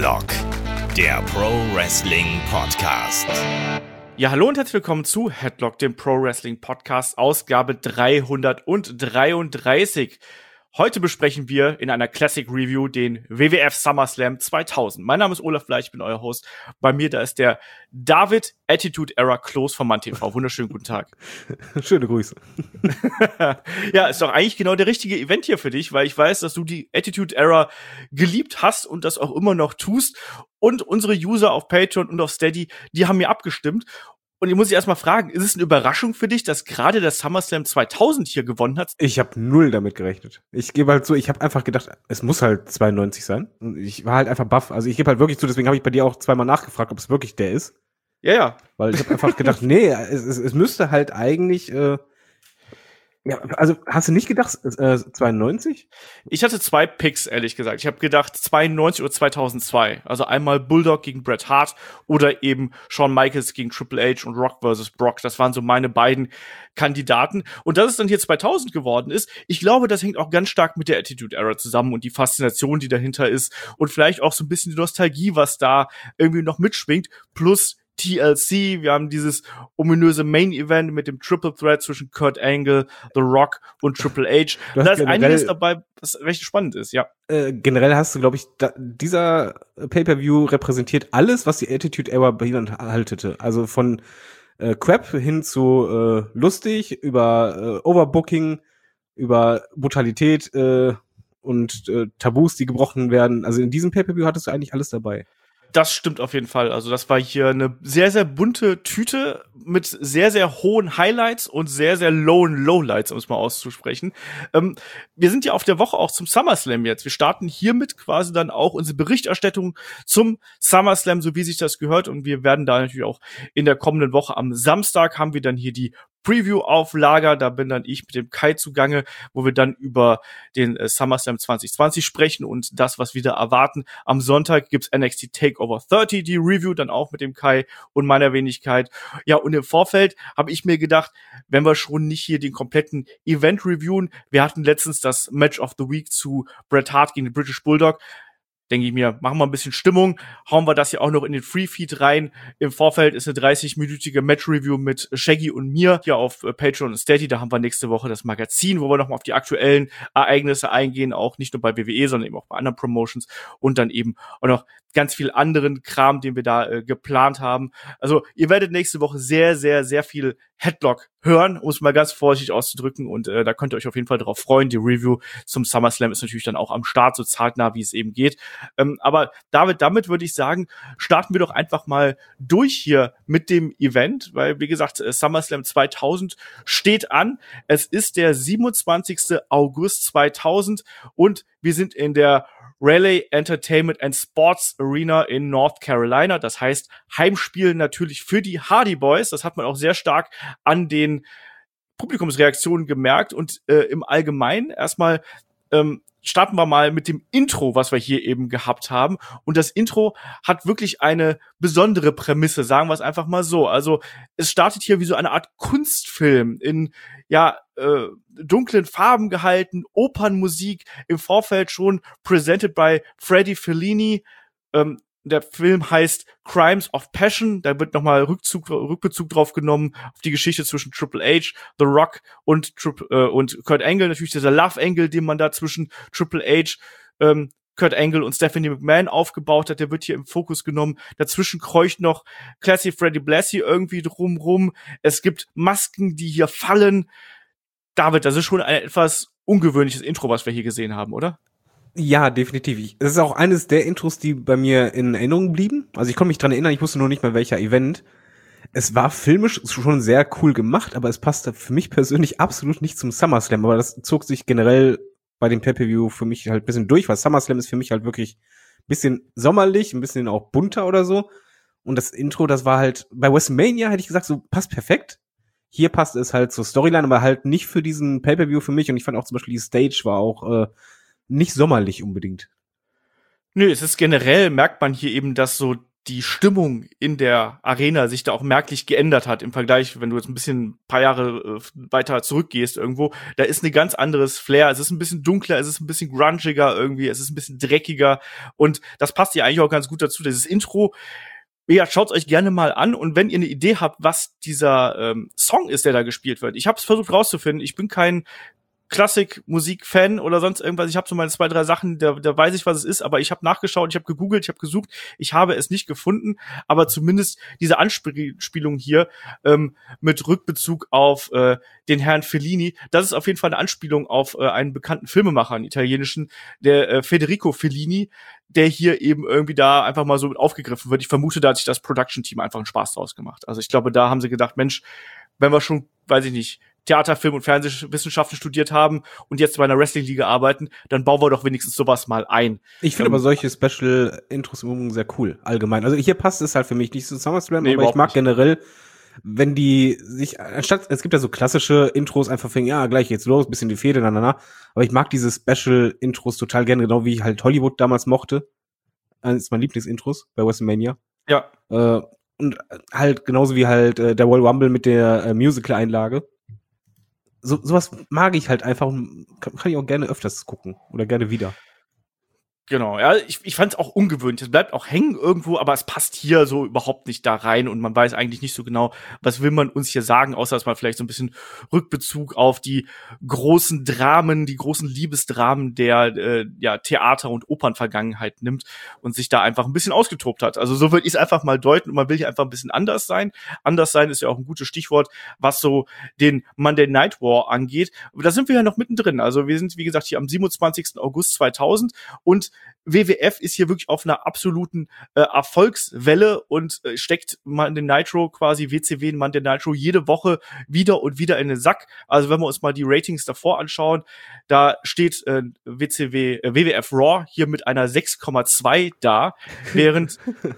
Headlock, der Pro Wrestling Podcast. Ja, hallo und herzlich willkommen zu Headlock, dem Pro Wrestling Podcast, Ausgabe 333. Heute besprechen wir in einer Classic Review den WWF SummerSlam 2000. Mein Name ist Olaf Bleich, ich bin euer Host. Bei mir, da ist der David Attitude Era Close von MannTV. Wunderschönen guten Tag. Schöne Grüße. Ja, ist doch eigentlich genau der richtige Event hier für dich, weil ich weiß, dass du die Attitude Era geliebt hast und das auch immer noch tust. Und unsere User auf Patreon und auf Steady, die haben mir abgestimmt. Und ich muss dich erstmal fragen, ist es eine Überraschung für dich, dass gerade der SummerSlam 2000 hier gewonnen hat? Ich habe null damit gerechnet. Ich gebe halt so, ich habe einfach gedacht, es muss halt 92 sein. Und ich war halt einfach baff. Also ich gebe halt wirklich zu, deswegen habe ich bei dir auch zweimal nachgefragt, ob es wirklich der ist. Ja. Weil ich habe einfach gedacht, nee, es müsste halt eigentlich, ja, also hast du nicht gedacht, 92? Ich hatte zwei Picks, ehrlich gesagt. Ich habe gedacht 92 oder 2002. Also einmal Bulldog gegen Bret Hart oder eben Shawn Michaels gegen Triple H und Rock vs. Brock. Das waren so meine beiden Kandidaten. Und dass es dann hier 2000 geworden ist, ich glaube, das hängt auch ganz stark mit der Attitude Era zusammen und die Faszination, die dahinter ist. Und vielleicht auch so ein bisschen die Nostalgie, was da irgendwie noch mitschwingt. Plus TLC, wir haben dieses ominöse Main-Event mit dem Triple Threat zwischen Kurt Angle, The Rock und Triple H. Da ist einiges dabei, was recht spannend ist, ja. Generell hast du, glaube ich, dieser Pay-Per-View repräsentiert alles, was die Attitude Era beinhaltete. Also von Crap hin zu lustig, über Overbooking, über Brutalität und Tabus, die gebrochen werden. Also in diesem Pay-Per-View hattest du eigentlich alles dabei. Das stimmt auf jeden Fall. Also das war hier eine sehr, sehr bunte Tüte mit sehr, sehr hohen Highlights und sehr, sehr lowen Lowlights, um es mal auszusprechen. Wir sind ja auf der Woche auch zum SummerSlam jetzt. Wir starten hiermit quasi dann auch unsere Berichterstattung zum SummerSlam, so wie sich das gehört. Und wir werden da natürlich auch in der kommenden Woche am Samstag haben wir dann hier die Preview auf Lager, da bin dann ich mit dem Kai zugange, wo wir dann über den SummerSlam 2020 sprechen und das, was wir da erwarten. Am Sonntag gibt's NXT TakeOver 30, die Review, dann auch mit dem Kai und meiner Wenigkeit. Ja, und im Vorfeld habe ich mir gedacht, wenn wir schon nicht hier den kompletten Event reviewen, wir hatten letztens das Match of the Week zu Bret Hart gegen den British Bulldog, denke ich mir, machen wir ein bisschen Stimmung, hauen wir das hier auch noch in den Free-Feed rein. Im Vorfeld ist eine 30-minütige Match-Review mit Shaggy und mir hier auf Patreon und Steady. Da haben wir nächste Woche das Magazin, wo wir nochmal auf die aktuellen Ereignisse eingehen, auch nicht nur bei WWE, sondern eben auch bei anderen Promotions und dann eben auch noch ganz viel anderen Kram, den wir da geplant haben. Also ihr werdet nächste Woche sehr, sehr, sehr viel Headlock hören, um es mal ganz vorsichtig auszudrücken. Und da könnt ihr euch auf jeden Fall darauf freuen. Die Review zum SummerSlam ist natürlich dann auch am Start, so zeitnah, wie es eben geht. Aber David, damit würde ich sagen, starten wir doch einfach mal durch hier mit dem Event, weil, wie gesagt, SummerSlam 2000 steht an. Es ist der 27. August 2000 und wir sind in der Raleigh Entertainment and Sports Arena in North Carolina. Das heißt, Heimspiel natürlich für die Hardy Boys. Das hat man auch sehr stark an den Publikumsreaktionen gemerkt. Und im Allgemeinen erstmal starten wir mal mit dem Intro, was wir hier eben gehabt haben. Und das Intro hat wirklich eine besondere Prämisse, sagen wir es einfach mal so. Also es startet hier wie so eine Art Kunstfilm in, ja, dunklen Farben gehalten, Opernmusik, im Vorfeld schon presented by Freddie Fellini. Der Film heißt Crimes of Passion. Da wird nochmal Rückbezug drauf genommen auf die Geschichte zwischen Triple H, The Rock und Kurt Angle. Natürlich dieser Love Angle, den man da zwischen Triple H, Kurt Angle und Stephanie McMahon aufgebaut hat, der wird hier im Fokus genommen. Dazwischen kreucht noch Classy Freddy Blassie irgendwie drumrum. Es gibt Masken, die hier fallen. David, das ist schon ein etwas ungewöhnliches Intro, was wir hier gesehen haben, oder? Ja, definitiv. Es ist auch eines der Intros, die bei mir in Erinnerung blieben. Also ich konnte mich dran erinnern, ich wusste nur nicht mehr, welcher Event. Es war filmisch schon sehr cool gemacht, aber es passte für mich persönlich absolut nicht zum SummerSlam. Aber das zog sich generell bei dem Pay-Per-View für mich halt ein bisschen durch, weil SummerSlam ist für mich halt wirklich ein bisschen sommerlich, ein bisschen auch bunter oder so. Und das Intro, das war halt, bei WrestleMania hätte ich gesagt, so passt perfekt. Hier passt es halt zur Storyline, aber halt nicht für diesen Pay-Per-View für mich. Und ich fand auch zum Beispiel die Stage war auch nicht sommerlich unbedingt. Nö, es ist generell, merkt man hier eben, dass so die Stimmung in der Arena sich da auch merklich geändert hat im Vergleich, wenn du jetzt ein paar Jahre weiter zurückgehst irgendwo. Da ist ein ganz anderes Flair. Es ist ein bisschen dunkler, es ist ein bisschen grungiger irgendwie, es ist ein bisschen dreckiger. Und das passt ja eigentlich auch ganz gut dazu. Dieses Intro, ja, schaut's euch gerne mal an. Und wenn ihr eine Idee habt, was dieser Song ist, der da gespielt wird. Ich habe es versucht rauszufinden. Ich bin kein Klassik-Musik-Fan oder sonst irgendwas. Ich habe so meine 2, 3 Sachen, da weiß ich, was es ist, aber ich habe nachgeschaut, ich habe gegoogelt, ich habe gesucht, ich habe es nicht gefunden, aber zumindest diese Anspielung hier mit Rückbezug auf den Herrn Fellini, das ist auf jeden Fall eine Anspielung auf einen bekannten Filmemacher, einen italienischen, der Federico Fellini, der hier eben irgendwie da einfach mal so mit aufgegriffen wird. Ich vermute, da hat sich das Production-Team einfach einen Spaß draus gemacht. Also ich glaube, da haben sie gedacht, Mensch, wenn wir schon, weiß ich nicht, Theater, Film und Fernsehwissenschaften studiert haben und jetzt bei einer Wrestling-Liga arbeiten, dann bauen wir doch wenigstens sowas mal ein. Ich finde aber solche Special-Intros im Übrigen sehr cool, allgemein. Also hier passt es halt für mich nicht zu SummerSlam, aber ich mag nicht. Generell, wenn die sich, anstatt, es gibt ja so klassische Intros, einfach fingen, ja, gleich geht's los, bisschen die Fehde, aber ich mag diese Special-Intros total gerne, genau wie ich halt Hollywood damals mochte. Das ist mein Lieblingsintros bei WrestleMania. Ja. Und halt genauso wie halt der Royal Rumble mit der Musical-Einlage. Sowas mag ich halt einfach und kann ich auch gerne öfters gucken oder gerne wieder. Genau, ja, ich fand es auch ungewöhnlich. Es bleibt auch hängen irgendwo, aber es passt hier so überhaupt nicht da rein und man weiß eigentlich nicht so genau, was will man uns hier sagen, außer dass man vielleicht so ein bisschen Rückbezug auf die großen Dramen, die großen Liebesdramen der Theater- und Opernvergangenheit nimmt und sich da einfach ein bisschen ausgetobt hat. Also so würde ich es einfach mal deuten und man will hier einfach ein bisschen anders sein. Anders sein ist ja auch ein gutes Stichwort, was so den Monday Night War angeht. Da sind wir ja noch mittendrin. Also wir sind, wie gesagt, hier am 27. August 2000 und WWF ist hier wirklich auf einer absoluten Erfolgswelle und steckt Monday Nitro quasi, WCW in Monday Nitro jede Woche wieder und wieder in den Sack. Also wenn wir uns mal die Ratings davor anschauen, da steht WWF Raw hier mit einer 6,2 da, während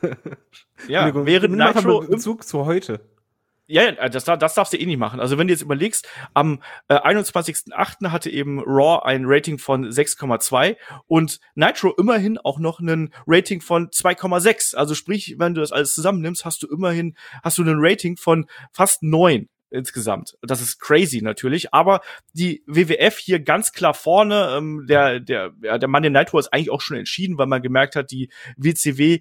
Nitro im Bezug zu heute. Ja, das darfst du eh nicht machen. Also wenn du jetzt überlegst, am 21.08. hatte eben Raw ein Rating von 6,2 und Nitro immerhin auch noch einen Rating von 2,6. Also sprich, wenn du das alles zusammennimmst, hast du ein Rating von fast 9 insgesamt. Das ist crazy natürlich, aber die WWF hier ganz klar vorne. Der Monday Night War ist eigentlich auch schon entschieden, weil man gemerkt hat, die WCW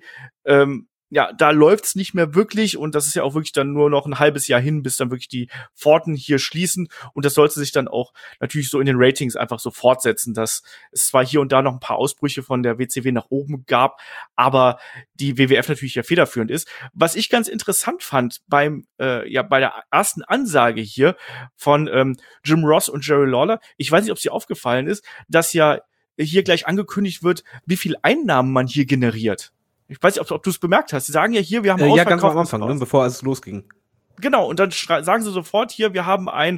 da läuft's nicht mehr wirklich und das ist ja auch wirklich dann nur noch ein halbes Jahr hin, bis dann wirklich die Pforten hier schließen und das sollte sich dann auch natürlich so in den Ratings einfach so fortsetzen, dass es zwar hier und da noch ein paar Ausbrüche von der WCW nach oben gab, aber die WWF natürlich ja federführend ist. Was ich ganz interessant fand bei der ersten Ansage hier von Jim Ross und Jerry Lawler, ich weiß nicht, ob es dir aufgefallen ist, dass ja hier gleich angekündigt wird, wie viel Einnahmen man hier generiert. Ich weiß nicht, ob du es bemerkt hast. Sie sagen ja hier, wir haben ja, ganz am Anfang, ne, bevor es losging. Genau, und dann sagen sie sofort hier, wir haben ein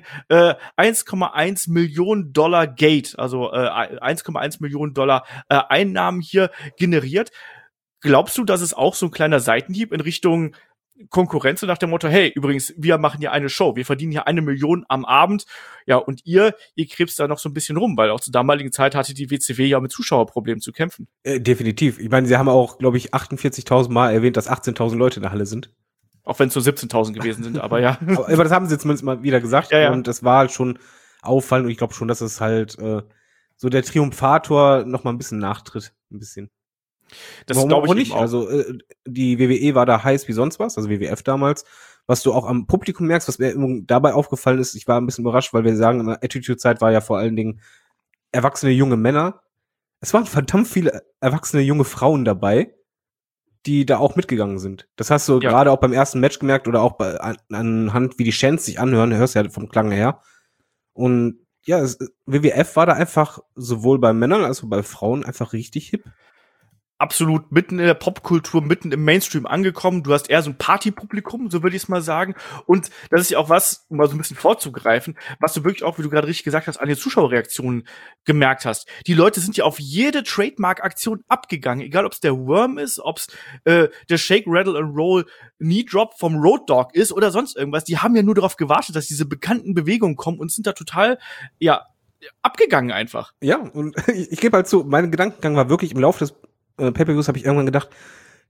1,1 Millionen Dollar Gate, also 1,1 Millionen Dollar Einnahmen hier generiert. Glaubst du, dass es auch so ein kleiner Seitenhieb in Richtung Konkurrenz nach dem Motto, hey, übrigens, wir machen hier eine Show, wir verdienen hier 1 Million am Abend, ja, und ihr krebst da noch so ein bisschen rum, weil auch zur damaligen Zeit hatte die WCW ja mit Zuschauerproblemen zu kämpfen. Definitiv. Ich meine, sie haben auch, glaube ich, 48.000 Mal erwähnt, dass 18.000 Leute in der Halle sind. Auch wenn es nur 17.000 gewesen sind, aber ja. Aber das haben sie jetzt zumindest mal wieder gesagt ja. Und das war halt schon auffallend und ich glaube schon, dass es halt so der Triumphator noch mal ein bisschen nachtritt, ein bisschen. Das glaube ich nicht. Auch. Also die WWE war da heiß wie sonst was, also WWF damals. Was du auch am Publikum merkst, was mir dabei aufgefallen ist, ich war ein bisschen überrascht, weil wir sagen, in der Attitude-Zeit war ja vor allen Dingen erwachsene junge Männer. Es waren verdammt viele erwachsene junge Frauen dabei, die da auch mitgegangen sind. Das hast du gerade auch beim ersten Match gemerkt oder auch anhand, wie die Chants sich anhören, hörst du ja vom Klang her. Und ja, WWF war da einfach sowohl bei Männern als auch bei Frauen einfach richtig hip. Absolut mitten in der Popkultur, mitten im Mainstream angekommen. Du hast eher so ein Partypublikum, so würde ich es mal sagen. Und das ist ja auch was, um mal so ein bisschen vorzugreifen, was du wirklich auch, wie du gerade richtig gesagt hast, an den Zuschauerreaktionen gemerkt hast. Die Leute sind ja auf jede Trademark-Aktion abgegangen, egal ob es der Worm ist, ob es der Shake, Rattle and Roll Knee Drop vom Road Dogg ist oder sonst irgendwas. Die haben ja nur darauf gewartet, dass diese bekannten Bewegungen kommen und sind da total, abgegangen einfach. Ja, und ich gebe halt zu, mein Gedankengang war wirklich im Laufe des Pay-Per-Views habe ich irgendwann gedacht,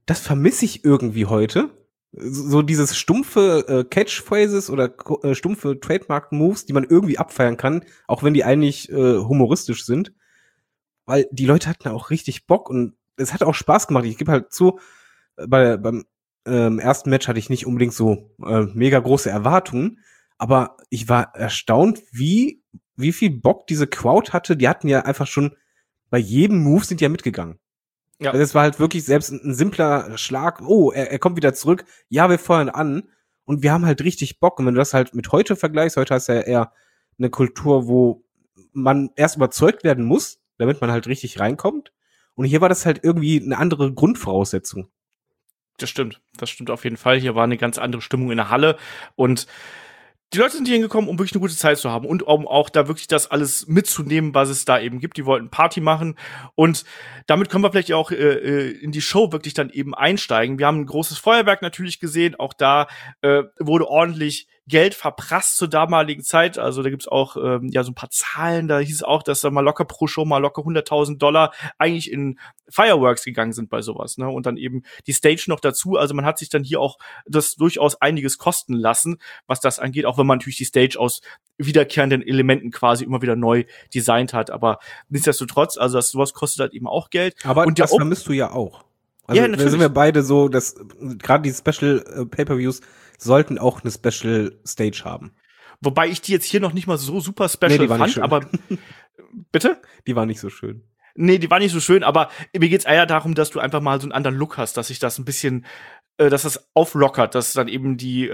das vermisse ich irgendwie heute. So dieses stumpfe Catchphrases oder stumpfe Trademark-Moves, die man irgendwie abfeiern kann, auch wenn die eigentlich humoristisch sind. Weil die Leute hatten auch richtig Bock und es hat auch Spaß gemacht. Ich gebe halt zu, beim ersten Match hatte ich nicht unbedingt so mega große Erwartungen, aber ich war erstaunt, wie viel Bock diese Crowd hatte. Die hatten ja einfach schon bei jedem Move sind ja mitgegangen. Ja. Also es war halt wirklich selbst ein simpler Schlag. Oh, er kommt wieder zurück. Ja, wir feuern an. Und wir haben halt richtig Bock. Und wenn du das halt mit heute vergleichst, heute hast du ja eher eine Kultur, wo man erst überzeugt werden muss, damit man halt richtig reinkommt. Und hier war das halt irgendwie eine andere Grundvoraussetzung. Das stimmt auf jeden Fall. Hier war eine ganz andere Stimmung in der Halle und die Leute sind hier hingekommen, um wirklich eine gute Zeit zu haben und um auch da wirklich das alles mitzunehmen, was es da eben gibt. Die wollten Party machen und damit können wir vielleicht auch in die Show wirklich dann eben einsteigen. Wir haben ein großes Feuerwerk natürlich gesehen. Auch da wurde ordentlich Geld verprasst zur damaligen Zeit. Also da gibt's auch ja so ein paar Zahlen. Da hieß es auch, dass da mal locker pro Show mal locker $100.000 eigentlich in Fireworks gegangen sind bei sowas. Ne? Und dann eben die Stage noch dazu. Also man hat sich dann hier auch das durchaus einiges kosten lassen, was das angeht. Auch wenn man natürlich die Stage aus wiederkehrenden Elementen quasi immer wieder neu designt hat. Aber nichtsdestotrotz, also das sowas kostet halt eben auch Geld. Aber und das vermisst du ja auch. Also ja, natürlich. Da sind wir beide so, dass gerade die Special Pay-Per-Views sollten auch eine Special Stage haben. Wobei ich die jetzt hier noch nicht mal so super special fand, aber bitte? Die war nicht so schön. Nee, die war nicht so schön, aber mir geht's eher darum, dass du einfach mal so einen anderen Look hast, dass sich das ein bisschen, dass das auflockert, dass dann eben die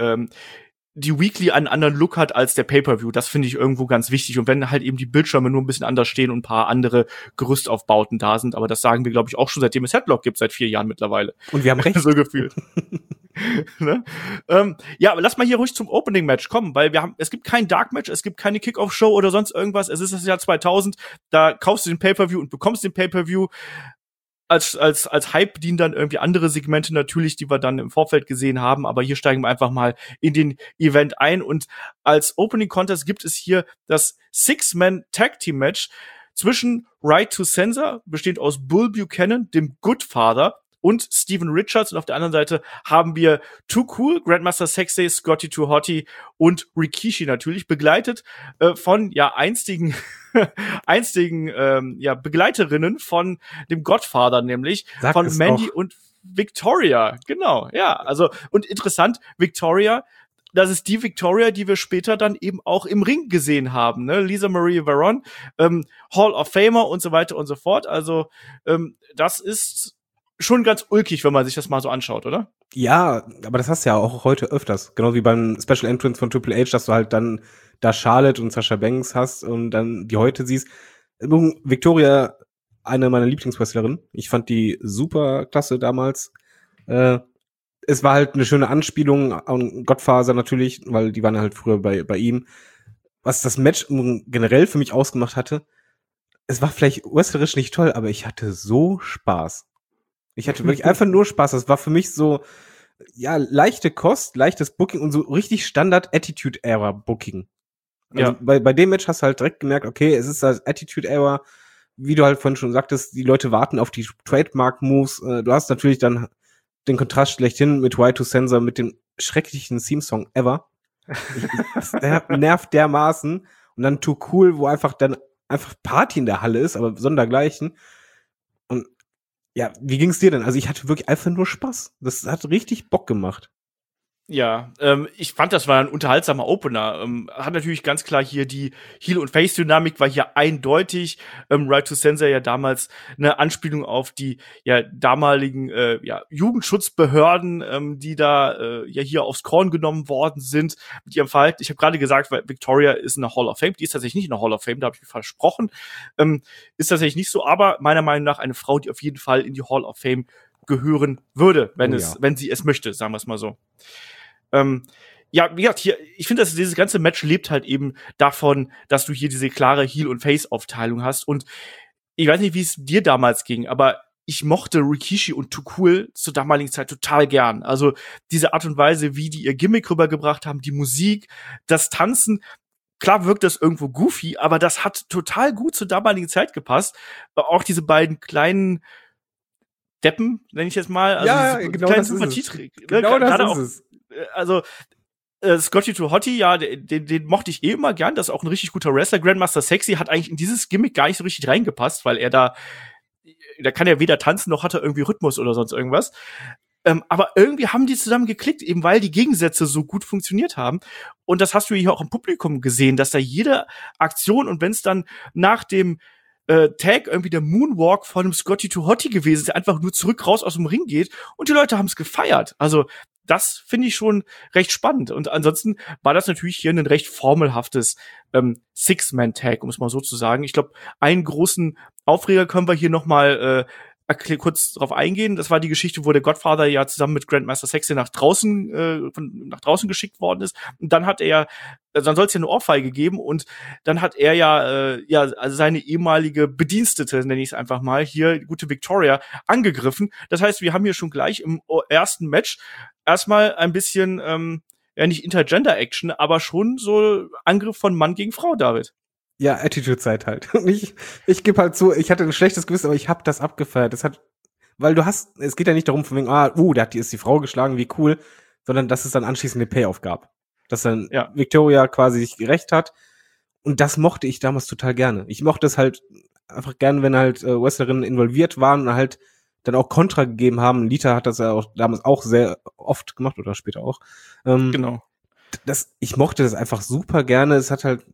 Weekly einen anderen Look hat als der Pay-Per-View. Das finde ich irgendwo ganz wichtig. Und wenn halt eben die Bildschirme nur ein bisschen anders stehen und ein paar andere Gerüstaufbauten da sind, aber das sagen wir, glaube ich, auch schon seitdem es Headlock gibt, seit 4 Jahren mittlerweile. Und wir haben recht. So gefühlt. Ne? Ja, aber lass mal hier ruhig zum Opening-Match kommen, weil es gibt kein Dark-Match, es gibt keine Kick-Off-Show oder sonst irgendwas. Es ist das Jahr 2000, da kaufst du den Pay-Per-View und bekommst den Pay-Per-View. Als Hype dienen dann irgendwie andere Segmente natürlich, die wir dann im Vorfeld gesehen haben, aber hier steigen wir einfach mal in den Event ein und als Opening Contest gibt es hier das Six-Man Tag Team Match zwischen Right to Censor, bestehend aus Bull Buchanan, dem Goodfather und Steven Richards und auf der anderen Seite haben wir Too Cool, Grandmaster Sexay, Scotty Too Hotty und Rikishi natürlich, begleitet von einstigen Begleiterinnen von dem Godfather, nämlich Sag von Mandy auch. und Victoria. Genau, ja, also und interessant, Victoria, das ist die Victoria, die wir später dann eben auch im Ring gesehen haben, ne? Lisa Marie Varon, Hall of Famer und so weiter und so fort. Also das ist schon ganz ulkig, wenn man sich das mal so anschaut, oder? Ja, aber das hast du ja auch heute öfters. Genau wie beim Special Entrance von Triple H, dass du halt dann da Charlotte und Sasha Banks hast und dann die heute siehst. Victoria, eine meiner Lieblingswrestlerinnen. Ich fand die super klasse damals. Es war halt eine schöne Anspielung an Godfather natürlich, weil die waren halt früher bei ihm. Was das Match generell für mich ausgemacht hatte, es war vielleicht wrestlerisch nicht toll, aber ich hatte so Spaß. Ich hatte wirklich einfach nur Spaß. Das war für mich so, ja, leichte Kost, leichtes Booking und so richtig Standard-Attitude-Era-Booking. Also Ja. bei dem Match hast du halt direkt gemerkt, okay, es ist das Attitude-Era, wie du halt vorhin schon sagtest, die Leute warten auf die Trademark-Moves. Du hast natürlich dann den Kontrast schlechthin mit Right to Censor, mit dem schrecklichen Theme-Song ever. Der nervt dermaßen. Und dann Too Cool, wo einfach Party in der Halle ist, aber sondergleichen. Und ja, wie ging's dir denn? Also ich hatte wirklich einfach nur Spaß. Das hat richtig Bock gemacht. Ja, ich fand, das war ein unterhaltsamer Opener. Hat natürlich ganz klar hier die Heel- und Face-Dynamik war hier eindeutig. Right to Censor ja damals eine Anspielung auf die damaligen Jugendschutzbehörden, die da hier aufs Korn genommen worden sind mit ihrem Verhalten. Ich habe gerade gesagt, weil Victoria ist in der Hall of Fame. Die ist tatsächlich nicht in der Hall of Fame, da habe ich mir versprochen. Ist tatsächlich nicht so, aber meiner Meinung nach eine Frau, die auf jeden Fall in die Hall of Fame gehören würde, wenn sie es möchte, sagen wir es mal so. Wie gesagt, hier, ich finde, dass dieses ganze Match lebt halt eben davon, dass du hier diese klare Heel- und Face-Aufteilung hast. Und ich weiß nicht, wie es dir damals ging, aber ich mochte Rikishi und Too Cool zur damaligen Zeit total gern. Also diese Art und Weise, wie die ihr Gimmick rübergebracht haben, die Musik, das Tanzen. Klar wirkt das irgendwo goofy, aber das hat total gut zur damaligen Zeit gepasst. Auch diese beiden kleinen Deppen, nenne ich jetzt mal. Also Ja, diese genau kleinen das ist es. Sympathieträger, Genau das gerade ist auch, es. also Scotty 2 Hotty, ja, den mochte ich immer gern. Das ist auch ein richtig guter Wrestler. Grandmaster Sexy hat eigentlich in dieses Gimmick gar nicht so richtig reingepasst, weil er da kann er weder tanzen, noch hat er irgendwie Rhythmus oder sonst irgendwas. Aber irgendwie haben die zusammen geklickt, eben weil die Gegensätze so gut funktioniert haben. Und das hast du hier auch im Publikum gesehen, dass da jede Aktion und wenn es dann nach dem Tag irgendwie der Moonwalk von einem Scotty 2 Hotty gewesen ist, der einfach nur zurück raus aus dem Ring geht und die Leute haben es gefeiert. Also das finde ich schon recht spannend. Und ansonsten war das natürlich hier ein recht formelhaftes Six-Man-Tag, um es mal so zu sagen. Ich glaube, einen großen Aufreger können wir hier noch mal kurz drauf eingehen. Das war die Geschichte, wo der Godfather ja zusammen mit Grandmaster Sexy nach draußen geschickt worden ist. Und dann hat er, dann soll es ja eine Ohrfeige geben und dann hat er also seine ehemalige Bedienstete, nenne ich es einfach mal, hier die gute Victoria, angegriffen. Das heißt, wir haben hier schon gleich im ersten Match erstmal ein bisschen, nicht Intergender-Action, aber schon so Angriff von Mann gegen Frau, David. Ja, Attitude-Zeit halt. Und ich gebe halt zu, ich hatte ein schlechtes Gewissen, aber ich habe das abgefeiert. Weil es geht ja nicht darum, von wegen, die ist die Frau geschlagen, wie cool, sondern dass es dann anschließend eine Payoff gab. Dass dann Victoria quasi sich gerecht hat. Und das mochte ich damals total gerne. Ich mochte es halt einfach gerne, wenn halt Wrestlerinnen involviert waren und halt dann auch Kontra gegeben haben. Lita hat das ja auch damals auch sehr oft gemacht oder später auch. Genau. Ich mochte das einfach super gerne. Es hat halt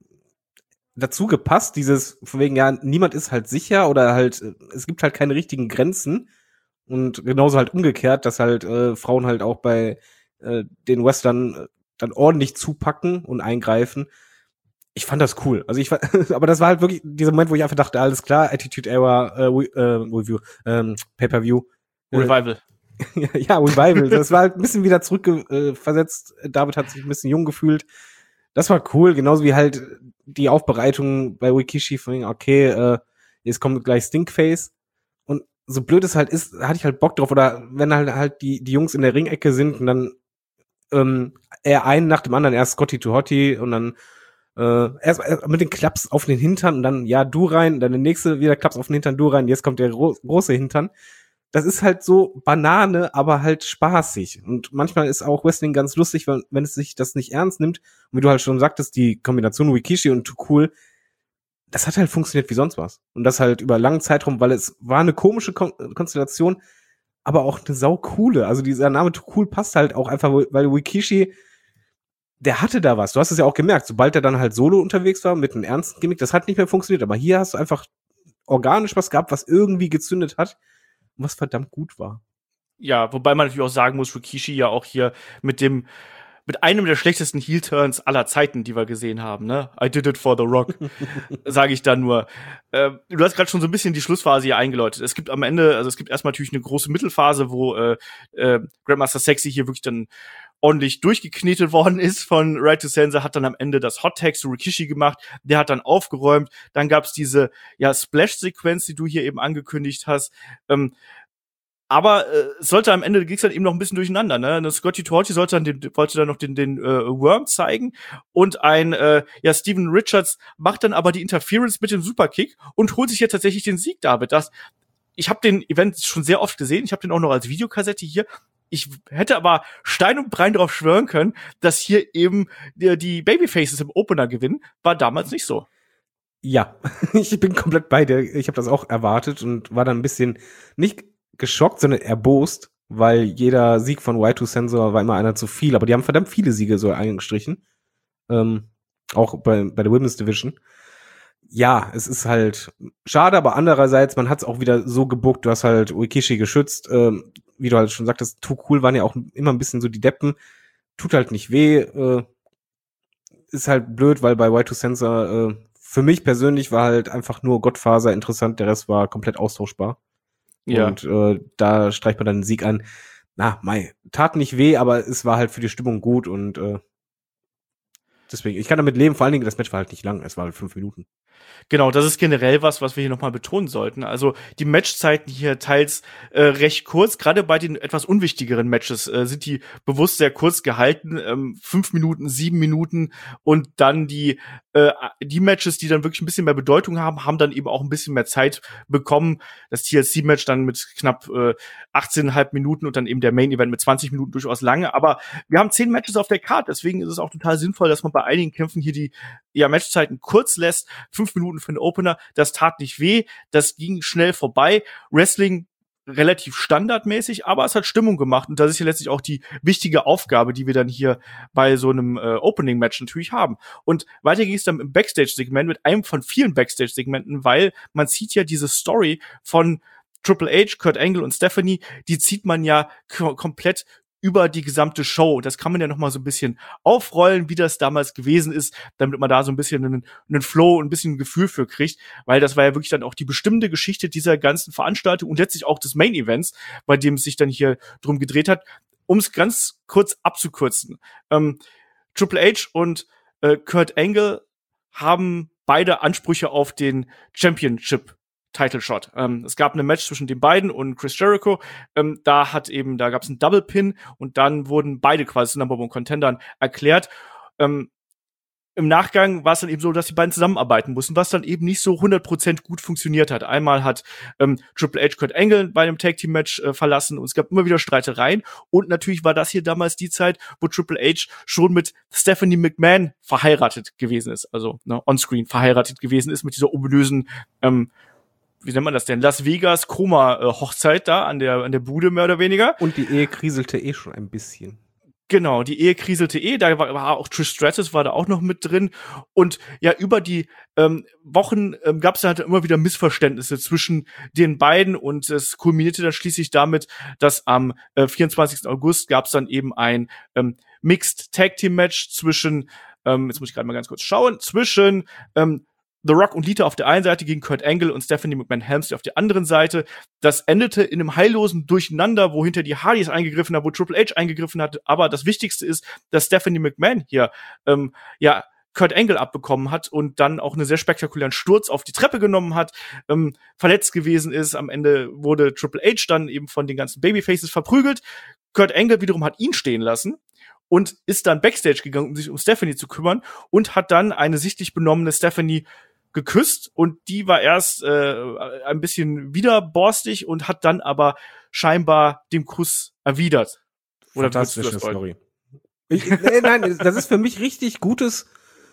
dazu gepasst, dieses von wegen, niemand ist halt sicher oder halt, es gibt halt keine richtigen Grenzen und genauso halt umgekehrt, dass halt Frauen halt auch bei den Wrestlern dann ordentlich zupacken und eingreifen. Ich fand das cool. Also aber das war halt wirklich dieser Moment, wo ich einfach dachte, alles klar, Attitude Era Review, Pay-Per-View. Revival. Ja, Revival. Das war halt ein bisschen wieder zurückversetzt. David hat sich ein bisschen jung gefühlt. Das war cool, genauso wie halt die Aufbereitung bei Rikishi von, okay, jetzt kommt gleich Stinkface. Und so blöd es halt ist, hatte ich halt Bock drauf. Oder wenn halt die Jungs in der Ringecke sind und dann er einen nach dem anderen, erst Scotty 2 Hotty und dann erst mit den Klaps auf den Hintern und dann, du rein, dann der nächste wieder Klaps auf den Hintern, du rein, jetzt kommt der große Hintern. Das ist halt so Banane, aber halt spaßig. Und manchmal ist auch Wrestling ganz lustig, wenn es sich das nicht ernst nimmt. Und wie du halt schon sagtest, die Kombination Rikishi und Too Cool, das hat halt funktioniert wie sonst was. Und das halt über langen Zeitraum, weil es war eine komische Konstellation, aber auch eine saucoole. Also dieser Name Too Cool passt halt auch einfach, weil Rikishi, der hatte da was. Du hast es ja auch gemerkt, sobald er dann halt solo unterwegs war mit einem ernsten Gimmick, das hat nicht mehr funktioniert. Aber hier hast du einfach organisch was gehabt, was irgendwie gezündet hat. Was verdammt gut war. Ja, wobei man natürlich auch sagen muss, Rikishi ja auch hier mit einem der schlechtesten Heel-Turns aller Zeiten, die wir gesehen haben, ne? I did it for the Rock, sage ich da nur. Du hast gerade schon so ein bisschen die Schlussphase hier eingeläutet. Es gibt am Ende, also es gibt erstmal natürlich eine große Mittelphase, wo Grandmaster Sexy hier wirklich dann ordentlich durchgeknetet worden ist von Right to Sensor, hat dann am Ende das Hot Tag zu Rikishi gemacht, der hat dann aufgeräumt, dann gab's diese Splash-Sequenz, die du hier eben angekündigt hast, aber sollte am Ende ging's dann eben noch ein bisschen durcheinander, ne? Das Scotty 2 Hotty wollte dann noch den Worm zeigen und ein Steven Richards macht dann aber die Interference mit dem Superkick und holt sich jetzt tatsächlich den Sieg, David. Ich habe den Event schon sehr oft gesehen, ich habe den auch noch als Videokassette hier. Ich hätte aber Stein und Bein drauf schwören können, dass hier eben die Babyfaces im Opener gewinnen. War damals nicht so. Ja, ich bin komplett bei dir. Ich habe das auch erwartet und war dann ein bisschen nicht geschockt, sondern erbost, weil jeder Sieg von Y2 Sensor war immer einer zu viel. Aber die haben verdammt viele Siege so eingestrichen. Auch bei der Women's Division. Ja, es ist halt schade, aber andererseits, man hat es auch wieder so gebuckt, du hast halt Rikishi geschützt, wie du halt schon sagtest, Too Cool waren ja auch immer ein bisschen so die Deppen, tut halt nicht weh, ist halt blöd, weil bei Y2 Sensor für mich persönlich war halt einfach nur Gottfaser interessant, der Rest war komplett austauschbar. Ja. Und da streicht man dann den Sieg an. Tat nicht weh, aber es war halt für die Stimmung gut und deswegen, ich kann damit leben, vor allen Dingen, das Match war halt nicht lang, es war halt 5 Minuten. Genau, das ist generell was wir hier nochmal betonen sollten. Also die Matchzeiten hier teils recht kurz, gerade bei den etwas unwichtigeren Matches sind die bewusst sehr kurz gehalten, 5 Minuten, 7 Minuten und dann die Matches, die dann wirklich ein bisschen mehr Bedeutung haben dann eben auch ein bisschen mehr Zeit bekommen. Das TLC-Match dann mit knapp 18,5 Minuten und dann eben der Main-Event mit 20 Minuten durchaus lange. Aber wir haben 10 Matches auf der Card, deswegen ist es auch total sinnvoll, dass man bei einigen Kämpfen hier die Matchzeiten kurz lässt. 5 Minuten für den Opener, das tat nicht weh, das ging schnell vorbei. Wrestling relativ standardmäßig, aber es hat Stimmung gemacht und das ist ja letztlich auch die wichtige Aufgabe, die wir dann hier bei so einem Opening-Match natürlich haben. Und weiter ging es dann im Backstage-Segment mit einem von vielen Backstage-Segmenten, weil man zieht ja diese Story von Triple H, Kurt Angle und Stephanie, die zieht man ja komplett über die gesamte Show. Und das kann man ja noch mal so ein bisschen aufrollen, wie das damals gewesen ist, damit man da so ein bisschen einen Flow und ein bisschen ein Gefühl für kriegt, weil das war ja wirklich dann auch die bestimmte Geschichte dieser ganzen Veranstaltung und letztlich auch des Main Events, bei dem es sich dann hier drum gedreht hat. Um es ganz kurz abzukürzen. Triple H und Kurt Angle haben beide Ansprüche auf den Championship Title Shot. Es gab ein Match zwischen den beiden und Chris Jericho. Da gab es einen Double Pin und dann wurden beide quasi zu Number One Contendern erklärt. Im Nachgang war es dann eben so, dass die beiden zusammenarbeiten mussten, was dann eben nicht so 100% gut funktioniert hat. Einmal hat Triple H Kurt Angle bei einem Tag-Team-Match verlassen und es gab immer wieder Streitereien. Und natürlich war das hier damals die Zeit, wo Triple H schon mit Stephanie McMahon verheiratet gewesen ist. Also onscreen verheiratet gewesen ist mit dieser ominösen wie nennt man das denn? Las Vegas Koma-Hochzeit da an der Bude mehr oder weniger. Und die Ehe kriselte schon ein bisschen. Genau, die Ehe kriselte da war auch Trish Stratus war da auch noch mit drin. Und ja, über die Wochen gab es halt immer wieder Missverständnisse zwischen den beiden und es kulminierte dann schließlich damit, dass am 24. August gab es dann eben ein Mixed Tag Team Match zwischen, jetzt muss ich gerade mal ganz kurz schauen, zwischen The Rock und Lita auf der einen Seite gegen Kurt Angle und Stephanie McMahon-Helmsley auf der anderen Seite. Das endete in einem heillosen Durcheinander, wo hinter die Hardys eingegriffen hat, wo Triple H eingegriffen hat. Aber das Wichtigste ist, dass Stephanie McMahon hier Kurt Angle abbekommen hat und dann auch einen sehr spektakulären Sturz auf die Treppe genommen hat, verletzt gewesen ist. Am Ende wurde Triple H dann eben von den ganzen Babyfaces verprügelt. Kurt Angle wiederum hat ihn stehen lassen und ist dann Backstage gegangen, um sich um Stephanie zu kümmern und hat dann eine sichtlich benommene Stephanie geküsst und die war erst ein bisschen widerborstig und hat dann aber scheinbar den Kuss erwidert. Oder fantastische Story. Nein, das ist für mich richtig gutes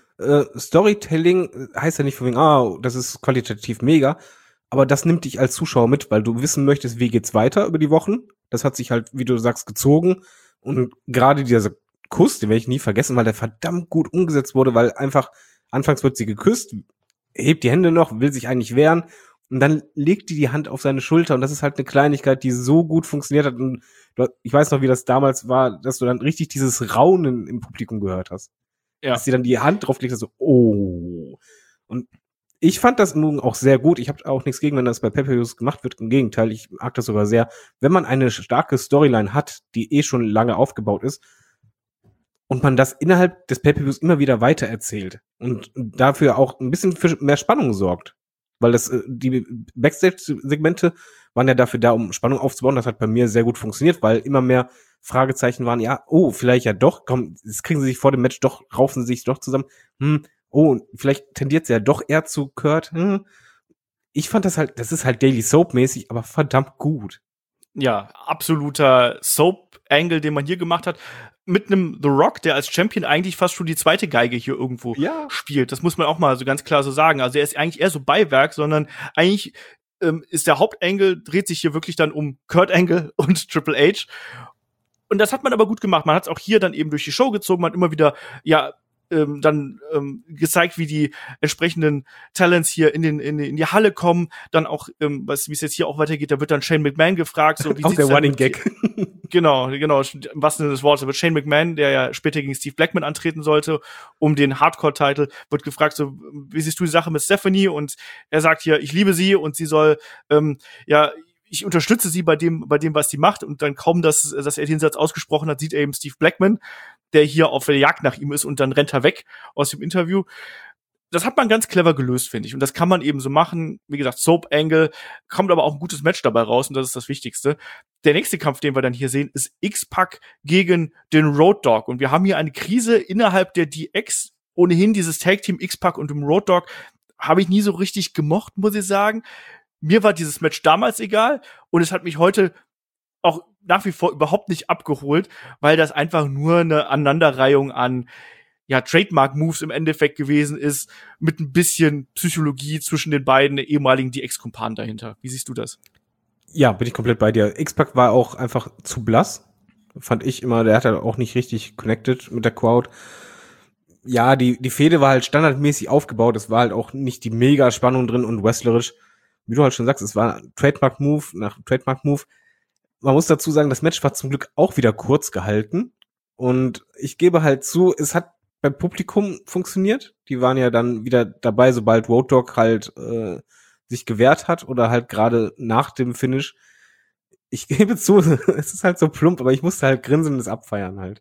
Storytelling. Heißt ja nicht von wegen, das ist qualitativ mega, aber das nimmt dich als Zuschauer mit, weil du wissen möchtest, wie geht's weiter über die Wochen. Das hat sich halt, wie du sagst, gezogen und gerade dieser Kuss, den werde ich nie vergessen, weil der verdammt gut umgesetzt wurde, weil einfach anfangs wird sie geküsst, hebt die Hände noch, will sich eigentlich wehren und dann legt die Hand auf seine Schulter und das ist halt eine Kleinigkeit, die so gut funktioniert hat und ich weiß noch, wie das damals war, dass du dann richtig dieses Raunen im Publikum gehört hast. Ja. Dass sie dann die Hand drauflegt, so, oh. Und ich fand das nun auch sehr gut. Ich habe auch nichts gegen, wenn das bei Pay-Per-Views gemacht wird. Im Gegenteil, ich mag das sogar sehr. Wenn man eine starke Storyline hat, die schon lange aufgebaut ist, und man das innerhalb des Pay-Per-Views immer wieder weitererzählt und dafür auch ein bisschen für mehr Spannung sorgt. Weil die Backstage-Segmente waren ja dafür da, um Spannung aufzubauen. Das hat bei mir sehr gut funktioniert, weil immer mehr Fragezeichen waren, vielleicht ja doch, komm, jetzt kriegen sie sich vor dem Match doch, raufen sie sich doch zusammen. Vielleicht tendiert sie ja doch eher zu Kurt. Ich fand das ist halt Daily Soap-mäßig, aber verdammt gut. Ja, absoluter Soap-Angle, den man hier gemacht hat. Mit einem The Rock, der als Champion eigentlich fast schon die zweite Geige hier irgendwo spielt. Das muss man auch mal so ganz klar so sagen. Also er ist eigentlich eher so Beiwerk, sondern eigentlich ist der Hauptangle, dreht sich hier wirklich dann um Kurt Angle und Triple H. Und das hat man aber gut gemacht. Man hat es auch hier dann eben durch die Show gezogen. Man hat immer wieder, gezeigt, wie die entsprechenden Talents hier in die Halle kommen, dann auch, wie es jetzt hier auch weitergeht, da wird dann Shane McMahon gefragt, so wie auch der Running Gag. Genau, was denn das Wort, da wird Shane McMahon, der ja später gegen Steve Blackman antreten sollte, um den Hardcore-Title, wird gefragt, so, wie siehst du die Sache mit Stephanie? Und er sagt hier, ich liebe sie und sie soll, ich unterstütze sie bei dem, was sie macht. Und dann kaum, dass er den Satz ausgesprochen hat, sieht er eben Steve Blackman. der hier auf der Jagd nach ihm ist und dann rennt er weg aus dem Interview. Das hat man ganz clever gelöst, finde ich. Und das kann man eben so machen. Wie gesagt, Soap Angle, kommt aber auch ein gutes Match dabei raus und das ist das Wichtigste. Der nächste Kampf, den wir dann hier sehen, ist X-Pac gegen den Road Dogg. Und wir haben hier eine Krise innerhalb der DX. Ohnehin dieses Tag-Team X-Pac und dem Road Dogg habe ich nie so richtig gemocht, muss ich sagen. Mir war dieses Match damals egal und es hat mich heute auch nach wie vor überhaupt nicht abgeholt, weil das einfach nur eine Aneinanderreihung an Trademark-Moves im Endeffekt gewesen ist, mit ein bisschen Psychologie zwischen den beiden ehemaligen DX-Kumpanen dahinter. Wie siehst du das? Ja, bin ich komplett bei dir. X-Pac war auch einfach zu blass. Fand ich immer, der hat halt auch nicht richtig connected mit der Crowd. Ja, die Fehde war halt standardmäßig aufgebaut. Es war halt auch nicht die mega Spannung drin und wrestlerisch. Wie du halt schon sagst, es war ein Trademark-Move nach Trademark-Move. Man muss dazu sagen, das Match war zum Glück auch wieder kurz gehalten. Und ich gebe halt zu, es hat beim Publikum funktioniert. Die waren ja dann wieder dabei, sobald Road Dogg halt sich gewehrt hat oder halt gerade nach dem Finish. Ich gebe zu, es ist halt so plump, aber ich musste halt grinsen und es abfeiern halt.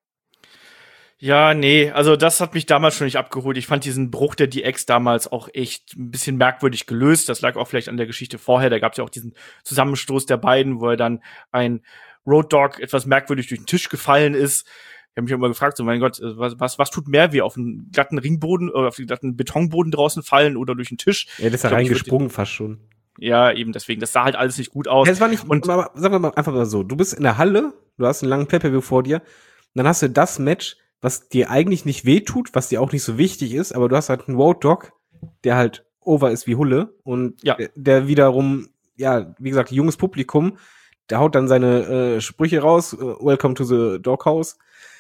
Ja, nee, also das hat mich damals schon nicht abgeholt. Ich fand diesen Bruch der DX damals auch echt ein bisschen merkwürdig gelöst. Das lag auch vielleicht an der Geschichte vorher. Da gab es ja auch diesen Zusammenstoß der beiden, wo er dann ein Road Dogg etwas merkwürdig durch den Tisch gefallen ist. Ich habe mich immer gefragt, so mein Gott, was tut mehr weh, auf einen glatten Ringboden oder auf den glatten Betonboden draußen fallen oder durch den Tisch? Ja, das ist ja reingesprungen fast schon. Ja, eben deswegen. Das sah halt alles nicht gut aus. Ja, es war nicht, und aber sagen wir mal einfach mal so, du bist in der Halle, du hast einen langen Pay-Per-View vor dir, und dann hast du das Match, was dir eigentlich nicht wehtut, was dir auch nicht so wichtig ist, aber du hast halt einen Road Dogg, der halt over ist wie Hulle und der wiederum, ja, wie gesagt, junges Publikum, der haut dann seine Sprüche raus, Welcome to the Doghouse.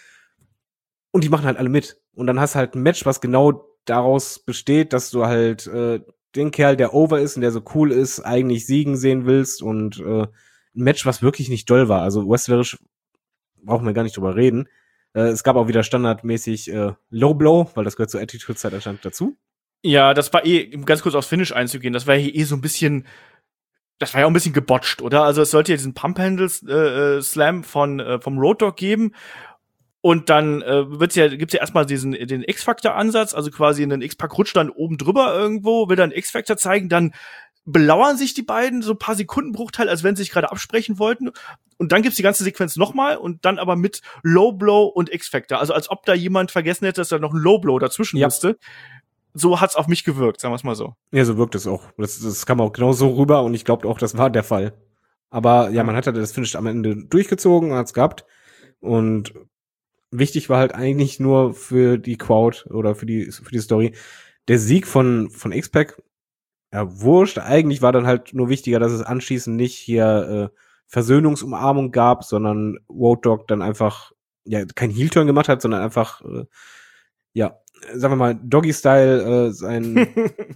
Und die machen halt alle mit. Und dann hast du halt ein Match, was genau daraus besteht, dass du halt den Kerl, der over ist und der so cool ist, eigentlich siegen sehen willst. Und ein Match, was wirklich nicht doll war. Also wrestlerisch brauchen wir gar nicht drüber reden. Es gab auch wieder standardmäßig Low Blow, weil das gehört zur Attitude-Zeit anscheinend dazu. Ja, das war ganz kurz aufs Finish einzugehen, das war hier so ein bisschen, das war ja auch ein bisschen gebotcht, oder? Also es sollte ja diesen Pump-Handle-Slam vom Road Dogg geben. Und dann gibt's ja erstmal den X-Factor-Ansatz, also quasi einen X-Pac rutscht dann oben drüber irgendwo, will dann X-Factor zeigen, dann belauern sich die beiden so ein paar Sekundenbruchteil, als wenn sie sich gerade absprechen wollten. Und dann gibt's die ganze Sequenz nochmal und dann aber mit Low Blow und X-Factor. Also als ob da jemand vergessen hätte, dass da noch ein Low Blow dazwischen musste. So hat's auf mich gewirkt, sagen wir's mal so. Ja, so wirkt es auch. Das kam auch genau so rüber und ich glaube auch, das war der Fall. Aber ja, man hat halt das Finish am Ende durchgezogen, hat's gehabt. Und wichtig war halt eigentlich nur für die Crowd oder für die Story der Sieg von X-Pac. Ja, wurscht. Eigentlich war dann halt nur wichtiger, dass es anschließend nicht hier Versöhnungsumarmung gab, sondern Road Dogg dann einfach kein Heel-Turn gemacht hat, sondern einfach sagen wir mal Doggy-Style sein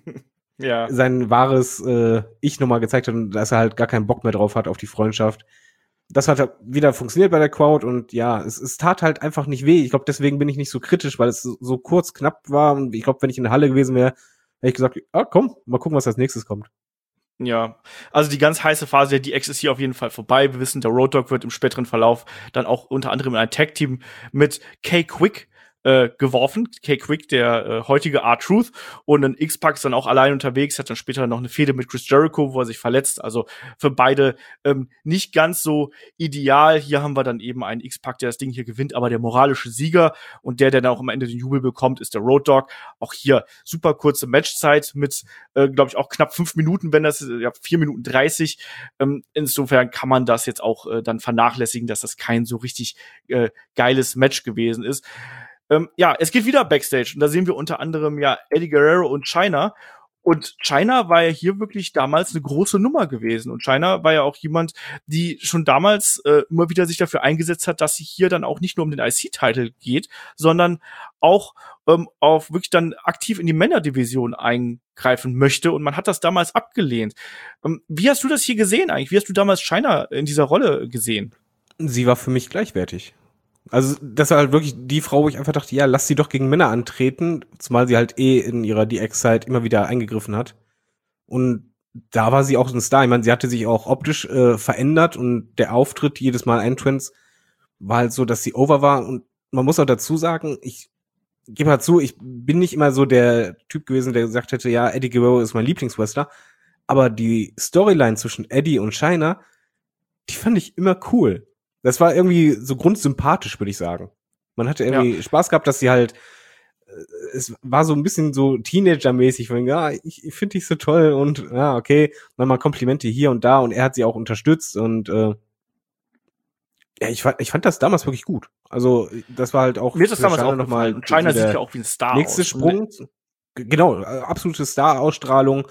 wahres Ich nochmal gezeigt hat und dass er halt gar keinen Bock mehr drauf hat auf die Freundschaft. Das hat wieder funktioniert bei der Crowd und ja, es tat halt einfach nicht weh. Ich glaube, deswegen bin ich nicht so kritisch, weil es so kurz, knapp war und ich glaube, wenn ich in der Halle gewesen wäre, hätte ich gesagt, komm, mal gucken, was als nächstes kommt. Ja, also die ganz heiße Phase der DX ist hier auf jeden Fall vorbei. Wir wissen, der Road Dogg wird im späteren Verlauf dann auch unter anderem in ein Tag-Team mit K-Quick geworfen. K-Quick, der heutige R-Truth, und ein X-Pac ist dann auch allein unterwegs, hat dann später noch eine Fehde mit Chris Jericho, wo er sich verletzt. Also für beide nicht ganz so ideal. Hier haben wir dann eben einen X-Pac, der das Ding hier gewinnt, aber der moralische Sieger und der dann auch am Ende den Jubel bekommt, ist der Road Dogg. Auch hier super kurze Matchzeit mit, glaube ich, auch knapp 5 Minuten, wenn das 4 Minuten 30. Insofern kann man das jetzt auch dann vernachlässigen, dass das kein so richtig geiles Match gewesen ist. Es geht wieder Backstage und da sehen wir unter anderem Eddie Guerrero und Chyna. Und Chyna war ja hier wirklich damals eine große Nummer gewesen. Und Chyna war ja auch jemand, die schon damals immer wieder sich dafür eingesetzt hat, dass sie hier dann auch nicht nur um den IC-Title geht, sondern auch auf wirklich dann aktiv in die Männerdivision eingreifen möchte. Und man hat das damals abgelehnt. Wie hast du das hier gesehen eigentlich? Wie hast du damals Chyna in dieser Rolle gesehen? Sie war für mich gleichwertig. Also das war halt wirklich die Frau, wo ich einfach dachte, ja, lass sie doch gegen Männer antreten, zumal sie halt in ihrer DX-Zeit immer wieder eingegriffen hat. Und da war sie auch ein Star. Ich meine, sie hatte sich auch optisch verändert und der Auftritt jedes Mal Entrance war halt so, dass sie over war und man muss auch dazu sagen, ich gebe halt zu, ich bin nicht immer so der Typ gewesen, der gesagt hätte, ja, Eddie Guerrero ist mein Lieblingswrestler, aber die Storyline zwischen Eddie und Chyna, die fand ich immer cool. Das war irgendwie so grundsympathisch, würde ich sagen. Man hatte irgendwie Spaß gehabt, dass sie halt, es war so ein bisschen so Teenager-mäßig, von ja, ich finde dich so toll und ja, okay, mal Komplimente hier und da und er hat sie auch unterstützt und ja, ich fand das damals wirklich gut. Also, das war halt auch mir ist das damals auch noch mal gefallen. Chyna sieht ja auch wie ein Star nächste aus. Sprung. Genau, absolute Star-Ausstrahlung,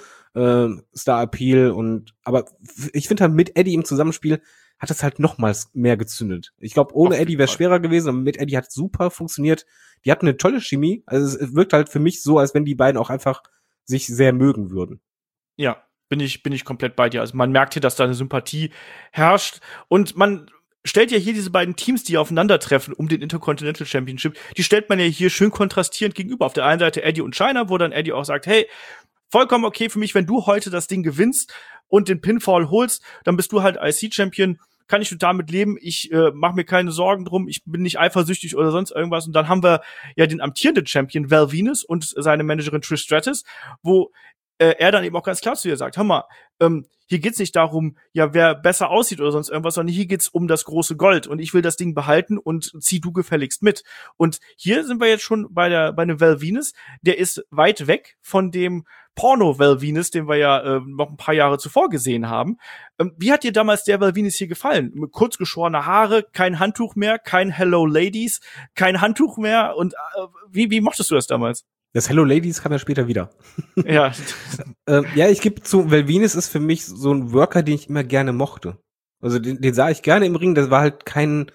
Star-Appeal und aber ich finde halt mit Eddie im Zusammenspiel hat das halt nochmals mehr gezündet. Ich glaube, ohne Eddie wäre es schwerer gewesen, aber mit Eddie hat es super funktioniert. Die hatten eine tolle Chemie. Also es wirkt halt für mich so, als wenn die beiden auch einfach sich sehr mögen würden. Ja, bin ich komplett bei dir. Also man merkt hier, dass da eine Sympathie herrscht und man stellt ja hier diese beiden Teams, die aufeinandertreffen um den Intercontinental Championship, die stellt man ja hier schön kontrastierend gegenüber. Auf der einen Seite Eddie und Chyna, wo dann Eddie auch sagt, hey, vollkommen okay für mich, wenn du heute das Ding gewinnst und den Pinfall holst, dann bist du halt IC-Champion, kann ich damit leben, ich mache mir keine Sorgen drum, ich bin nicht eifersüchtig oder sonst irgendwas. Und dann haben wir ja den amtierenden Champion Val Venis und seine Managerin Trish Stratus, wo er dann eben auch ganz klar zu ihr sagt, hör mal, hier geht's nicht darum, ja, wer besser aussieht oder sonst irgendwas, sondern hier geht's um das große Gold und ich will das Ding behalten und zieh du gefälligst mit. Und hier sind wir jetzt schon bei einem Val Venis, der ist weit weg von dem Porno Val Venis, den wir ja noch ein paar Jahre zuvor gesehen haben. Wie hat dir damals der Val Venis hier gefallen? Mit kurz geschorene Haare, kein Handtuch mehr, kein Hello Ladies, kein Handtuch mehr und wie mochtest du das damals? Das Hello Ladies kam ja später wieder. Ja. Ja, ich gebe zu, Val Venis ist für mich so ein Worker, den ich immer gerne mochte. Also den sah ich gerne im Ring, das war halt kein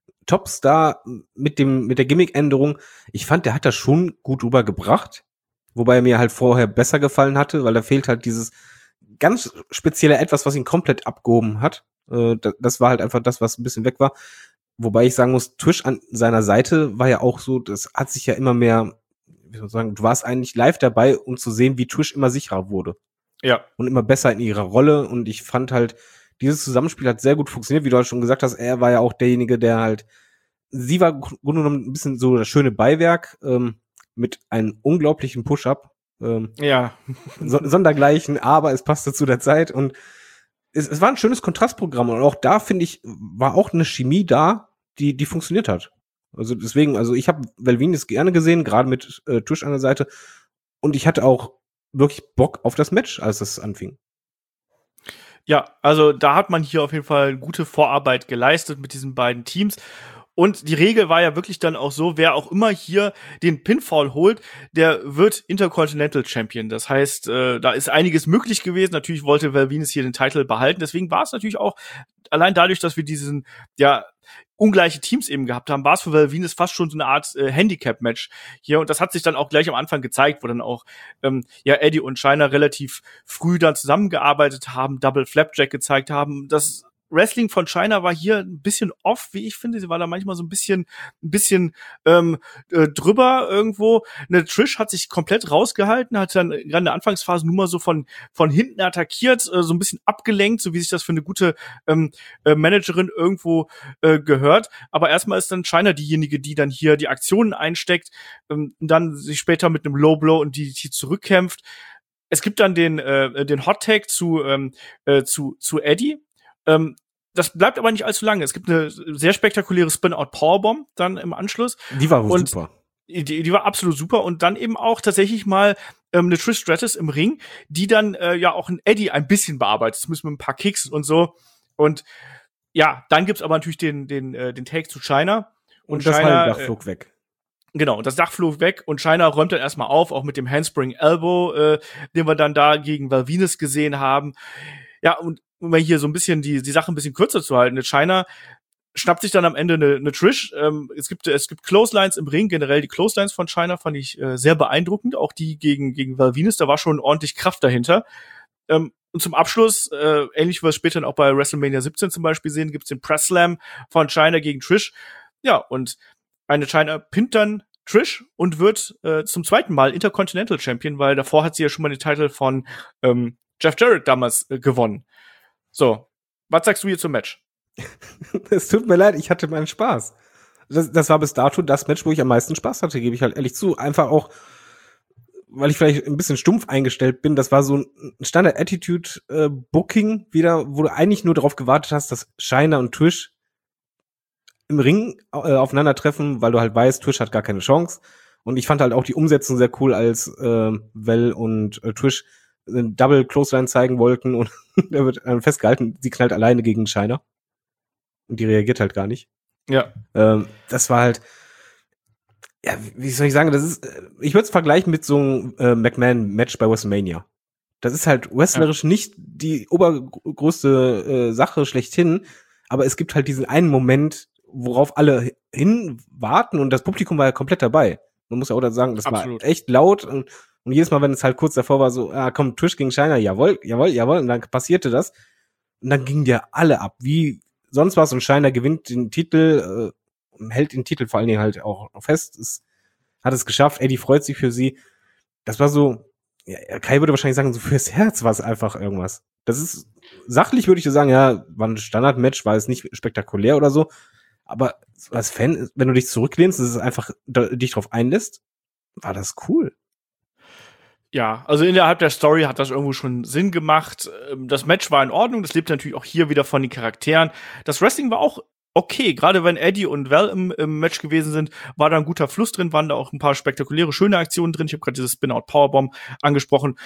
Topstar mit der Gimmick-Änderung. Ich fand, der hat das schon gut rübergebracht, wobei er mir halt vorher besser gefallen hatte, weil da fehlt halt dieses ganz spezielle Etwas, was ihn komplett abgehoben hat. Das war halt einfach das, was ein bisschen weg war. Wobei ich sagen muss, Trish an seiner Seite war ja auch so, das hat sich ja immer mehr, wie soll ich sagen, du warst eigentlich live dabei, um zu sehen, wie Trish immer sicherer wurde. Ja. Und immer besser in ihrer Rolle. Und ich fand halt, dieses Zusammenspiel hat sehr gut funktioniert, wie du halt schon gesagt hast. Er war ja auch derjenige, der halt, sie war im Grunde genommen ein bisschen so das schöne Beiwerk, mit einem unglaublichen Push-Up. Ja. Sondergleichen, aber es passte zu der Zeit und es war ein schönes Kontrastprogramm und auch da, finde ich, war auch eine Chemie da, die funktioniert hat. Also deswegen, also ich habe Val Venis gerne gesehen, gerade mit Trish an der Seite und ich hatte auch wirklich Bock auf das Match, als es anfing. Ja, also da hat man hier auf jeden Fall gute Vorarbeit geleistet mit diesen beiden Teams. Und die Regel war ja wirklich dann auch so, wer auch immer hier den Pinfall holt, der wird Intercontinental Champion. Das heißt, da ist einiges möglich gewesen. Natürlich wollte Val Venis hier den Titel behalten. Deswegen war es natürlich auch, allein dadurch, dass wir diesen, ja, ungleiche Teams eben gehabt haben, war es für Val Venis fast schon so eine Art Handicap-Match hier. Und das hat sich dann auch gleich am Anfang gezeigt, wo dann auch ja Eddie und Chyna relativ früh dann zusammengearbeitet haben, Double Flapjack gezeigt haben. Das Wrestling von Chyna war hier ein bisschen off, wie ich finde. Sie war da manchmal so ein bisschen drüber irgendwo. Eine Trish hat sich komplett rausgehalten, hat dann gerade in der Anfangsphase nur mal so von hinten attackiert, so ein bisschen abgelenkt, so wie sich das für eine gute Managerin irgendwo gehört. Aber erstmal ist dann Chyna diejenige, die dann hier die Aktionen einsteckt, dann sich später mit einem Low Blow und die zurückkämpft. Es gibt dann den Hot Tag zu Eddie. Das bleibt aber nicht allzu lange. Es gibt eine sehr spektakuläre Spin-Out-Powerbomb dann im Anschluss. Die war wohl super. Die war absolut super. Und dann eben auch tatsächlich mal eine Trish Stratus im Ring, die dann ja auch ein Eddie ein bisschen bearbeitet. Das müssen wir ein paar Kicks und so. Und ja, dann gibt's aber natürlich den Take zu Chyna. Und das Dach flog weg. Genau, das Dach flog weg und Chyna räumt dann erstmal auf, auch mit dem Handspring Elbow, den wir dann da gegen Val Venis gesehen haben. Ja, und um mal hier so ein bisschen die Sache ein bisschen kürzer zu halten, Chyna schnappt sich dann am Ende eine Trish. Es gibt Clotheslines im Ring, generell die Clotheslines von Chyna fand ich sehr beeindruckend, auch die gegen Val Venis, da war schon ordentlich Kraft dahinter. Und zum Abschluss, ähnlich wie wir es später dann auch bei WrestleMania 17 zum Beispiel sehen, gibt's den Press Slam von Chyna gegen Trish. Ja, und eine Chyna pinnt dann Trish und wird zum zweiten Mal Intercontinental Champion, weil davor hat sie ja schon mal den Titel von Jeff Jarrett damals gewonnen. So, was sagst du hier zum Match? Es tut mir leid, ich hatte meinen Spaß. das war bis dato das Match, wo ich am meisten Spaß hatte, gebe ich halt ehrlich zu. Einfach auch, weil ich vielleicht ein bisschen stumpf eingestellt bin, das war so ein Standard-Attitude-Booking wieder, wo du eigentlich nur darauf gewartet hast, dass Shayna und Trish im Ring aufeinandertreffen, weil du halt weißt, Trish hat gar keine Chance. Und ich fand halt auch die Umsetzung sehr cool, als Vel und Trish eine Double Clothesline zeigen wollten und da wird festgehalten, sie knallt alleine gegen Shayna. Und die reagiert halt gar nicht. Ja. Das war halt, ja, wie soll ich sagen, das ist, ich würde es vergleichen mit so einem McMahon-Match bei WrestleMania. Das ist halt wrestlerisch nicht die obergrößte Sache schlechthin, aber es gibt halt diesen einen Moment, worauf alle hinwarten und das Publikum war ja komplett dabei. Man muss ja auch sagen, das Absolut. war echt laut und jedes Mal, wenn es halt kurz davor war, so, komm, Trish gegen Shayna, jawohl, und dann passierte das und dann gingen die alle ab, wie sonst was und Shayna gewinnt den Titel, hält den Titel vor allen Dingen halt auch fest, hat es geschafft, Eddie freut sich für sie. Das war so, ja, Kai würde wahrscheinlich sagen, so fürs Herz war es einfach irgendwas. Das ist, sachlich würde ich sagen, ja, war ein Standardmatch, war es nicht spektakulär oder so, aber als Fan, wenn du dich zurücklehnst, das ist einfach, dich drauf einlässt, war das cool. Ja, also innerhalb der Story hat das irgendwo schon Sinn gemacht. Das Match war in Ordnung, das lebt natürlich auch hier wieder von den Charakteren. Das Wrestling war auch okay, gerade wenn Eddie und Val im Match gewesen sind, war da ein guter Fluss drin, waren da auch ein paar spektakuläre, schöne Aktionen drin. Ich habe gerade dieses Spin-Out-Powerbomb angesprochen.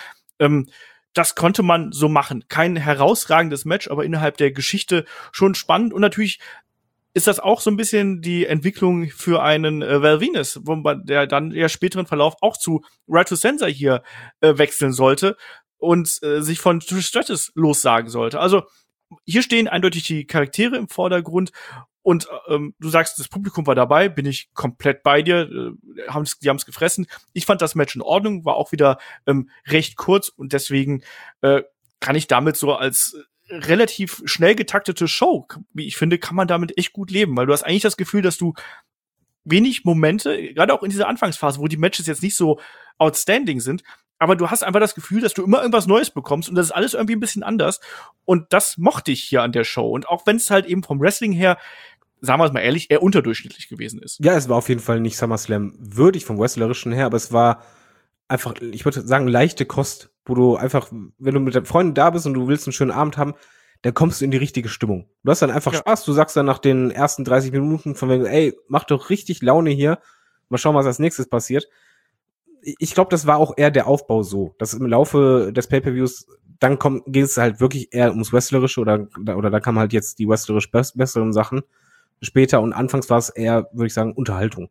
Das konnte man so machen. Kein herausragendes Match, aber innerhalb der Geschichte schon spannend. Und natürlich ist das auch so ein bisschen die Entwicklung für einen Val Venis, wo man der dann ja späteren Verlauf auch zu Right to Censor hier wechseln sollte und sich von Trish Stratus lossagen sollte. Also hier stehen eindeutig die Charaktere im Vordergrund und du sagst, das Publikum war dabei, bin ich komplett bei dir, die haben es gefressen. Ich fand das Match in Ordnung, war auch wieder recht kurz und deswegen kann ich damit so als relativ schnell getaktete Show, wie ich finde, kann man damit echt gut leben, weil du hast eigentlich das Gefühl, dass du wenig Momente, gerade auch in dieser Anfangsphase, wo die Matches jetzt nicht so outstanding sind, aber du hast einfach das Gefühl, dass du immer irgendwas Neues bekommst und das ist alles irgendwie ein bisschen anders und das mochte ich hier an der Show und auch wenn es halt eben vom Wrestling her, sagen wir es mal ehrlich, eher unterdurchschnittlich gewesen ist. Ja, es war auf jeden Fall nicht SummerSlam würdig vom Wrestlerischen her, aber es war einfach, ich würde sagen, leichte Kost, wo du einfach, wenn du mit deinen Freunden da bist und du willst einen schönen Abend haben, dann kommst du in die richtige Stimmung. Du hast dann einfach Spaß, du sagst dann nach den ersten 30 Minuten von wegen, ey, mach doch richtig Laune hier, mal schauen, was als nächstes passiert. Ich glaube, das war auch eher der Aufbau so, dass im Laufe des Pay-Per-Views dann geht es halt wirklich eher ums Wrestlerische oder da kamen halt jetzt die wrestlerisch besseren Sachen später und anfangs war es eher, würde ich sagen, Unterhaltung.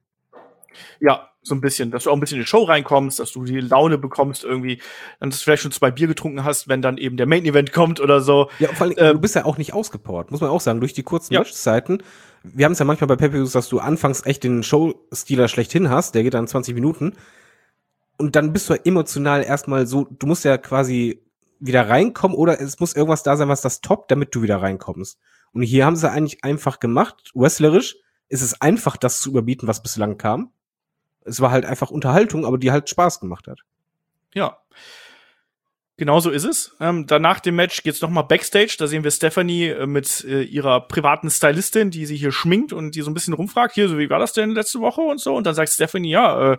Ja, so ein bisschen, dass du auch ein bisschen in die Show reinkommst, dass du die Laune bekommst irgendwie, dann dass du vielleicht schon 2 Bier getrunken hast, wenn dann eben der Main-Event kommt oder so. Ja, vor allem, du bist ja auch nicht ausgepowert, muss man auch sagen, durch die kurzen Matchzeiten. Wir haben es ja manchmal bei Pay-Per-Views, dass du anfangs echt den Show-Stealer schlechthin hast, der geht dann 20 Minuten und dann bist du emotional erstmal so, du musst ja quasi wieder reinkommen oder es muss irgendwas da sein, was das toppt, damit du wieder reinkommst. Und hier haben sie eigentlich einfach gemacht, wrestlerisch ist es einfach, das zu überbieten, was bislang kam. Es war halt einfach Unterhaltung, aber die halt Spaß gemacht hat. Ja. Genau so ist es. Danach dem Match geht's noch mal Backstage. Da sehen wir Stephanie mit ihrer privaten Stylistin, die sie hier schminkt und die so ein bisschen rumfragt, hier, so wie war das denn letzte Woche und so. Und dann sagt Stephanie,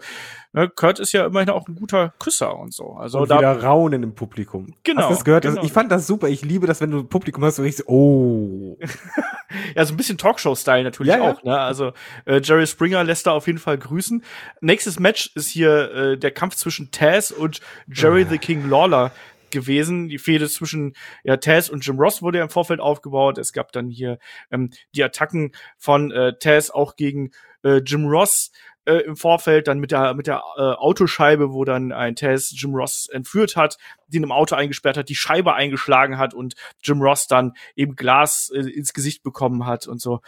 Kurt ist ja immerhin auch ein guter Küsser und so. Also und wieder Raunen im Publikum. Genau. Hast du das gehört? Genau. Ich fand das super. Ich liebe das, wenn du Publikum hast, so richtig so, oh. Ja, so ein bisschen Talkshow-Style natürlich auch, ne? Also Jerry Springer lässt da auf jeden Fall grüßen. Nächstes Match ist hier der Kampf zwischen Taz und Jerry the King Lawler gewesen. Die Fehde zwischen Taz und Jim Ross wurde ja im Vorfeld aufgebaut. Es gab dann hier die Attacken von Taz auch gegen Jim Ross im Vorfeld, dann mit der Autoscheibe, wo dann ein Taz Jim Ross entführt hat, den im Auto eingesperrt hat, die Scheibe eingeschlagen hat und Jim Ross dann eben Glas ins Gesicht bekommen hat und so.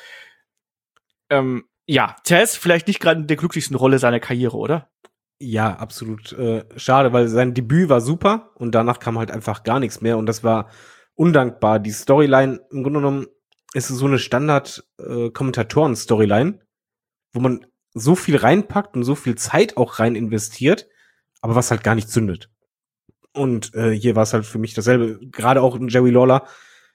Taz vielleicht nicht gerade in der glücklichsten Rolle seiner Karriere, oder? Ja, absolut schade, weil sein Debüt war super und danach kam halt einfach gar nichts mehr und das war undankbar. Die Storyline, im Grunde genommen, ist so eine Standard-Kommentatoren-Storyline, wo man so viel reinpackt und so viel Zeit auch rein investiert, aber was halt gar nicht zündet. Und hier war es halt für mich dasselbe. Gerade auch in Jerry Lawler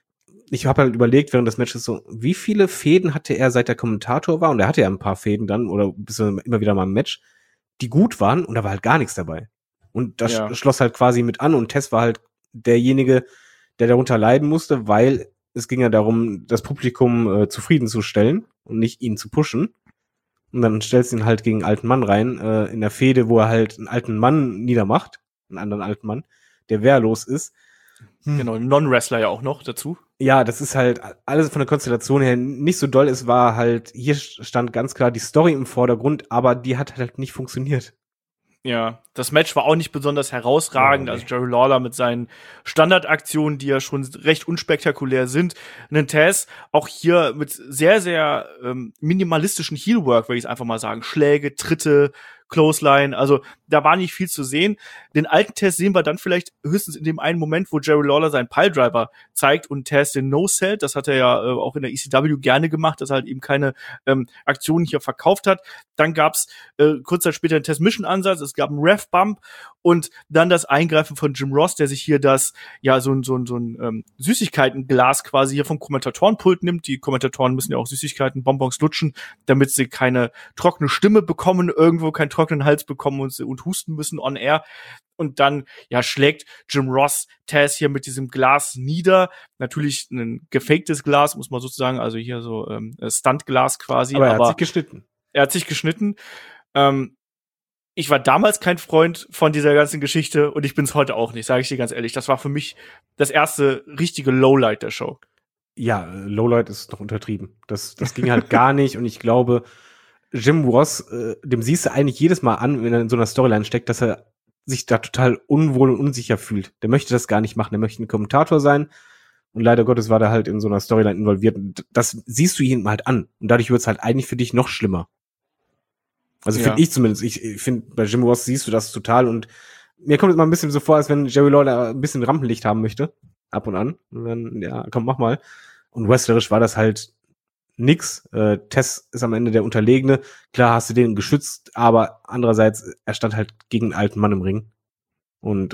ich habe halt überlegt während des Matches so, wie viele Fäden hatte er, seit der Kommentator war? Und er hatte ja ein paar Fäden dann, oder immer wieder mal im Match, die gut waren, und da war halt gar nichts dabei. Und das schloss halt quasi mit an, und Tess war halt derjenige, der darunter leiden musste, weil es ging ja darum, das Publikum zufriedenzustellen und nicht ihn zu pushen. Und dann stellst du ihn halt gegen einen alten Mann rein, in der Fehde, wo er halt einen alten Mann niedermacht, einen anderen alten Mann, der wehrlos ist. Genau, Non-Wrestler ja auch noch dazu. Ja, das ist halt alles von der Konstellation her nicht so doll. Es war halt, hier stand ganz klar die Story im Vordergrund, aber die hat halt nicht funktioniert. Ja, das Match war auch nicht besonders herausragend. Ja, nee. Also Jerry Lawler mit seinen Standardaktionen, die ja schon recht unspektakulär sind. Einen Taz auch hier mit sehr, sehr minimalistischen Heelwork, würde ich es einfach mal sagen. Schläge, Tritte, Clothesline, also da war nicht viel zu sehen. Den alten Taz sehen wir dann vielleicht höchstens in dem einen Moment, wo Jerry Lawler seinen Piledriver zeigt und Taz den No-Sell. Das hat er ja auch in der ECW gerne gemacht, dass er halt eben keine Aktionen hier verkauft hat. Dann gab's kurz Zeit später einen Taz-Mission-Ansatz, es gab einen Ref-Bump und dann das Eingreifen von Jim Ross, der sich hier das, ja, so ein Süßigkeitenglas quasi hier vom Kommentatorenpult nimmt. Die Kommentatoren müssen ja auch Süßigkeiten, Bonbons lutschen, damit sie keine trockene Stimme bekommen, irgendwo keinen trockenen Hals bekommen und husten müssen on air. Und dann, ja, schlägt Jim Ross Taz hier mit diesem Glas nieder. Natürlich ein gefaktes Glas, muss man sozusagen, also hier so Stuntglas quasi. Aber er hat sich geschnitten. Er hat sich geschnitten. Ich war damals kein Freund von dieser ganzen Geschichte und ich bin's heute auch nicht, sage ich dir ganz ehrlich. Das war für mich das erste richtige Lowlight der Show. Ja, Lowlight ist noch untertrieben. Das ging halt gar nicht, und ich glaube, Jim Ross, dem siehst du eigentlich jedes Mal an, wenn er in so einer Storyline steckt, dass er sich da total unwohl und unsicher fühlt. Der möchte das gar nicht machen. Der möchte ein Kommentator sein. Und leider Gottes war der halt in so einer Storyline involviert. Und das siehst du ihm halt an. Und dadurch wird's halt eigentlich für dich noch schlimmer. Also finde ich zumindest. Ich finde, bei Jim Ross siehst du das total. Und mir kommt es mal ein bisschen so vor, als wenn Jerry Lawler ein bisschen Rampenlicht haben möchte. Ab und an. Und dann, ja, komm, mach mal. Und wrestlerisch war das halt nix. Tess ist am Ende der Unterlegene. Klar hast du den geschützt, aber andererseits, er stand halt gegen einen alten Mann im Ring. Und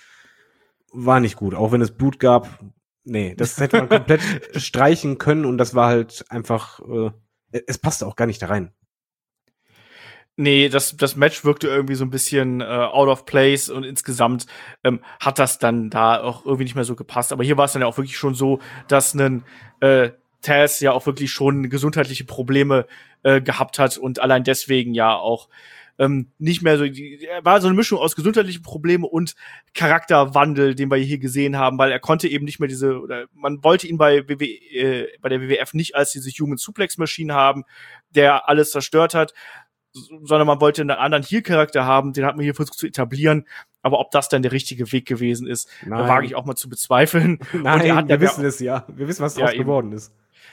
war nicht gut. Auch wenn es Blut gab. Nee, das hätte man komplett streichen können, und das war halt einfach, es passte auch gar nicht da rein. Nee, das Match wirkte irgendwie so ein bisschen out of place, und insgesamt hat das dann da auch irgendwie nicht mehr so gepasst. Aber hier war es dann ja auch wirklich schon so, dass ein Taz ja auch wirklich schon gesundheitliche Probleme gehabt hat und allein deswegen ja auch nicht mehr so, war so eine Mischung aus gesundheitlichen Problemen und Charakterwandel, den wir hier gesehen haben, weil er konnte eben nicht mehr oder man wollte ihn bei der WWF nicht als diese Human Suplex Machine haben, der alles zerstört hat, sondern man wollte einen anderen Heel-Charakter haben, den hat man hier versucht zu etablieren, aber ob das dann der richtige Weg gewesen ist, wage ich auch mal zu bezweifeln. Nein, wir wissen es ja. Wir wissen, was draus geworden ist.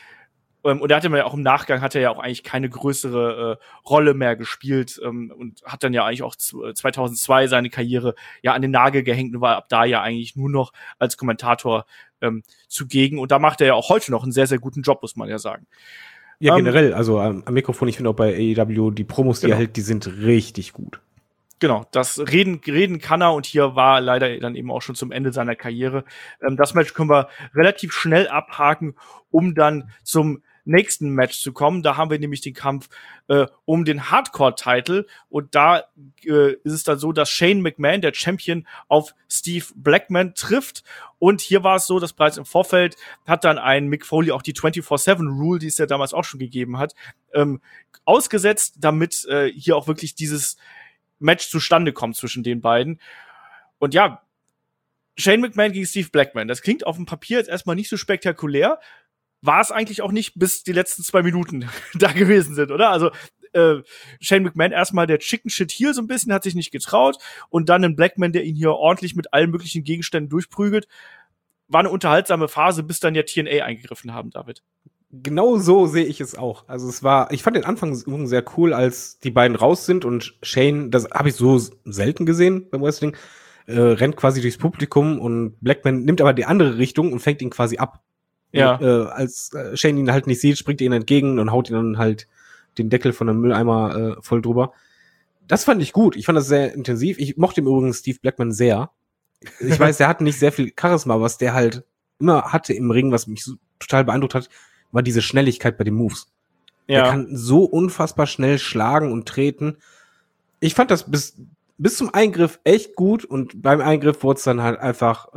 Und er hatte ja auch im Nachgang, hat er ja auch eigentlich keine größere Rolle mehr gespielt und hat dann ja eigentlich auch 2002 seine Karriere ja an den Nagel gehängt und war ab da ja eigentlich nur noch als Kommentator zugegen. Und da macht er ja auch heute noch einen sehr, sehr guten Job, muss man ja sagen. Ja, generell, also am Mikrofon, ich finde auch bei AEW, die Promos, die er hält, die sind richtig gut. Genau, das Reden kann er, und hier war leider dann eben auch schon zum Ende seiner Karriere. Das Match können wir relativ schnell abhaken, um dann zum nächsten Match zu kommen. Da haben wir nämlich den Kampf um den Hardcore-Title, und da ist es dann so, dass Shane McMahon, der Champion, auf Steve Blackman trifft, und hier war es so, dass bereits im Vorfeld hat dann ein Mick Foley auch die 24/7-Rule, die es ja damals auch schon gegeben hat, ausgesetzt, damit hier auch wirklich dieses Match zustande kommt zwischen den beiden. Und ja, Shane McMahon gegen Steve Blackman, das klingt auf dem Papier jetzt erstmal nicht so spektakulär, war es eigentlich auch nicht, bis die letzten 2 Minuten da gewesen sind, oder? Also Shane McMahon erstmal der Chicken Shit Heel so ein bisschen, hat sich nicht getraut, und dann ein Blackman, der ihn hier ordentlich mit allen möglichen Gegenständen durchprügelt. War eine unterhaltsame Phase, bis dann ja TNA eingegriffen haben, David. Genau so sehe ich es auch. Also ich fand den Anfang sehr cool, als die beiden raus sind und Shane, das habe ich so selten gesehen beim Wrestling, rennt quasi durchs Publikum, und Blackman nimmt aber die andere Richtung und fängt ihn quasi ab. Ja. Und, als Shane ihn halt nicht sieht, springt er ihn entgegen und haut ihn dann halt den Deckel von einem Mülleimer voll drüber. Das fand ich gut. Ich fand das sehr intensiv. Ich mochte im Übrigen Steve Blackman sehr. Ich weiß, der hat nicht sehr viel Charisma, was der halt immer hatte im Ring, was mich total beeindruckt hat, war diese Schnelligkeit bei den Moves. Ja. Er kann so unfassbar schnell schlagen und treten. Ich fand das bis zum Eingriff echt gut und beim Eingriff wurde es dann halt einfach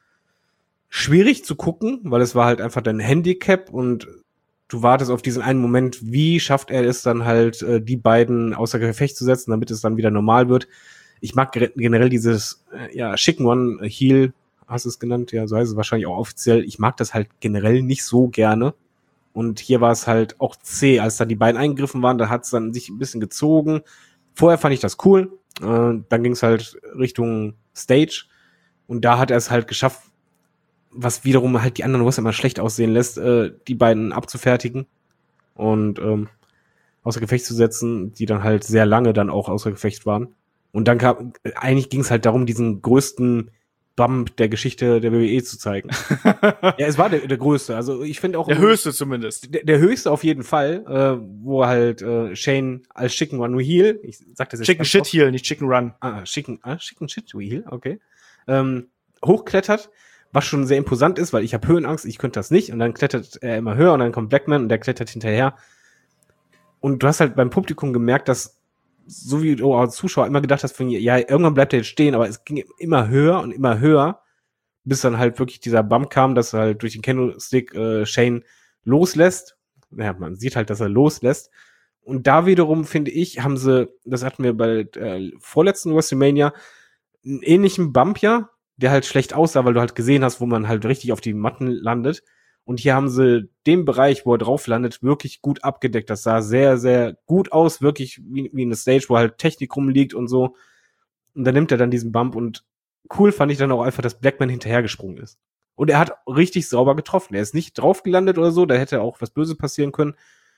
schwierig zu gucken, weil es war halt einfach dein Handicap und du wartest auf diesen einen Moment, wie schafft er es dann halt, die beiden außer Gefecht zu setzen, damit es dann wieder normal wird. Ich mag generell dieses Chicken One Heel, hast du es genannt? Ja, so heißt es wahrscheinlich auch offiziell. Ich mag das halt generell nicht so gerne. Und hier war es halt auch zäh, als dann die beiden eingegriffen waren, da hat es dann sich ein bisschen gezogen. Vorher fand ich das cool. Dann ging es halt Richtung Stage. Und da hat er es halt geschafft, was wiederum halt die anderen Wrestler immer schlecht aussehen lässt, die beiden abzufertigen und außer Gefecht zu setzen, die dann halt sehr lange dann auch außer Gefecht waren. Und dann eigentlich ging es halt darum, diesen größten Bump der Geschichte der WWE zu zeigen. Ja, es war der größte. Also ich finde auch der höchste zumindest. Der höchste auf jeden Fall, wo halt Shane als Chicken One Heel, ich sag das jetzt Chicken Shit Heel, nicht Chicken Run. Chicken Shit Heel, okay. Hochklettert, was schon sehr imposant ist, weil ich habe Höhenangst, ich könnte das nicht. Und dann klettert er immer höher und dann kommt Blackman und der klettert hinterher. Und du hast halt beim Publikum gemerkt, dass so wie du als Zuschauer immer gedacht hast, ja, irgendwann bleibt er jetzt stehen, aber es ging immer höher, bis dann halt wirklich dieser Bump kam, dass er halt durch den Candlestick Shane loslässt. Ja, man sieht halt, dass er loslässt. Und da wiederum, finde ich, haben sie, das hatten wir bei vorletzten WrestleMania, einen ähnlichen Bump ja, der halt schlecht aussah, weil du halt gesehen hast, wo man halt richtig auf die Matten landet. Und hier haben sie den Bereich, wo er drauf landet, wirklich gut abgedeckt. Das sah sehr, sehr gut aus, wirklich wie eine Stage, wo halt Technik rumliegt und so. Und dann nimmt er dann diesen Bump und cool fand ich dann auch einfach, dass Blackman hinterhergesprungen ist. Und er hat richtig sauber getroffen. Er ist nicht drauf gelandet oder so, da hätte auch was Böses passieren können.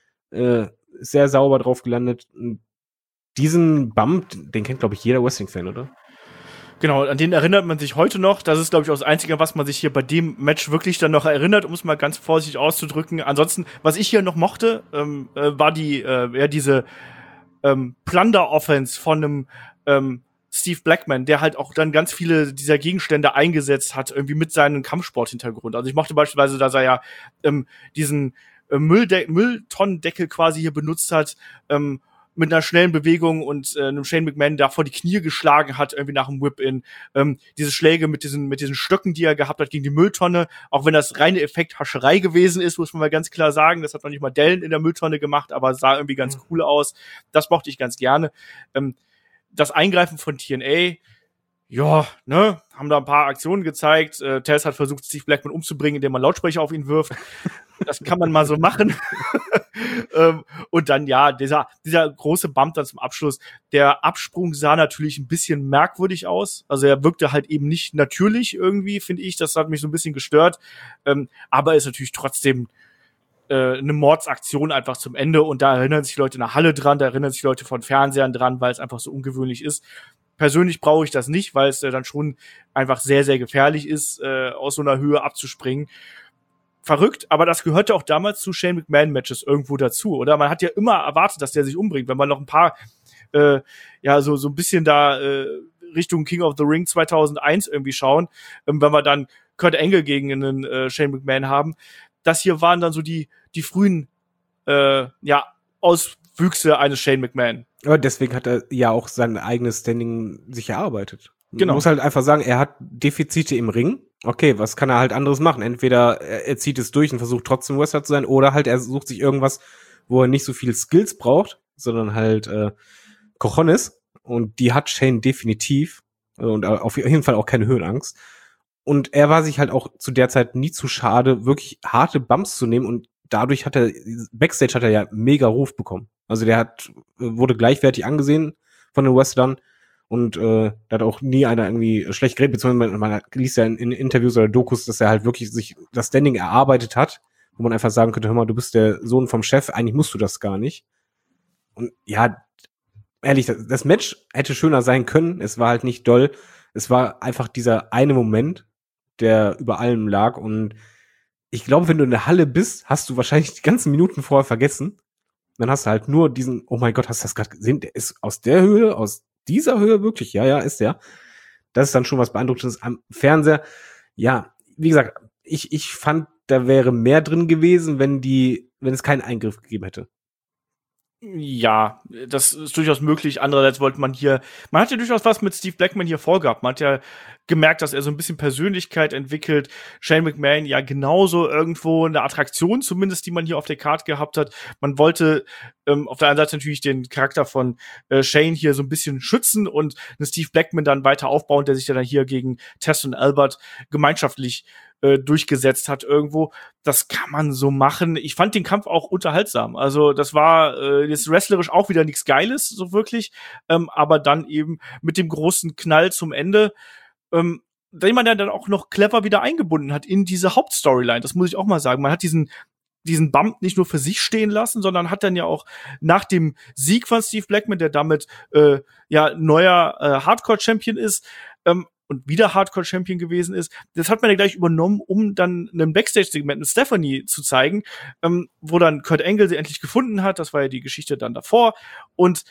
Sehr sauber drauf gelandet. Und diesen Bump, den kennt, glaube ich, jeder Wrestling-Fan, oder? Genau, an den erinnert man sich heute noch. Das ist, glaube ich, auch das Einzige, was man sich hier bei dem Match wirklich dann noch erinnert, um es mal ganz vorsichtig auszudrücken. Ansonsten, was ich hier noch mochte, war diese Plunder-Offense von einem Steve Blackman, der halt auch dann ganz viele dieser Gegenstände eingesetzt hat, irgendwie mit seinem Kampfsport-Hintergrund. Also ich mochte beispielsweise, dass er ja diesen Mülltonnendeckel quasi hier benutzt hat, mit einer schnellen Bewegung und einem Shane McMahon da vor die Knie geschlagen hat, irgendwie nach dem Whip-In. Diese Schläge mit diesen Stöcken, die er gehabt hat gegen die Mülltonne, auch wenn das reine Effekthascherei gewesen ist, muss man mal ganz klar sagen. Das hat noch nicht mal Dellen in der Mülltonne gemacht, aber sah irgendwie ganz cool aus. Das mochte ich ganz gerne. Das Eingreifen von TNA, ja, ne, haben da ein paar Aktionen gezeigt. Tess hat versucht, Steve Blackman umzubringen, indem man Lautsprecher auf ihn wirft. Das kann man mal so machen. Und dann, ja, dieser große Bump dann zum Abschluss. Der Absprung sah natürlich ein bisschen merkwürdig aus. Also er wirkte halt eben nicht natürlich irgendwie, finde ich. Das hat mich so ein bisschen gestört. Aber ist natürlich trotzdem eine Mordsaktion einfach zum Ende. Und da erinnern sich Leute in der Halle dran, da erinnern sich Leute von Fernsehern dran, weil es einfach so ungewöhnlich ist. Persönlich brauche ich das nicht, weil es dann schon einfach sehr, sehr gefährlich ist, aus so einer Höhe abzuspringen. Verrückt, aber das gehörte auch damals zu Shane McMahon-Matches irgendwo dazu, oder? Man hat ja immer erwartet, dass der sich umbringt, wenn man noch ein paar, so ein bisschen da Richtung King of the Ring 2001 irgendwie schauen, wenn wir dann Kurt Angle gegen einen Shane McMahon haben. Das hier waren dann so die frühen Auswüchse eines Shane McMahon. Aber deswegen hat er ja auch sein eigenes Standing sich erarbeitet. Genau. Man muss halt einfach sagen, er hat Defizite im Ring. Okay, was kann er halt anderes machen? Entweder er zieht es durch und versucht trotzdem Wrestler zu sein, oder halt er sucht sich irgendwas, wo er nicht so viel Skills braucht, sondern halt Cojones. Und die hat Shane definitiv. Und auf jeden Fall auch keine Höhenangst. Und er war sich halt auch zu der Zeit nie zu schade, wirklich harte Bumps zu nehmen. Und dadurch Backstage hat er ja mega Ruf bekommen. Also der wurde gleichwertig angesehen von den Wrestlern. Und da hat auch nie einer irgendwie schlecht geredet, beziehungsweise man liest ja in Interviews oder Dokus, dass er halt wirklich sich das Standing erarbeitet hat, wo man einfach sagen könnte, hör mal, du bist der Sohn vom Chef, eigentlich musst du das gar nicht. Und ja, ehrlich, das Match hätte schöner sein können, es war halt nicht doll, es war einfach dieser eine Moment, der über allem lag. Und ich glaube, wenn du in der Halle bist, hast du wahrscheinlich die ganzen Minuten vorher vergessen. Dann hast du halt nur diesen, oh mein Gott, hast du das gerade gesehen? Der ist aus der Höhe, aus dieser Höhe wirklich? Ja, ist der. Das ist dann schon was Beeindruckendes am Fernseher. Ja, wie gesagt, ich fand da wäre mehr drin gewesen, wenn es keinen Eingriff gegeben hätte. Ja, das ist durchaus möglich. Andererseits man hat ja durchaus was mit Steve Blackman hier vorgehabt. Man hat ja gemerkt, dass er so ein bisschen Persönlichkeit entwickelt. Shane McMahon ja genauso irgendwo eine Attraktion zumindest, die man hier auf der Karte gehabt hat. Man wollte auf der einen Seite natürlich den Charakter von Shane hier so ein bisschen schützen und einen Steve Blackman dann weiter aufbauen, der sich ja dann hier gegen Test und Albert gemeinschaftlich durchgesetzt hat irgendwo. Das kann man so machen. Ich fand den Kampf auch unterhaltsam. Also das war jetzt wrestlerisch auch wieder nichts Geiles, so wirklich. Aber dann eben mit dem großen Knall zum Ende, den man ja dann auch noch clever wieder eingebunden hat in diese Hauptstoryline. Das muss ich auch mal sagen. Man hat diesen Bump nicht nur für sich stehen lassen, sondern hat dann ja auch nach dem Sieg von Steve Blackman, der damit neuer Hardcore-Champion ist, und wieder Hardcore-Champion gewesen ist. Das hat man ja gleich übernommen, um dann ein Backstage-Segment mit Stephanie zu zeigen, wo dann Kurt Angle sie endlich gefunden hat. Das war ja die Geschichte dann davor. Und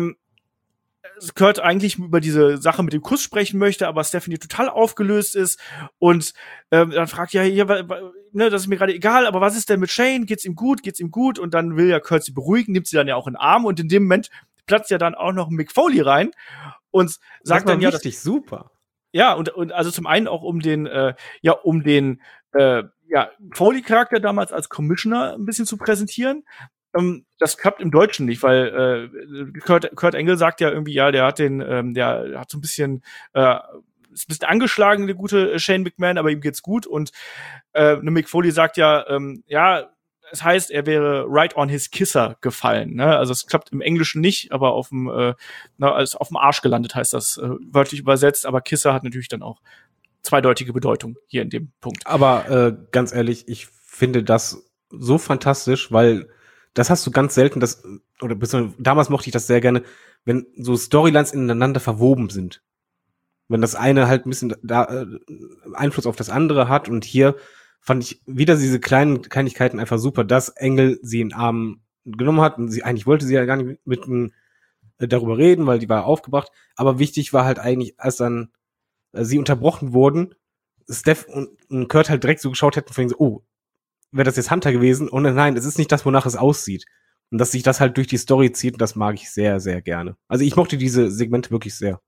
Kurt eigentlich über diese Sache mit dem Kuss sprechen möchte, aber Stephanie total aufgelöst ist und dann fragt das ist mir gerade egal, aber was ist denn mit Shane? Geht's ihm gut? Und dann will ja Kurt sie beruhigen, nimmt sie dann ja auch in den Arm und in dem Moment platzt ja dann auch noch Mick Foley rein und sagt dann richtig super. Ja, und also zum einen auch um den Foley-Charakter damals als Commissioner ein bisschen zu präsentieren. Das klappt im Deutschen nicht, weil Kurt Angle sagt ja irgendwie, der hat so ein bisschen ist ein bisschen angeschlagen, der gute Shane McMahon, aber ihm geht's gut und Mick Foley sagt es heißt, er wäre right on his kisser gefallen. Ne? Also es klappt im Englischen nicht, aber auf dem Arsch gelandet heißt das wörtlich übersetzt. Aber Kisser hat natürlich dann auch zweideutige Bedeutung hier in dem Punkt. Aber ganz ehrlich, ich finde das so fantastisch, weil das hast du ganz selten, damals mochte ich das sehr gerne, wenn so Storylines ineinander verwoben sind. Wenn das eine halt ein bisschen Einfluss auf das andere hat und hier fand ich wieder diese kleinen Kleinigkeiten einfach super, dass Engel sie in den Arm genommen hat und eigentlich wollte sie ja gar nicht mit darüber reden, weil die war aufgebracht, aber wichtig war halt eigentlich, als dann sie unterbrochen wurden, Steph und Kurt halt direkt so geschaut hätten, von so, wäre das jetzt Hunter gewesen? Und nein, es ist nicht das, wonach es aussieht. Und dass sich das halt durch die Story zieht, das mag ich sehr, sehr gerne. Also ich mochte diese Segmente wirklich sehr.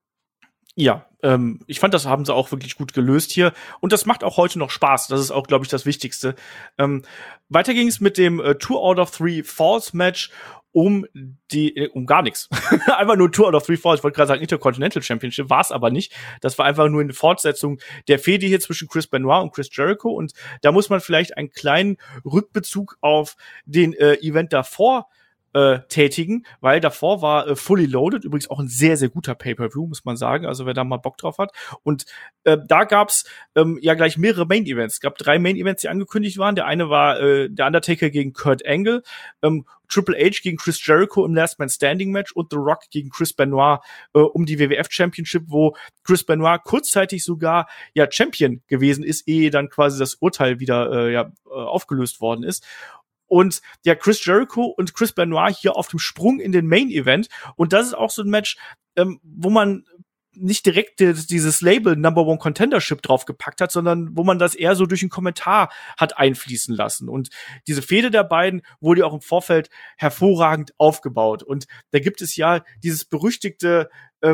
Ja, ich fand, das haben sie auch wirklich gut gelöst hier. Und das macht auch heute noch Spaß. Das ist auch, glaube ich, das Wichtigste. Weiter ging es mit dem 2 out of 3 Falls Match um gar nichts. Einfach nur 2 out of 3 Falls. Ich wollte gerade sagen Intercontinental Championship, war es aber nicht. Das war einfach nur eine Fortsetzung der Fehde hier zwischen Chris Benoit und Chris Jericho. Und da muss man vielleicht einen kleinen Rückbezug auf den Event davor tätigen, weil davor war Fully Loaded, übrigens auch ein sehr, sehr guter Pay-Per-View, muss man sagen, also wer da mal Bock drauf hat. Und da gab's gleich mehrere Main-Events. Es gab 3 Main-Events, die angekündigt waren. Der eine war der Undertaker gegen Kurt Angle, Triple H gegen Chris Jericho im Last Man Standing Match und The Rock gegen Chris Benoit um die WWF Championship, wo Chris Benoit kurzzeitig sogar Champion gewesen ist, ehe dann quasi das Urteil wieder aufgelöst worden ist. Und Chris Jericho und Chris Benoit hier auf dem Sprung in den Main Event. Und das ist auch so ein Match, wo man nicht direkt dieses Label Number One Contendership draufgepackt hat, sondern wo man das eher so durch einen Kommentar hat einfließen lassen. Und diese Fehde der beiden wurde auch im Vorfeld hervorragend aufgebaut. Und da gibt es ja dieses berüchtigte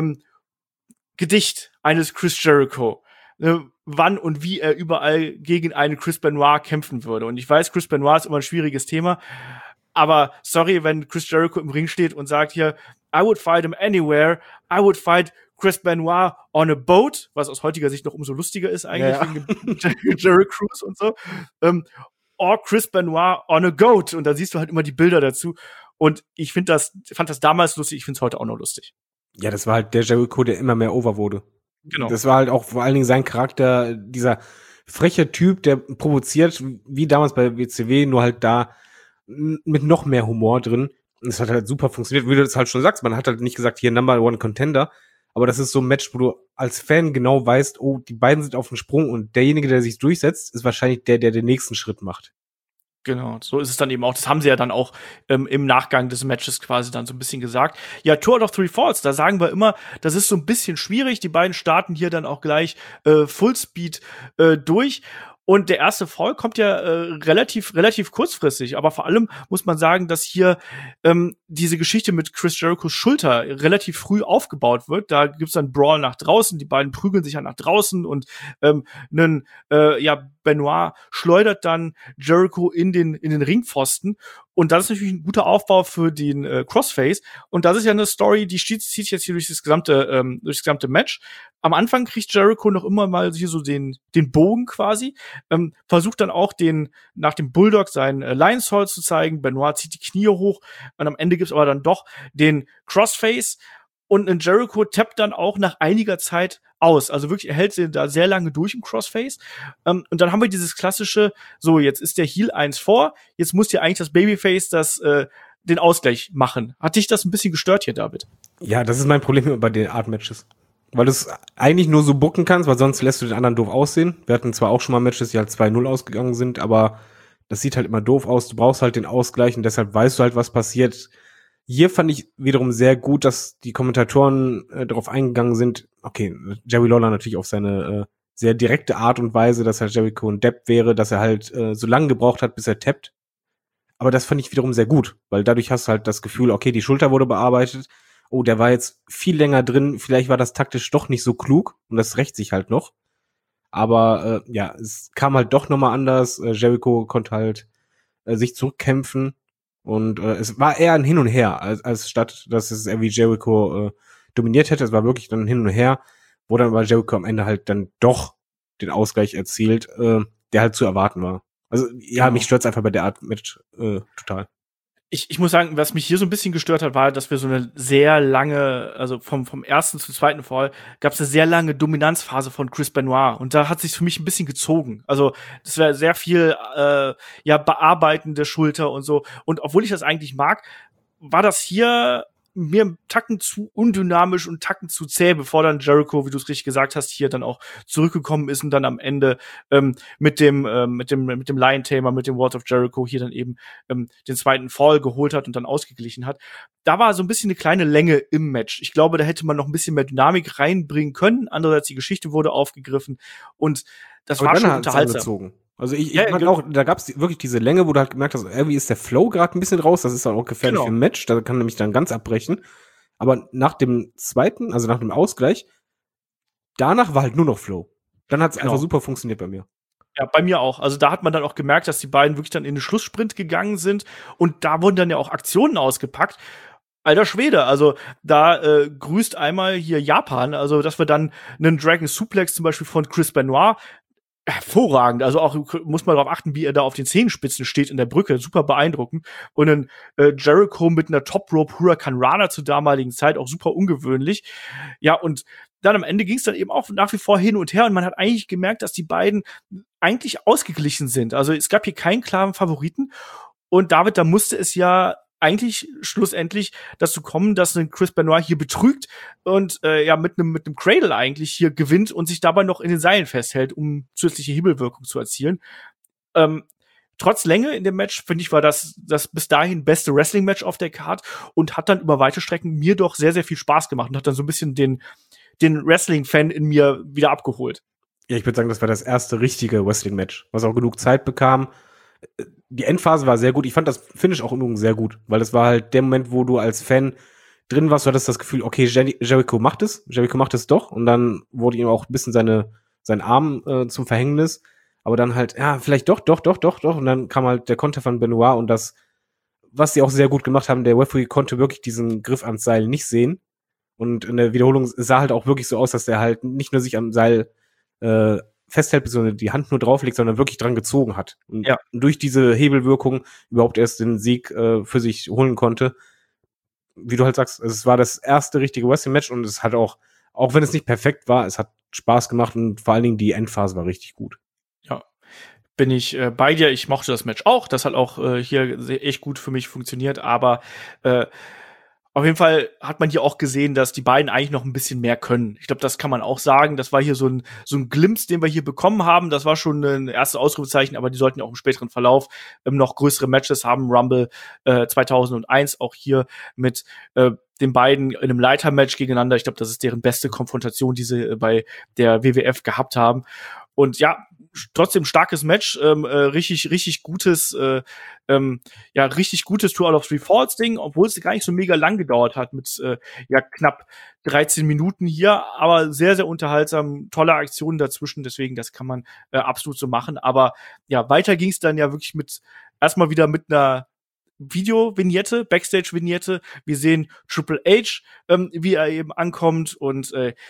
Gedicht eines Chris Jericho, wann und wie er überall gegen einen Chris Benoit kämpfen würde. Und ich weiß, Chris Benoit ist immer ein schwieriges Thema, aber sorry, wenn Chris Jericho im Ring steht und sagt hier, I would fight him anywhere, I would fight Chris Benoit on a boat, was aus heutiger Sicht noch umso lustiger ist eigentlich, wegen dem Jerry Cruise und so, or Chris Benoit on a goat. Und da siehst du halt immer die Bilder dazu. Und ich fand das damals lustig, ich finde es heute auch noch lustig. Ja, das war halt der Jericho, der immer mehr over wurde. Genau. Das war halt auch vor allen Dingen sein Charakter, dieser freche Typ, der provoziert, wie damals bei WCW, nur halt da mit noch mehr Humor drin. Und es hat halt super funktioniert, wie du das halt schon sagst. Man hat halt nicht gesagt, hier Number One Contender, aber das ist so ein Match, wo du als Fan genau weißt, die beiden sind auf dem Sprung und derjenige, der sich durchsetzt, ist wahrscheinlich der den nächsten Schritt macht. Genau, so ist es dann eben auch. Das haben sie ja dann auch im Nachgang des Matches quasi dann so ein bisschen gesagt. Ja, 2 out of 3 Falls, da sagen wir immer, das ist so ein bisschen schwierig. Die beiden starten hier dann auch gleich Fullspeed durch. Und der erste Fall kommt ja relativ kurzfristig. Aber vor allem muss man sagen, dass hier diese Geschichte mit Chris Jerichos Schulter relativ früh aufgebaut wird. Da gibt's dann Brawl nach draußen. Die beiden prügeln sich ja nach draußen und Benoit schleudert dann Jericho in den Ringpfosten. Und das ist natürlich ein guter Aufbau für den Crossface. Und das ist ja eine Story, die zieht jetzt hier durch das gesamte Match. Am Anfang kriegt Jericho noch immer mal hier so den Bogen quasi, versucht dann auch nach dem Bulldog seinen Lion's Hold zu zeigen. Benoit zieht die Knie hoch und am Ende gibt's aber dann doch den Crossface. Und ein Jericho tappt dann auch nach einiger Zeit aus. Also wirklich, er hält sie da sehr lange durch im Crossface. Und dann haben wir dieses klassische, so, jetzt ist der Heel 1 vor, jetzt muss ja eigentlich das Babyface den Ausgleich machen. Hat dich das ein bisschen gestört hier, David? Ja, das ist mein Problem bei den Art-Matches. Weil du es eigentlich nur so booken kannst, weil sonst lässt du den anderen doof aussehen. Wir hatten zwar auch schon mal Matches, die halt 2-0 ausgegangen sind, aber das sieht halt immer doof aus. Du brauchst halt den Ausgleich und deshalb weißt du halt, was passiert. Hier fand ich wiederum sehr gut, dass die Kommentatoren darauf eingegangen sind. Okay, Jerry Lawler natürlich auf seine sehr direkte Art und Weise, dass halt Jericho ein Depp wäre, dass er halt so lange gebraucht hat, bis er tappt. Aber das fand ich wiederum sehr gut, weil dadurch hast du halt das Gefühl, okay, die Schulter wurde bearbeitet. Oh, der war jetzt viel länger drin. Vielleicht war das taktisch doch nicht so klug und das rächt sich halt noch. Aber es kam halt doch nochmal anders. Jericho konnte halt sich zurückkämpfen. Und es war eher ein Hin und Her, als statt, dass es irgendwie Jericho dominiert hätte. Es war wirklich dann Hin und Her, wo dann aber Jericho am Ende halt dann doch den Ausgleich erzielt, der halt zu erwarten war. Also ja, mich stört's einfach bei der Art mit total. Ich muss sagen, was mich hier so ein bisschen gestört hat, war, dass wir so eine sehr lange, also vom ersten zum zweiten Fall, gab es eine sehr lange Dominanzphase von Chris Benoit. Und da hat sich für mich ein bisschen gezogen. Also das wäre sehr viel Bearbeiten der Schulter und so. Und obwohl ich das eigentlich mag, war das hier mir einen Tacken zu undynamisch und Tacken zu zäh, bevor dann Jericho, wie du es richtig gesagt hast, hier dann auch zurückgekommen ist und dann am Ende mit dem Lion Tamer, mit dem Walls of Jericho hier dann eben den zweiten Fall geholt hat und dann ausgeglichen hat. Da war so ein bisschen eine kleine Länge im Match. Ich glaube, da hätte man noch ein bisschen mehr Dynamik reinbringen können. Andererseits, die Geschichte wurde aufgegriffen und das war schon unterhaltsam. Also ich fand auch, da gab es wirklich diese Länge, wo du halt gemerkt hast, irgendwie ist der Flow gerade ein bisschen raus, das ist dann auch gefährlich im Match, da kann nämlich dann ganz abbrechen. Aber nach dem zweiten, also nach dem Ausgleich, danach war halt nur noch Flow. Dann hat es einfach super funktioniert bei mir. Ja, bei mir auch. Also da hat man dann auch gemerkt, dass die beiden wirklich dann in den Schlusssprint gegangen sind und da wurden dann ja auch Aktionen ausgepackt. Alter Schwede, also da grüßt einmal hier Japan, also dass wir dann einen Dragon Suplex zum Beispiel von Chris Benoit, hervorragend, also auch muss man darauf achten, wie er da auf den Zehenspitzen steht in der Brücke, super beeindruckend. Und dann Jericho mit einer Top Rope Hurricane Rana zur damaligen Zeit, auch super ungewöhnlich. Ja, und dann am Ende ging es dann eben auch nach wie vor hin und her und man hat eigentlich gemerkt, dass die beiden eigentlich ausgeglichen sind. Also es gab hier keinen klaren Favoriten und David, da musste es ja eigentlich schlussendlich dazu kommen, dass ein Chris Benoit hier betrügt und mit einem Cradle eigentlich hier gewinnt und sich dabei noch in den Seilen festhält, um zusätzliche Hebelwirkung zu erzielen. Trotz Länge in dem Match, finde ich, war das bis dahin beste Wrestling-Match auf der Card und hat dann über weite Strecken mir doch sehr, sehr viel Spaß gemacht und hat dann so ein bisschen den Wrestling-Fan in mir wieder abgeholt. Ja, ich würde sagen, das war das erste richtige Wrestling-Match, was auch genug Zeit bekam. Die Endphase war sehr gut. Ich fand das Finish auch übrigens sehr gut, weil das war halt der Moment, wo du als Fan drin warst, du hattest das Gefühl, okay, Jericho macht es doch und dann wurde ihm auch ein bisschen sein Arm zum Verhängnis, aber dann halt, ja, vielleicht doch und dann kam halt der Konter von Benoit und das, was sie auch sehr gut gemacht haben, der Referee konnte wirklich diesen Griff ans Seil nicht sehen und in der Wiederholung sah halt auch wirklich so aus, dass der halt nicht nur sich am Seil festhält, beziehungsweise die Hand nur drauflegt, sondern wirklich dran gezogen hat. Und durch diese Hebelwirkung überhaupt erst den Sieg für sich holen konnte. Wie du halt sagst, es war das erste richtige Wrestling-Match und es hat auch wenn es nicht perfekt war, es hat Spaß gemacht und vor allen Dingen die Endphase war richtig gut. Ja, bin ich bei dir. Ich mochte das Match auch. Das hat auch hier echt gut für mich funktioniert, aber auf jeden Fall hat man hier auch gesehen, dass die beiden eigentlich noch ein bisschen mehr können. Ich glaube, das kann man auch sagen. Das war hier so ein Glimpse, den wir hier bekommen haben. Das war schon ein erstes Ausrufezeichen, aber die sollten ja auch im späteren Verlauf noch größere Matches haben. Rumble 2001 auch hier mit den beiden in einem Leitermatch gegeneinander. Ich glaube, das ist deren beste Konfrontation, die sie bei der WWF gehabt haben. Und ja, trotzdem starkes Match, richtig gutes, richtig gutes Two out of Three Falls Ding, obwohl es gar nicht so mega lang gedauert hat mit knapp 13 Minuten hier, aber sehr, sehr unterhaltsam, tolle Aktionen dazwischen, deswegen das kann man absolut so machen. Aber ja, weiter ging es dann ja wirklich erstmal wieder mit einer Video-Vignette, Backstage-Vignette. Wir sehen Triple H, wie er eben ankommt und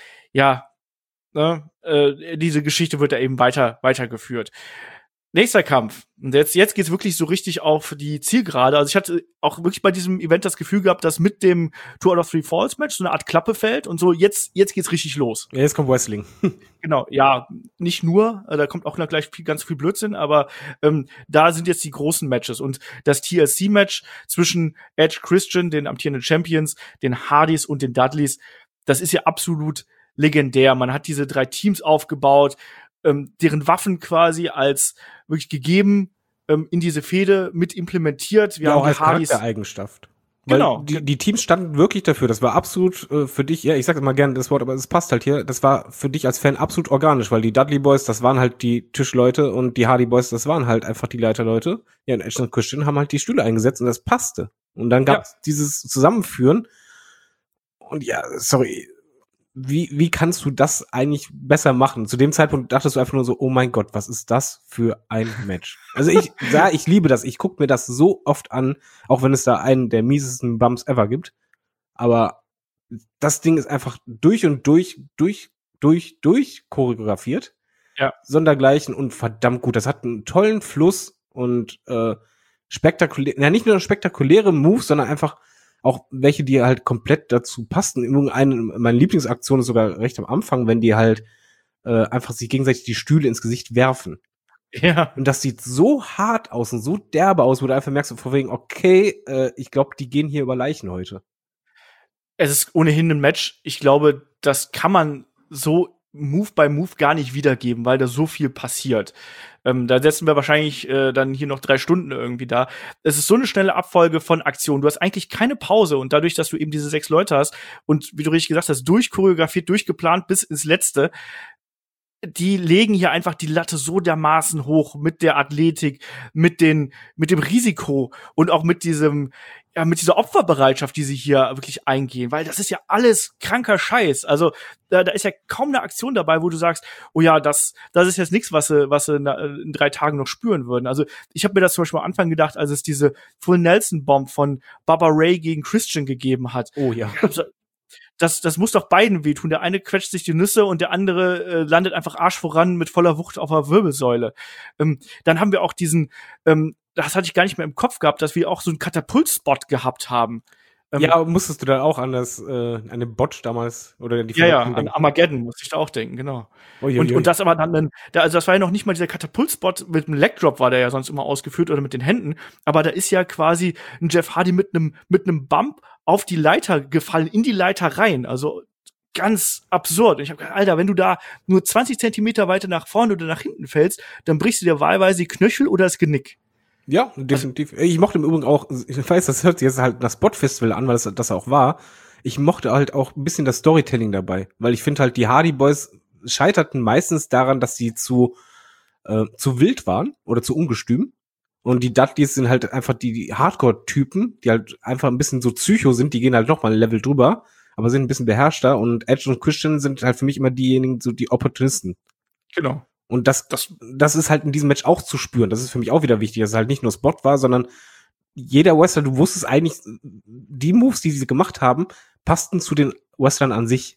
diese Geschichte wird da eben weitergeführt. Nächster Kampf. Und jetzt geht's wirklich so richtig auf die Zielgerade. Also ich hatte auch wirklich bei diesem Event das Gefühl gehabt, dass mit dem Two out of Three Falls Match so eine Art Klappe fällt und so jetzt geht's richtig los. Ja, jetzt kommt Wrestling. Genau, ja, nicht nur, da kommt auch noch gleich ganz viel Blödsinn, aber da sind jetzt die großen Matches und das TLC-Match zwischen Edge, Christian, den amtierenden Champions, den Hardys und den Dudleys, das ist ja absolut legendär. Man hat diese 3 Teams aufgebaut, deren Waffen quasi als wirklich gegeben in diese Fehde mit implementiert. Wir haben auch als Hardys Charaktereigenschaft. Weil genau. Die Teams standen wirklich dafür. Das war absolut für dich, ja, ich sag immer gerne das Wort, aber es passt halt hier. Das war für dich als Fan absolut organisch, weil die Dudley Boys, das waren halt die Tischleute und die Hardy Boys, das waren halt einfach die Leiterleute. Ja, und Edge und Christian haben halt die Stühle eingesetzt und das passte. Und dann gab es dieses Zusammenführen. Und ja, sorry, wie kannst du das eigentlich besser machen? Zu dem Zeitpunkt dachtest du einfach nur so, oh mein Gott, was ist das für ein Match? Also ich liebe das. Ich gucke mir das so oft an, auch wenn es da einen der miesesten Bumps ever gibt. Aber das Ding ist einfach durch und durch choreografiert. Ja. Sondergleichen und verdammt gut. Das hat einen tollen Fluss und spektakulär, nicht nur spektakuläre Moves, sondern einfach auch welche, die halt komplett dazu passten. Meine Lieblingsaktion ist sogar recht am Anfang, wenn die halt einfach sich gegenseitig die Stühle ins Gesicht werfen. Ja. Und das sieht so hart aus und so derbe aus, wo du einfach merkst, von wegen, okay, ich glaube, die gehen hier über Leichen heute. Es ist ohnehin ein Match. Ich glaube, das kann man so Move by Move gar nicht wiedergeben, weil da so viel passiert. Da setzen wir wahrscheinlich dann hier noch 3 Stunden irgendwie da. Es ist so eine schnelle Abfolge von Aktionen. Du hast eigentlich keine Pause und dadurch, dass du eben diese 6 Leute hast und wie du richtig gesagt hast, durchchoreografiert, durchgeplant bis ins Letzte, die legen hier einfach die Latte so dermaßen hoch mit der Athletik, mit dem Risiko und auch mit dieser Opferbereitschaft, die sie hier wirklich eingehen, weil das ist ja alles kranker Scheiß. Also da ist ja kaum eine Aktion dabei, wo du sagst, oh ja, das ist jetzt nichts, was sie in 3 Tagen noch spüren würden. Also ich habe mir das zum Beispiel am Anfang gedacht, als es diese Full Nelson Bomb von Bubba Ray gegen Christian gegeben hat. Oh ja. Also, das muss doch beiden wehtun. Der eine quetscht sich die Nüsse und der andere landet einfach Arsch voran mit voller Wucht auf der Wirbelsäule. Dann haben wir auch diesen, das hatte ich gar nicht mehr im Kopf gehabt, dass wir auch so einen Katapultspot gehabt haben. Ja, musstest du dann auch an den Bot damals oder die an Armageddon musste ich da auch denken, genau. Und das aber dann, also das war ja noch nicht mal dieser Katapultspot mit dem Legdrop, war der ja sonst immer ausgeführt oder mit den Händen, aber da ist ja quasi ein Jeff Hardy mit einem Bump auf die Leiter gefallen, in die Leiter rein, also ganz absurd. Und ich habe gedacht, Alter, wenn du da nur 20 Zentimeter weiter nach vorne oder nach hinten fällst, dann brichst du dir wahlweise die Knöchel oder das Genick. Ja, definitiv. Ich mochte im Übrigen auch, ich weiß, das hört sich jetzt halt nach Spot-Festival an, weil das auch war. Ich mochte halt auch ein bisschen das Storytelling dabei, weil ich finde halt, die Hardy Boys scheiterten meistens daran, dass sie zu wild waren oder zu ungestüm. Und die Dudleys sind halt einfach die Hardcore-Typen, die halt einfach ein bisschen so Psycho sind, die gehen halt noch mal ein Level drüber, aber sind ein bisschen beherrschter. Und Edge und Christian sind halt für mich immer diejenigen, so die Opportunisten. Genau. Und das ist halt in diesem Match auch zu spüren. Das ist für mich auch wieder wichtig, dass es halt nicht nur Spot war, sondern jeder Wrestler, du wusstest eigentlich, die Moves, die sie gemacht haben, passten zu den Wrestlern an sich.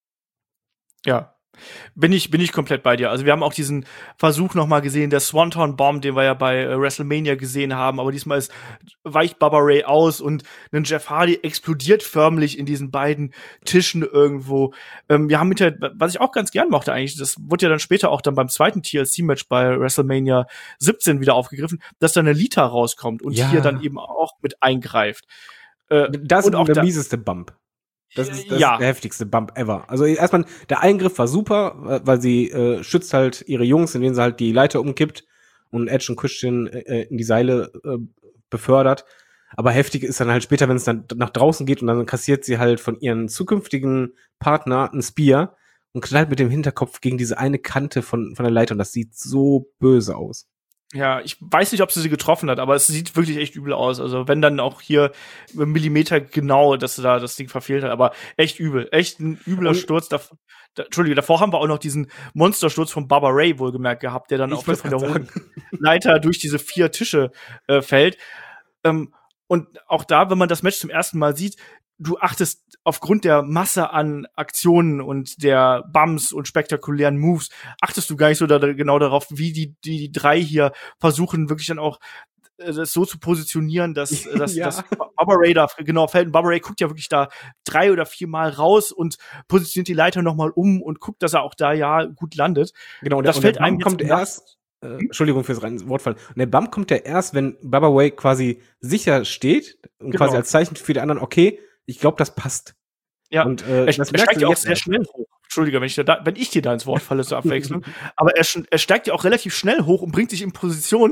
Ja. Bin ich komplett bei dir. Also wir haben auch diesen Versuch noch mal gesehen, der Swanton Bomb, den wir ja bei WrestleMania gesehen haben, aber diesmal weicht Bubba Ray aus und ein Jeff Hardy explodiert förmlich in diesen beiden Tischen irgendwo. Wir haben was ich auch ganz gern mochte eigentlich, das wurde ja dann später auch dann beim zweiten TLC-Match bei WrestleMania 17 wieder aufgegriffen, dass dann eine Lita rauskommt und hier dann eben auch mit eingreift. Das ist auch der mieseste Bump. Das ist der heftigste Bump ever. Also erstmal, der Eingriff war super, weil sie schützt halt ihre Jungs, indem sie halt die Leiter umkippt und Edge und Christian in die Seile befördert. Aber heftig ist dann halt später, wenn es dann nach draußen geht und dann kassiert sie halt von ihren zukünftigen Partner einen Spear und knallt mit dem Hinterkopf gegen diese eine Kante von der Leiter und das sieht so böse aus. Ja, ich weiß nicht, ob sie getroffen hat, aber es sieht wirklich echt übel aus. Also wenn dann auch hier Millimeter genau, dass sie da das Ding verfehlt hat, aber echt übel. Echt ein übler Sturz. Entschuldige, davor haben wir auch noch diesen Monstersturz von Baba Ray wohlgemerkt gehabt, der dann auch von der hohen Leiter durch diese 4 Tische fällt. Und auch da, wenn man das Match zum ersten Mal sieht, du achtest aufgrund der Masse an Aktionen und der Bumps und spektakulären Moves, achtest du gar nicht so genau darauf, wie die 3 hier versuchen, wirklich dann auch das so zu positionieren, dass Baba Ray da genau fällt. Und Baba Ray guckt ja wirklich da 3 oder 4 Mal raus und positioniert die Leiter nochmal um und guckt, dass er auch da ja gut landet. Genau, und das fällt einem kommt erst. Entschuldigung fürs Wortfall. Und der Bump kommt ja erst, wenn Baba Ray quasi sicher steht und quasi als Zeichen für die anderen, okay, ich glaube, das passt. Ja, und er steigt ja auch sehr schnell hoch. Entschuldige, wenn ich dir da ins Wort falle, zur Abwechslung. Aber er steigt ja auch relativ schnell hoch und bringt sich in Position.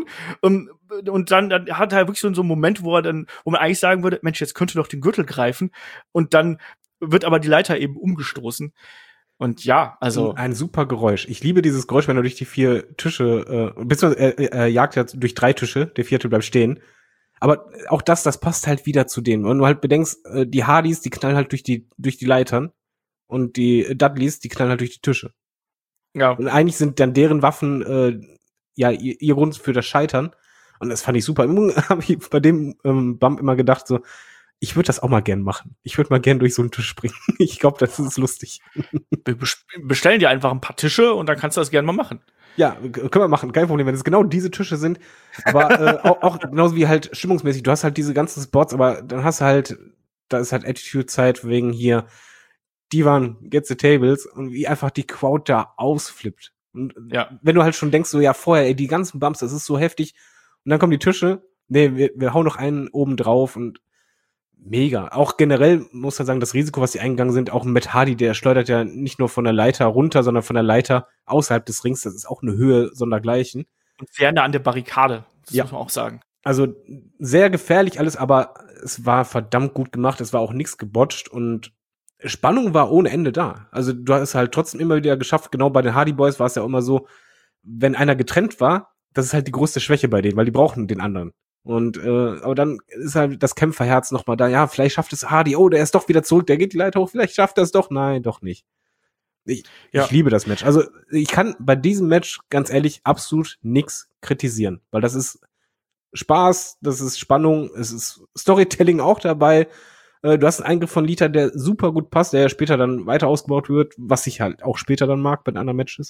Und dann hat er wirklich so einen Moment, wo man eigentlich sagen würde, Mensch, jetzt könnte doch den Gürtel greifen. Und dann wird aber die Leiter eben umgestoßen. Und ja, also. Ein super Geräusch. Ich liebe dieses Geräusch, wenn er durch die 4 Tische, beziehungsweise er jagt ja durch 3 Tische, der 4. bleibt stehen. Aber auch das passt halt wieder zu denen. Wenn du halt bedenkst, die Hardys, die knallen halt durch die Leitern und die Dudleys, die knallen halt durch die Tische. Ja. Und eigentlich sind dann deren Waffen ihr Grund für das Scheitern. Und das fand ich super. Habe ich bei dem Bump immer gedacht, so, ich würde das auch mal gern machen. Ich würde mal gern durch so einen Tisch springen. Ich glaube, das ist lustig. Wir bestellen dir einfach ein paar Tische und dann kannst du das gerne mal machen. Ja, können wir machen, kein Problem, wenn es genau diese Tische sind. Aber auch genauso wie halt stimmungsmäßig, du hast halt diese ganzen Spots, aber dann hast du halt, da ist halt Attitude-Zeit wegen hier, die waren Get the Tables und wie einfach die Crowd da ausflippt. Und wenn du halt schon denkst, so ja vorher, die ganzen Bumps, das ist so heftig und dann kommen die Tische, nee, wir hauen noch einen oben drauf und mega. Auch generell muss man sagen, das Risiko, was die eingegangen sind, auch Matt Hardy, der schleudert ja nicht nur von der Leiter runter, sondern von der Leiter außerhalb des Rings. Das ist auch eine Höhe sondergleichen. Und sehr nah an der Barrikade, das muss man auch sagen. Also sehr gefährlich alles, aber es war verdammt gut gemacht. Es war auch nichts gebotcht und Spannung war ohne Ende da. Also du hast halt trotzdem immer wieder geschafft, genau bei den Hardy Boys war es ja immer so, wenn einer getrennt war, das ist halt die größte Schwäche bei denen, weil die brauchen den anderen. Und aber dann ist halt das Kämpferherz noch mal da. Ja, vielleicht schafft es Hardy. Oh, der ist doch wieder zurück. Der geht die Leiter hoch. Vielleicht schafft er es doch. Nein, doch nicht. Ich liebe das Match. Also ich kann bei diesem Match ganz ehrlich absolut nichts kritisieren, weil das ist Spaß, das ist Spannung, es ist Storytelling auch dabei. Du hast einen Eingriff von Lita, der super gut passt, der ja später dann weiter ausgebaut wird, was ich halt auch später dann mag bei den anderen Matches.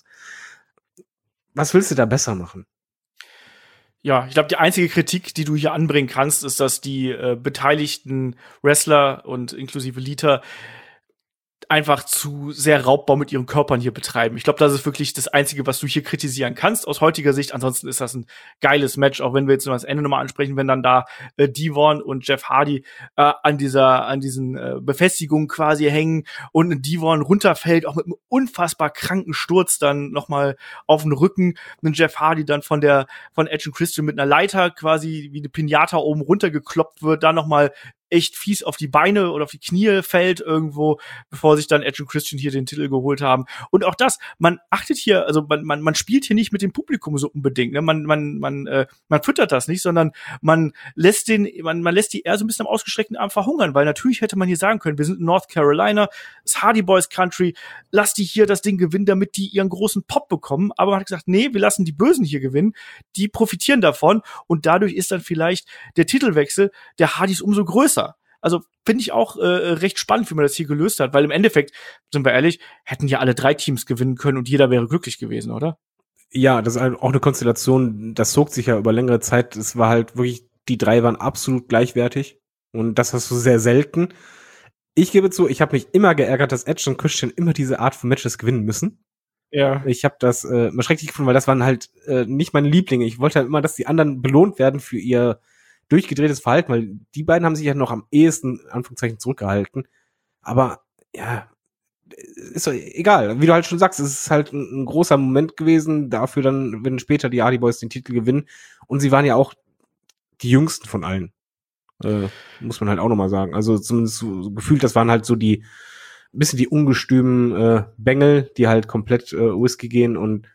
Was willst du da besser machen? Ja, ich glaube, die einzige Kritik, die du hier anbringen kannst, ist, dass die beteiligten Wrestler und inklusive Lita einfach zu sehr Raubbau mit ihren Körpern hier betreiben. Ich glaube, das ist wirklich das Einzige, was du hier kritisieren kannst aus heutiger Sicht. Ansonsten ist das ein geiles Match, auch wenn wir jetzt nur das Ende nochmal ansprechen, wenn dann da Devon und Jeff Hardy an diesen Befestigungen quasi hängen und Devon runterfällt, auch mit einem unfassbar kranken Sturz dann nochmal auf den Rücken. Und Jeff Hardy dann von Edge und Christian mit einer Leiter quasi wie eine Pinata oben runtergekloppt wird, dann nochmal echt fies auf die Beine oder auf die Knie fällt irgendwo, bevor sich dann Edge und Christian hier den Titel geholt haben. Und auch das, man achtet hier, also man spielt hier nicht mit dem Publikum so unbedingt, ne? Man füttert das nicht, sondern man lässt die eher so ein bisschen am ausgestreckten Arm verhungern, weil natürlich hätte man hier sagen können, wir sind in North Carolina, das Hardy Boys Country, lass die hier das Ding gewinnen, damit die ihren großen Pop bekommen. Aber man hat gesagt, nee, wir lassen die Bösen hier gewinnen, die profitieren davon und dadurch ist dann vielleicht der Titelwechsel der Hardys umso größer. Also finde ich auch recht spannend, wie man das hier gelöst hat, weil im Endeffekt, sind wir ehrlich, hätten ja alle 3 Teams gewinnen können und jeder wäre glücklich gewesen, oder? Ja, das ist auch eine Konstellation, das zog sich ja über längere Zeit. Es war halt wirklich, die 3 waren absolut gleichwertig und das hast du sehr selten. Ich gebe zu, ich habe mich immer geärgert, dass Edge und Christian immer diese Art von Matches gewinnen müssen. Ja. Ich habe das mal schrecklich gefunden, weil das waren halt nicht meine Lieblinge. Ich wollte halt immer, dass die anderen belohnt werden für ihr durchgedrehtes Verhalten, weil die beiden haben sich ja noch am ehesten, Anführungszeichen, zurückgehalten. Aber, ja, ist doch egal. Wie du halt schon sagst, es ist halt ein großer Moment gewesen, dafür dann, wenn später die Hardy Boys den Titel gewinnen. Und sie waren ja auch die jüngsten von allen. Muss man halt auch nochmal sagen. Also zumindest so gefühlt, das waren halt so die bisschen die ungestümen Bengel, die halt komplett Whisky gehen und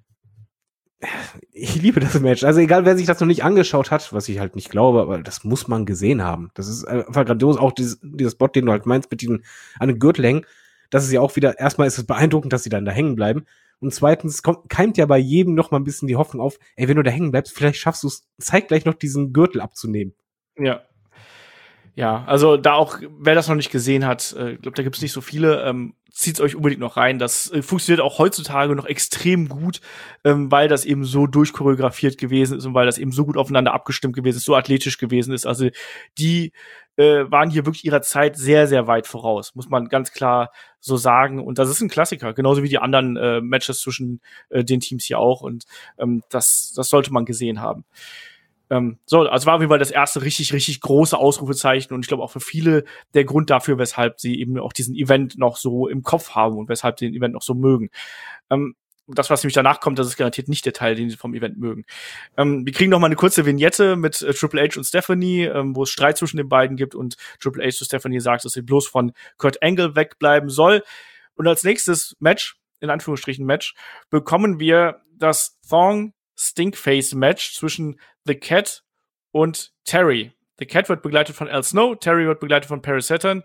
ich liebe das Match. Also egal, wer sich das noch nicht angeschaut hat, was ich halt nicht glaube, aber das muss man gesehen haben. Das ist einfach grandios. Auch dieser Spot, den du halt meinst, mit diesen an den Gürtel hängen. Das ist ja auch wieder, erstmal ist es beeindruckend, dass sie dann da hängen bleiben. Und zweitens keimt ja bei jedem noch mal ein bisschen die Hoffnung auf, ey, wenn du da hängen bleibst, vielleicht schaffst du es, zeitgleich noch diesen Gürtel abzunehmen. Ja. Ja, also da auch, wer das noch nicht gesehen hat, ich glaube, da gibt's nicht so viele, zieht's euch unbedingt noch rein. Das funktioniert auch heutzutage noch extrem gut, weil das eben so durchchoreografiert gewesen ist und weil das eben so gut aufeinander abgestimmt gewesen ist, so athletisch gewesen ist. Also die waren hier wirklich ihrer Zeit sehr, sehr weit voraus, muss man ganz klar so sagen. Und das ist ein Klassiker, genauso wie die anderen Matches zwischen den Teams hier auch. Und das sollte man gesehen haben. So, also war auf jeden Fall das erste richtig, richtig große Ausrufezeichen und ich glaube auch für viele der Grund dafür, weshalb sie eben auch diesen Event noch so im Kopf haben und weshalb sie den Event noch so mögen. Das, was nämlich danach kommt, das ist garantiert nicht der Teil, den sie vom Event mögen. Wir kriegen noch mal eine kurze Vignette mit Triple H und Stephanie, wo es Streit zwischen den beiden gibt und Triple H zu Stephanie sagt, dass sie bloß von Kurt Angle wegbleiben soll. Und als nächstes Match, in Anführungsstrichen Match, bekommen wir das Thong Stinkface-Match zwischen The Cat und Terry. The Cat wird begleitet von Al Snow, Terry wird begleitet von Paris Saturn.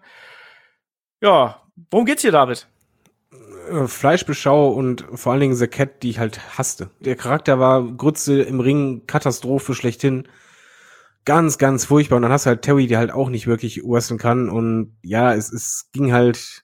Ja, worum geht's hier, David? Fleischbeschau und vor allen Dingen The Cat, die ich halt hasste. Der Charakter war Grütze im Ring, Katastrophe schlechthin. Ganz, ganz furchtbar. Und dann hast du halt Terry, die halt auch nicht wirklich wrestlen kann. Und ja, es ging halt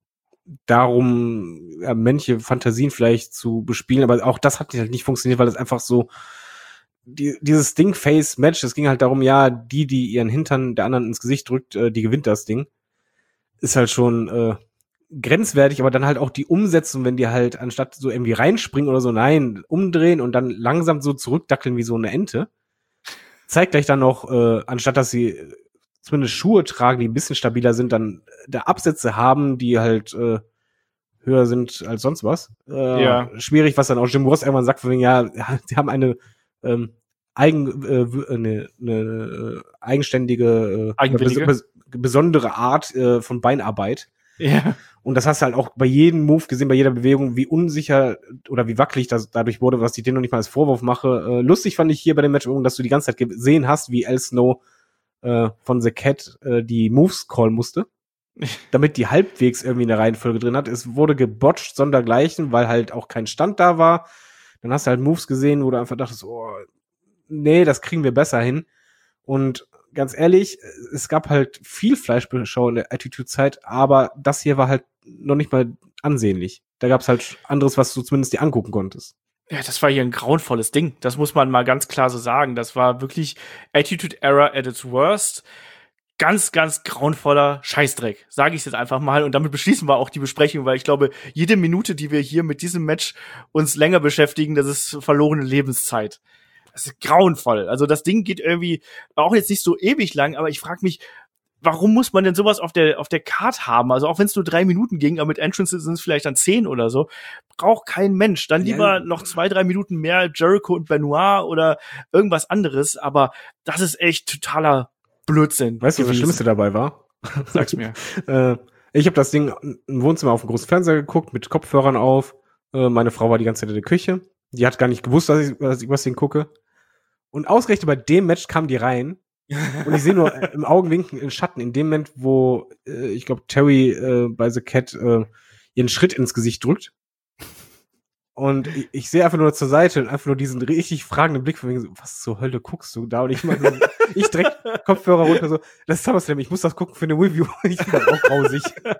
darum, ja, manche Fantasien vielleicht zu bespielen, aber auch das hat halt nicht funktioniert, weil das einfach so dieses Stinkface-Match, es ging halt darum, ja, die ihren Hintern der anderen ins Gesicht drückt, die gewinnt das Ding. Ist halt schon grenzwertig, aber dann halt auch die Umsetzung, wenn die halt anstatt so irgendwie reinspringen oder so, nein, umdrehen und dann langsam so zurückdackeln wie so eine Ente. Zeigt gleich dann noch, anstatt dass sie zumindest Schuhe tragen, die ein bisschen stabiler sind, dann da Absätze haben, die halt höher sind als sonst was. Ja. Schwierig, was dann auch Jim Ross irgendwann sagt, von wegen, ja, sie haben eine eigenständige, besondere Art von Beinarbeit. Ja. Und das hast du halt auch bei jedem Move gesehen, bei jeder Bewegung, wie unsicher oder wie wackelig das dadurch wurde, was ich dir noch nicht mal als Vorwurf mache. Lustig fand ich hier bei dem Match, dass du die ganze Zeit gesehen hast, wie Al Snow von The Cat die Moves callen musste, damit die halbwegs irgendwie eine Reihenfolge drin hat. Es wurde gebotcht sondergleichen, weil halt auch kein Stand da war. Dann hast du halt Moves gesehen, wo du einfach dachtest, oh, nee, das kriegen wir besser hin. Und ganz ehrlich, es gab halt viel Fleischbeschau in der Attitude-Zeit, aber das hier war halt noch nicht mal ansehnlich. Da gab's halt anderes, was du zumindest dir angucken konntest. Ja, das war hier ein grauenvolles Ding. Das muss man mal ganz klar so sagen. Das war wirklich Attitude Era at its worst. Ganz, ganz grauenvoller Scheißdreck, sage ich jetzt einfach mal. Und damit beschließen wir auch die Besprechung, weil ich glaube, jede Minute, die wir hier mit diesem Match uns länger beschäftigen, das ist verlorene Lebenszeit. Das ist grauenvoll. Also das Ding geht irgendwie auch jetzt nicht so ewig lang, aber ich frage mich, warum muss man denn sowas auf der Card haben? Also auch wenn es nur 3 Minuten ging, aber mit Entrances sind es vielleicht dann 10 oder so. Braucht kein Mensch. Dann lieber noch 2-3 Minuten mehr Jericho und Benoit oder irgendwas anderes. Aber das ist echt totaler Blödsinn. Weißt du, was das Schlimmste dabei war? Sag's mir. Ich habe das Ding im Wohnzimmer auf dem großen Fernseher geguckt, mit Kopfhörern auf. Meine Frau war die ganze Zeit in der Küche. Die hat gar nicht gewusst, dass ich was den gucke. Und ausgerechnet bei dem Match kam die rein. Und ich sehe nur im Augenwinkel in Schatten, in dem Moment, wo ich glaube, Terry bei The Cat ihren Schritt ins Gesicht drückt. Und ich sehe einfach nur zur Seite und einfach nur diesen richtig fragenden Blick von wegen, was zur Hölle guckst du da? Und ich direkt Kopfhörer runter so, das ist SummerSlam, ich muss das gucken für eine Review. Ich bin auch grausig.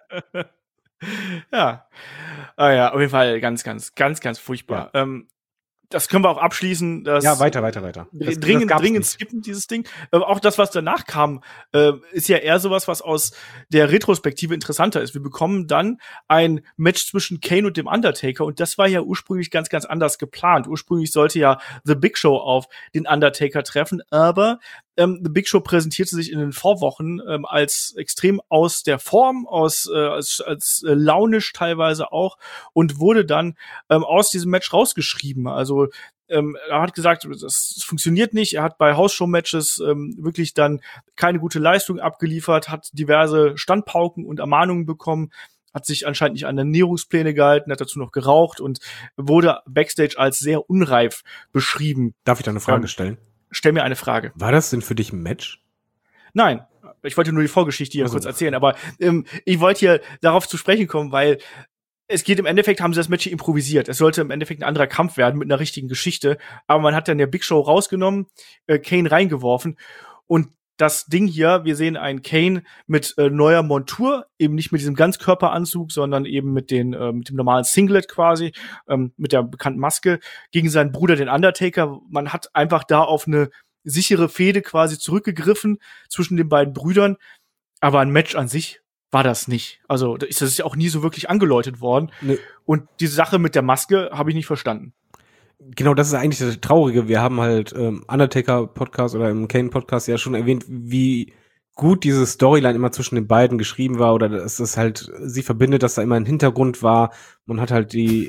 Ja. Ah ja, auf jeden Fall ganz, ganz, ganz, ganz furchtbar. Ja. Das können wir auch abschließen. Ja, weiter. Dringend skippen, dieses Ding. Auch das, was danach kam, ist ja eher sowas, was aus der Retrospektive interessanter ist. Wir bekommen dann ein Match zwischen Kane und dem Undertaker und das war ja ursprünglich ganz, ganz anders geplant. Ursprünglich sollte ja The Big Show auf den Undertaker treffen, aber The Big Show präsentierte sich in den Vorwochen als extrem aus der Form, als launisch teilweise auch und wurde dann aus diesem Match rausgeschrieben. Also er hat gesagt, das funktioniert nicht. Er hat bei House-Show-Matches wirklich dann keine gute Leistung abgeliefert, hat diverse Standpauken und Ermahnungen bekommen. hat sich anscheinend nicht an Ernährungspläne gehalten, hat dazu noch geraucht und wurde backstage als sehr unreif beschrieben. Darf ich da eine Frage stellen? Stell mir eine Frage. War das denn für dich ein Match? Nein, ich wollte nur die Vorgeschichte hier kurz erzählen, aber ich wollte hier darauf zu sprechen kommen, weil es geht im Endeffekt, haben sie das Match hier improvisiert. Es sollte im Endeffekt ein anderer Kampf werden mit einer richtigen Geschichte, aber man hat dann der Big Show rausgenommen, Kane reingeworfen und das Ding hier, wir sehen einen Kane mit neuer Montur, eben nicht mit diesem Ganzkörperanzug, sondern eben mit dem normalen Singlet quasi, mit der bekannten Maske, gegen seinen Bruder, den Undertaker. Man hat einfach da auf eine sichere Fehde quasi zurückgegriffen zwischen den beiden Brüdern, aber ein Match an sich war das nicht. Also das ist ja auch nie so wirklich angeläutet worden. Nee. Und diese Sache mit der Maske habe ich nicht verstanden. Genau, das ist eigentlich das Traurige. Wir haben halt Undertaker-Podcast oder im Kane-Podcast ja schon erwähnt, wie gut diese Storyline immer zwischen den beiden geschrieben war oder dass es halt sie verbindet, dass da immer ein Hintergrund war. Man hat halt die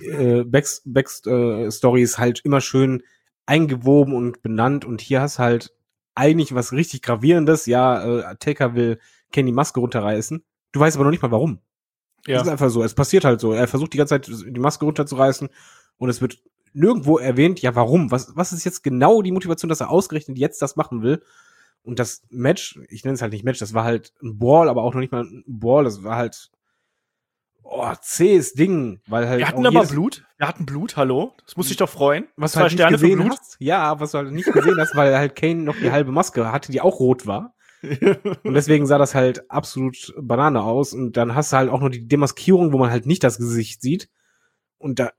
Backstories halt immer schön eingewoben und benannt und hier hast halt eigentlich was richtig Gravierendes. Ja, Taker will Kane die Maske runterreißen. Du weißt aber noch nicht mal warum. Ja. Das ist einfach so. Es passiert halt so. Er versucht die ganze Zeit die Maske runterzureißen und es wird nirgendwo erwähnt, ja, warum? Was ist jetzt genau die Motivation, dass er ausgerechnet jetzt das machen will? Und das Match, ich nenne es halt nicht Match, das war halt ein Brawl, aber auch noch nicht mal ein Brawl, das war halt zähes Ding, weil halt. Wir hatten aber Blut. Wir hatten Blut, hallo. Das muss dich doch freuen. Was du halt nicht Sterne gesehen hast. Ja, was du halt nicht gesehen hast, weil halt Kane noch die halbe Maske hatte, die auch rot war. Und deswegen sah das halt absolut Banane aus. Und dann hast du halt auch noch die Demaskierung, wo man halt nicht das Gesicht sieht. Und da,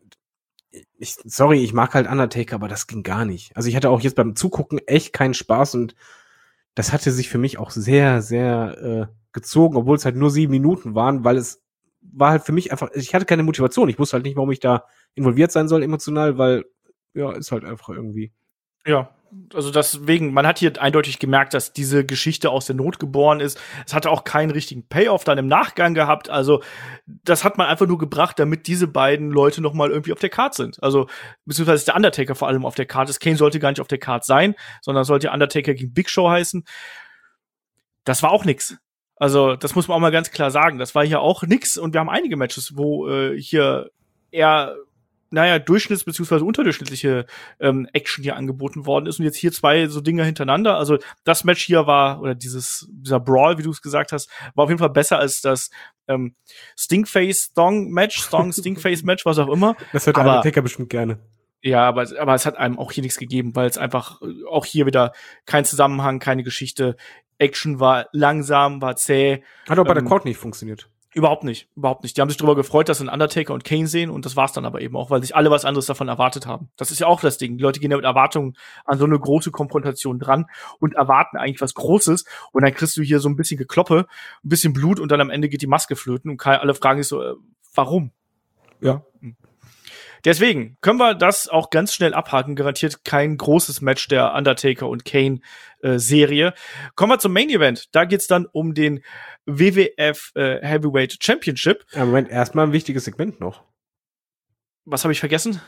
ich mag halt Undertaker, aber das ging gar nicht. Also ich hatte auch jetzt beim Zugucken echt keinen Spaß und das hatte sich für mich auch sehr, sehr gezogen, obwohl es halt nur 7 Minuten waren, weil es war halt für mich einfach, ich hatte keine Motivation. Ich wusste halt nicht, warum ich da involviert sein soll emotional, weil, ja, ist halt einfach irgendwie. Ja, also deswegen, man hat hier eindeutig gemerkt, dass diese Geschichte aus der Not geboren ist. Es hatte auch keinen richtigen Payoff dann im Nachgang gehabt. Also das hat man einfach nur gebracht, damit diese beiden Leute noch mal irgendwie auf der Card sind. Also beziehungsweise der Undertaker vor allem auf der Card ist. Kane sollte gar nicht auf der Card sein, sondern sollte Undertaker gegen Big Show heißen. Das war auch nix. Also das muss man auch mal ganz klar sagen. Das war hier auch nix und wir haben einige Matches, wo hier eher durchschnitts- bzw. unterdurchschnittliche Action hier angeboten worden ist. Und jetzt hier 2 so Dinger hintereinander. Also das Match hier war, oder dieser Brawl, wie du es gesagt hast, war auf jeden Fall besser als das Stinkface-Stong-Match, Stinkface-Match, was auch immer. Das hört der Undertaker bestimmt gerne. Ja, aber es hat einem auch hier nichts gegeben, weil es einfach auch hier wieder kein Zusammenhang, keine Geschichte. Action war langsam, war zäh. Hat auch bei der Crowd nicht funktioniert. Überhaupt nicht. Die haben sich darüber gefreut, dass sie einen Undertaker und Kane sehen und das war's dann aber eben auch, weil sich alle was anderes davon erwartet haben. Das ist ja auch das Ding. Die Leute gehen ja mit Erwartungen an so eine große Konfrontation dran und erwarten eigentlich was Großes und dann kriegst du hier so ein bisschen Gekloppe, ein bisschen Blut und dann am Ende geht die Maske flöten und alle fragen sich so, warum? Ja. Deswegen können wir das auch ganz schnell abhaken. Garantiert kein großes Match der Undertaker und Kane Serie. Kommen wir zum Main Event. Da geht's dann um den WWF Heavyweight Championship. Ja, Moment, erstmal ein wichtiges Segment noch. Was habe ich vergessen?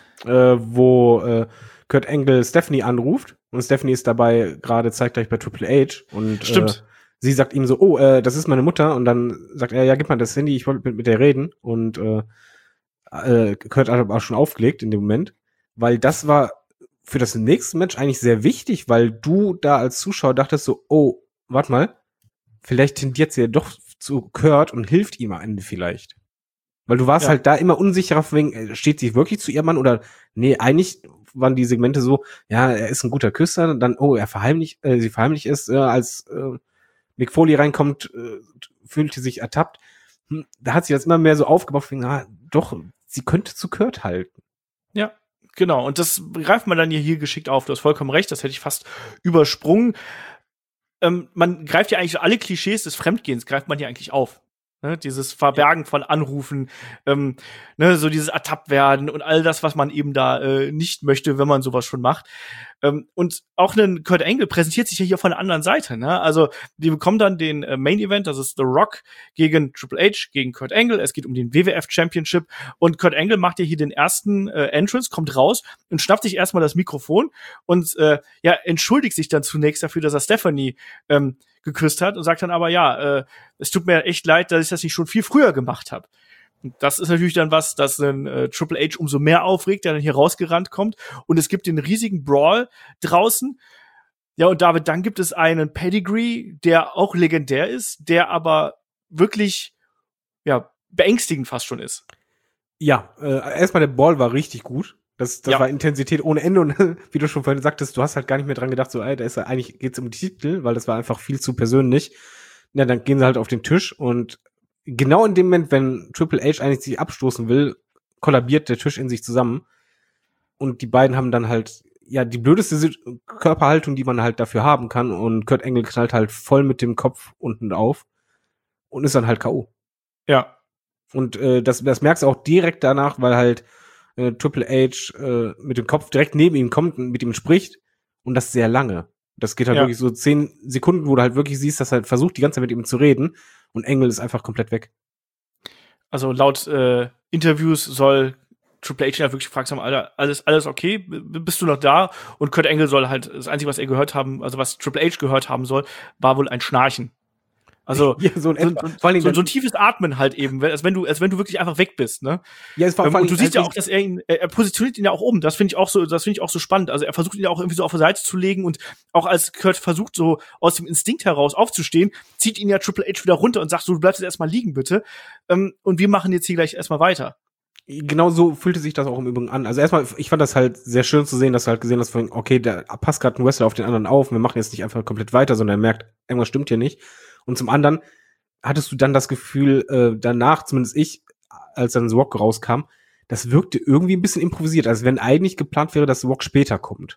Wo Kurt Angle Stephanie anruft und Stephanie ist dabei gerade zeitgleich bei Triple H und stimmt. Sie sagt ihm so, das ist meine Mutter und dann sagt er, ja, gib mal das Handy, ich wollte mit der reden und Kurt hat aber schon aufgelegt in dem Moment, weil das war für das nächste Match eigentlich sehr wichtig, weil du da als Zuschauer dachtest so, oh, warte mal, vielleicht tendiert sie ja doch zu Kurt und hilft ihm am Ende vielleicht. Weil du warst halt da immer unsicherer, wegen, steht sie wirklich zu ihrem Mann oder, nee, eigentlich waren die Segmente so, ja, er ist ein guter Küsser, dann, sie verheimlicht es, als Mick Foley reinkommt, fühlt sie sich ertappt. Da hat sich das immer mehr so aufgebaut, wegen, doch, sie könnte zu Kurt halten. Ja, genau. Und das greift man dann hier geschickt auf. Du hast vollkommen recht, das hätte ich fast übersprungen. Man greift ja eigentlich alle Klischees des Fremdgehens, greift man hier eigentlich auf. Ne, dieses Verbergen von Anrufen, so dieses Ertapptwerden und all das, was man eben da nicht möchte, wenn man sowas schon macht. Und auch ein Kurt Angle präsentiert sich ja hier von der anderen Seite. Ne? Also wir bekommen dann den Main Event, das ist The Rock gegen Triple H, gegen Kurt Angle. Es geht um den WWF Championship und Kurt Angle macht ja hier den ersten Entrance, kommt raus und schnappt sich erstmal das Mikrofon und entschuldigt sich dann zunächst dafür, dass er Stephanie geküsst hat und sagt dann aber, es tut mir echt leid, dass ich das nicht schon viel früher gemacht habe. Und das ist natürlich dann was, das den Triple H umso mehr aufregt, der dann hier rausgerannt kommt. Und es gibt den riesigen Brawl draußen. Ja, und David, dann gibt es einen Pedigree, der auch legendär ist, der aber wirklich, ja, beängstigend fast schon ist. Ja, erstmal der Ball war richtig gut. Das war Intensität ohne Ende und wie du schon vorhin sagtest, du hast halt gar nicht mehr dran gedacht, so, ey, da ist ja eigentlich geht's um die Titel, weil das war einfach viel zu persönlich. Ja, dann gehen sie halt auf den Tisch und genau in dem Moment, wenn Triple H eigentlich sich abstoßen will, kollabiert der Tisch in sich zusammen und die beiden haben dann halt ja die blödeste Körperhaltung, die man halt dafür haben kann und Kurt Angle knallt halt voll mit dem Kopf unten auf und ist dann halt K.O. Ja. Und das merkst du auch direkt danach, weil halt Triple H mit dem Kopf direkt neben ihm kommt und mit ihm spricht und das sehr lange. Das geht halt wirklich so 10 Sekunden, wo du halt wirklich siehst, dass er halt versucht, die ganze Zeit mit ihm zu reden und Angle ist einfach komplett weg. Also laut Interviews soll Triple H ja wirklich gefragt haben, Alter, alles okay? Bist du noch da? Und Kurt Angle soll halt, das Einzige, was er gehört haben, also was Triple H gehört haben soll, war wohl ein Schnarchen. Also ja, so ein tiefes Atmen halt eben, als wenn du wirklich einfach weg bist, ne? Ja, es war und du siehst ja auch, dass er positioniert ihn ja auch um. Das finde ich auch so spannend. Also er versucht ihn ja auch irgendwie so auf der Seite zu legen und auch als Kurt versucht so aus dem Instinkt heraus aufzustehen, zieht ihn ja Triple H wieder runter und sagt so, du bleibst jetzt erstmal liegen, bitte. Und wir machen jetzt hier gleich erstmal weiter. Genau so fühlte sich das auch im Übrigen an. Also erstmal, ich fand das halt sehr schön zu sehen, dass du halt gesehen hast, okay, da passt gerade ein Wrestler auf den anderen auf, wir machen jetzt nicht einfach komplett weiter, sondern er merkt, irgendwas stimmt hier nicht. Und zum anderen hattest du dann das Gefühl, danach, zumindest ich, als dann The Rock rauskam, das wirkte irgendwie ein bisschen improvisiert, als wenn eigentlich geplant wäre, dass The Rock später kommt.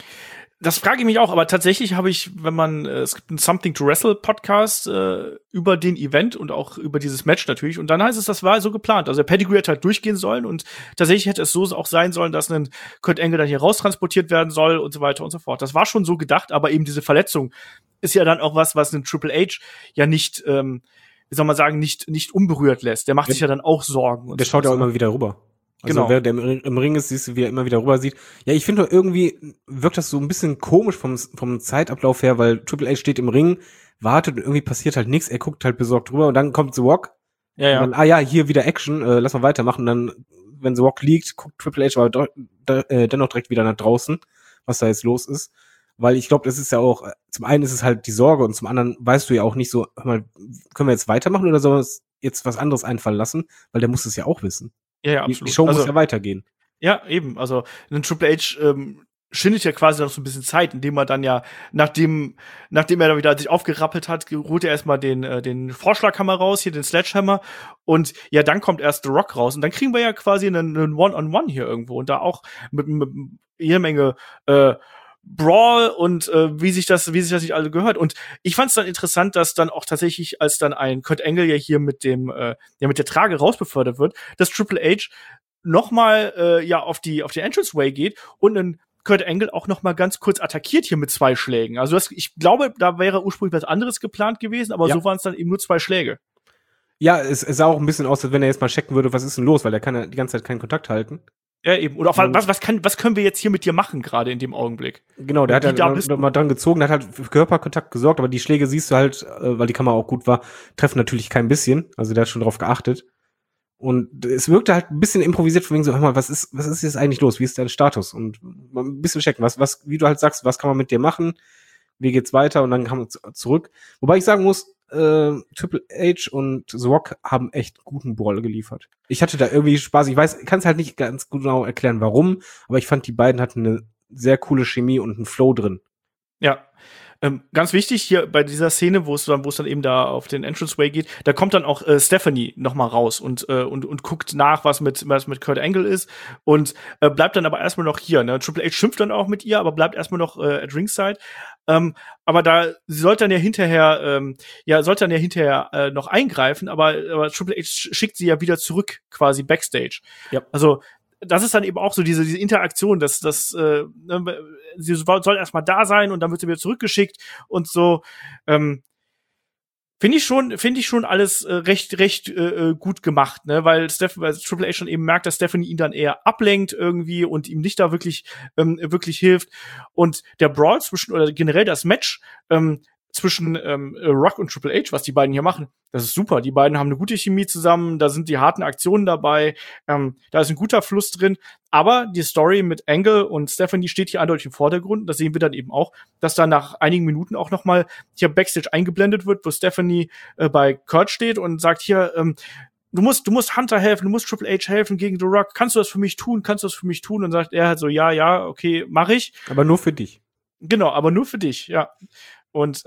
Das frage ich mich auch, aber tatsächlich habe ich, es gibt einen Something to Wrestle Podcast über den Event und auch über dieses Match natürlich und dann heißt es, das war so geplant. Also der Pedigree hätte halt durchgehen sollen und tatsächlich hätte es so auch sein sollen, dass ein Kurt Angle dann hier raustransportiert werden soll und so weiter und so fort. Das war schon so gedacht, aber eben diese Verletzung ist ja dann auch was ein Triple H ja nicht, wie soll man sagen, nicht unberührt lässt. Der macht sich ja dann auch Sorgen. Und der schaut ja auch immer wieder rüber. Also genau. Wer der im Ring ist, siehst du, wie er immer wieder rüber sieht. Ja, ich finde nur irgendwie wirkt das so ein bisschen komisch vom Zeitablauf her, weil Triple H steht im Ring, wartet und irgendwie passiert halt nichts. Er guckt halt besorgt rüber und dann kommt The Rock. Ja. Und dann, hier wieder Action, lass mal weitermachen. Und dann, wenn The Rock liegt, guckt Triple H aber dennoch direkt wieder nach draußen, was da jetzt los ist. Weil ich glaube, das ist ja auch, zum einen ist es halt die Sorge und zum anderen weißt du ja auch nicht so, hör mal, können wir jetzt weitermachen oder sollen wir uns jetzt was anderes einfallen lassen? Weil der muss es ja auch wissen. Ja, absolut. Die Show muss ja weitergehen. Ja, eben. Also ein Triple H schindet ja quasi noch so ein bisschen Zeit, indem er dann ja, nachdem er dann wieder sich aufgerappelt hat, holt er erstmal den Vorschlaghammer raus, hier den Sledgehammer und ja, dann kommt erst The Rock raus und dann kriegen wir ja quasi einen One-on-One hier irgendwo und da auch mit jeder Menge Brawl und wie sich das nicht alle gehört. Und ich fand es dann interessant, dass dann auch tatsächlich, als dann ein Kurt Angle ja hier mit der Trage rausbefördert wird, dass Triple H noch mal auf die Entranceway geht und einen Kurt Angle auch noch mal ganz kurz attackiert hier mit 2 Schlägen. Also ich glaube, da wäre ursprünglich was anderes geplant gewesen, aber so waren es dann eben nur 2 Schläge. Ja, es sah auch ein bisschen aus, als wenn er jetzt mal checken würde, was ist denn los, weil er kann ja die ganze Zeit keinen Kontakt halten. Ja, eben. Oder was können wir jetzt hier mit dir machen, gerade in dem Augenblick? Genau, der hat halt mal dran gezogen, der hat halt für Körperkontakt gesorgt, aber die Schläge siehst du halt, weil die Kamera auch gut war, treffen natürlich kein bisschen. Also der hat schon drauf geachtet. Und es wirkte halt ein bisschen improvisiert, von wegen so, hör mal, was ist jetzt eigentlich los? Wie ist dein Status? Und mal ein bisschen checken, wie du halt sagst, was kann man mit dir machen? Wie geht's weiter? Und dann kam man zurück. Wobei ich sagen muss, Triple H und The Rock haben echt guten Brawl geliefert. Ich hatte da irgendwie Spaß. Ich kann es halt nicht ganz genau erklären, warum, aber ich fand, die beiden hatten eine sehr coole Chemie und einen Flow drin. Ja. Ganz wichtig hier bei dieser Szene, wo es dann eben da auf den Entranceway geht, da kommt dann auch Stephanie noch mal raus und guckt nach, was mit Kurt Angle ist und bleibt dann aber erstmal noch hier. Ne? Triple H schimpft dann auch mit ihr, aber bleibt erstmal noch at ringside. Aber sie sollte dann ja hinterher noch eingreifen, aber Triple H schickt sie ja wieder zurück, quasi backstage. Ja. Also das ist dann eben auch so diese Interaktion, dass sie soll erstmal da sein und dann wird sie wieder zurückgeschickt und so. Finde ich schon alles recht gut gemacht, ne, weil Triple H schon eben merkt, dass Stephanie ihn dann eher ablenkt irgendwie und ihm nicht da wirklich hilft und der Brawl oder generell das Match zwischen Rock und Triple H, was die beiden hier machen, das ist super. Die beiden haben eine gute Chemie zusammen, da sind die harten Aktionen dabei, da ist ein guter Fluss drin. Aber die Story mit Angle und Stephanie steht hier eindeutig im Vordergrund. Das sehen wir dann eben auch, dass da nach einigen Minuten auch noch mal hier Backstage eingeblendet wird, wo Stephanie bei Kurt steht und sagt hier, du musst Hunter helfen, du musst Triple H helfen gegen The Rock. Kannst du das für mich tun? Und sagt er halt so, ja, okay, mach ich. Aber nur für dich. Genau, aber nur für dich, ja. Und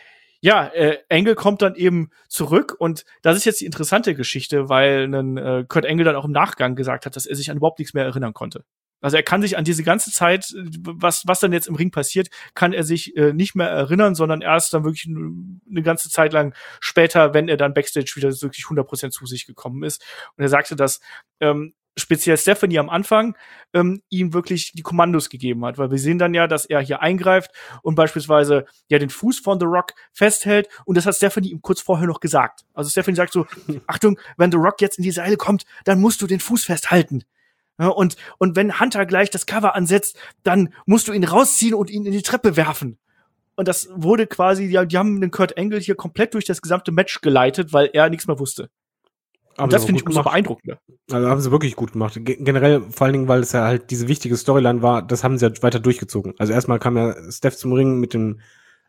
Angle kommt dann eben zurück und das ist jetzt die interessante Geschichte, weil Kurt Angle dann auch im Nachgang gesagt hat, dass er sich an überhaupt nichts mehr erinnern konnte. Also er kann sich an diese ganze Zeit, was dann jetzt im Ring passiert, kann er sich nicht mehr erinnern, sondern erst dann wirklich eine ganze Zeit lang später, wenn er dann Backstage wieder wirklich 100% zu sich gekommen ist. Und er sagte, dass speziell Stephanie am Anfang ihm wirklich die Kommandos gegeben hat, weil wir sehen dann ja, dass er hier eingreift und beispielsweise ja den Fuß von The Rock festhält und das hat Stephanie ihm kurz vorher noch gesagt. Also Stephanie sagt so, Achtung, wenn The Rock jetzt in die Seile kommt, dann musst du den Fuß festhalten. Ja, und wenn Hunter gleich das Cover ansetzt, dann musst du ihn rausziehen und ihn in die Treppe werfen. Und das wurde quasi, die haben den Kurt Angle hier komplett durch das gesamte Match geleitet, weil er nichts mehr wusste. Und das finde ich umso beeindruckender. Also haben sie wirklich gut gemacht. Generell, vor allen Dingen, weil es ja halt diese wichtige Storyline war, das haben sie ja weiter durchgezogen. Also erstmal kam ja Steph zum Ring mit dem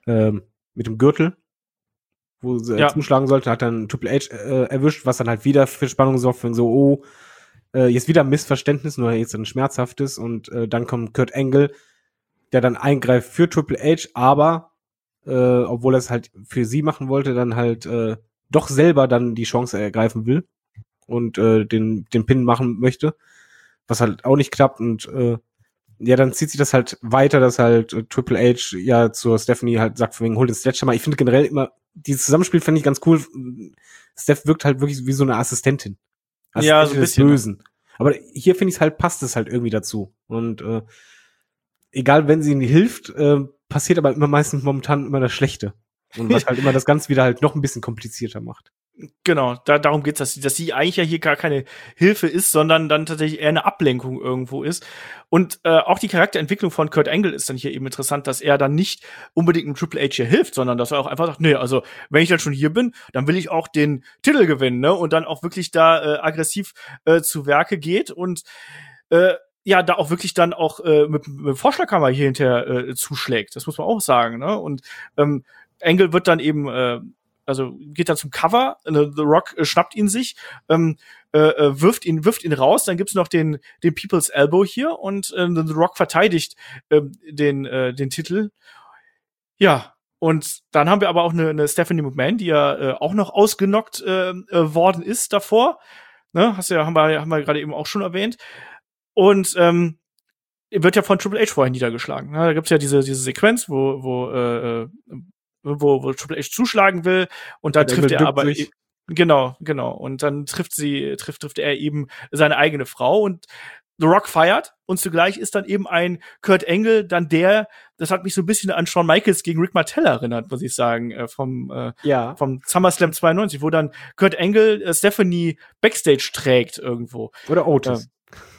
Gürtel, wo sie zuschlagen sollte, hat dann Triple H erwischt, was dann halt wieder für Spannung sorgt, wenn so, jetzt wieder ein Missverständnis, nur jetzt ein schmerzhaftes und dann kommt Kurt Angle, der dann eingreift für Triple H, aber obwohl er es halt für sie machen wollte, dann halt doch selber dann die Chance ergreifen will und den Pin machen möchte, was halt auch nicht klappt und dann zieht sich das halt weiter, dass halt Triple H ja zur Stephanie halt sagt, von wegen, hol den Sledgehammer. Ich finde generell immer, dieses Zusammenspiel fand ich ganz cool. Steph wirkt halt wirklich wie so eine Assistentin. Ja, so ein bisschen. Des Bösen. Aber hier finde ich es halt, passt es halt irgendwie dazu. Und egal, wenn sie ihnen hilft, passiert aber immer meistens momentan immer das Schlechte. Und was halt immer das Ganze wieder halt noch ein bisschen komplizierter macht. Genau, darum geht's, dass sie eigentlich ja hier gar keine Hilfe ist, sondern dann tatsächlich eher eine Ablenkung irgendwo ist. Und auch die Charakterentwicklung von Kurt Angle ist dann hier eben interessant, dass er dann nicht unbedingt einem Triple H hier hilft, sondern dass er auch einfach sagt, nee, also wenn ich dann schon hier bin, dann will ich auch den Titel gewinnen, ne? Und dann auch wirklich da aggressiv zu Werke geht und da auch wirklich dann auch mit Vorschlaghammer hier hinterher zuschlägt. Das muss man auch sagen, ne? Und Angle wird dann eben geht dann zum Cover, The Rock schnappt ihn sich, wirft ihn raus, dann gibt's noch den People's Elbow hier und The Rock verteidigt den Titel. Ja, und dann haben wir aber auch eine Stephanie McMahon, die ja auch noch ausgenockt worden ist davor. Ne, haben wir gerade eben auch schon erwähnt. Und wird ja von Triple H vorher niedergeschlagen. Ne? Da gibt's ja diese Sequenz, wo Triple H zuschlagen will und dann trifft er aber genau und dann trifft er eben seine eigene Frau und The Rock feiert und zugleich ist dann eben ein Kurt Angle dann das hat mich so ein bisschen an Shawn Michaels gegen Rick Martel erinnert, muss ich sagen, vom SummerSlam 92, wo dann Kurt Angle Stephanie Backstage trägt irgendwo. Oder Otis.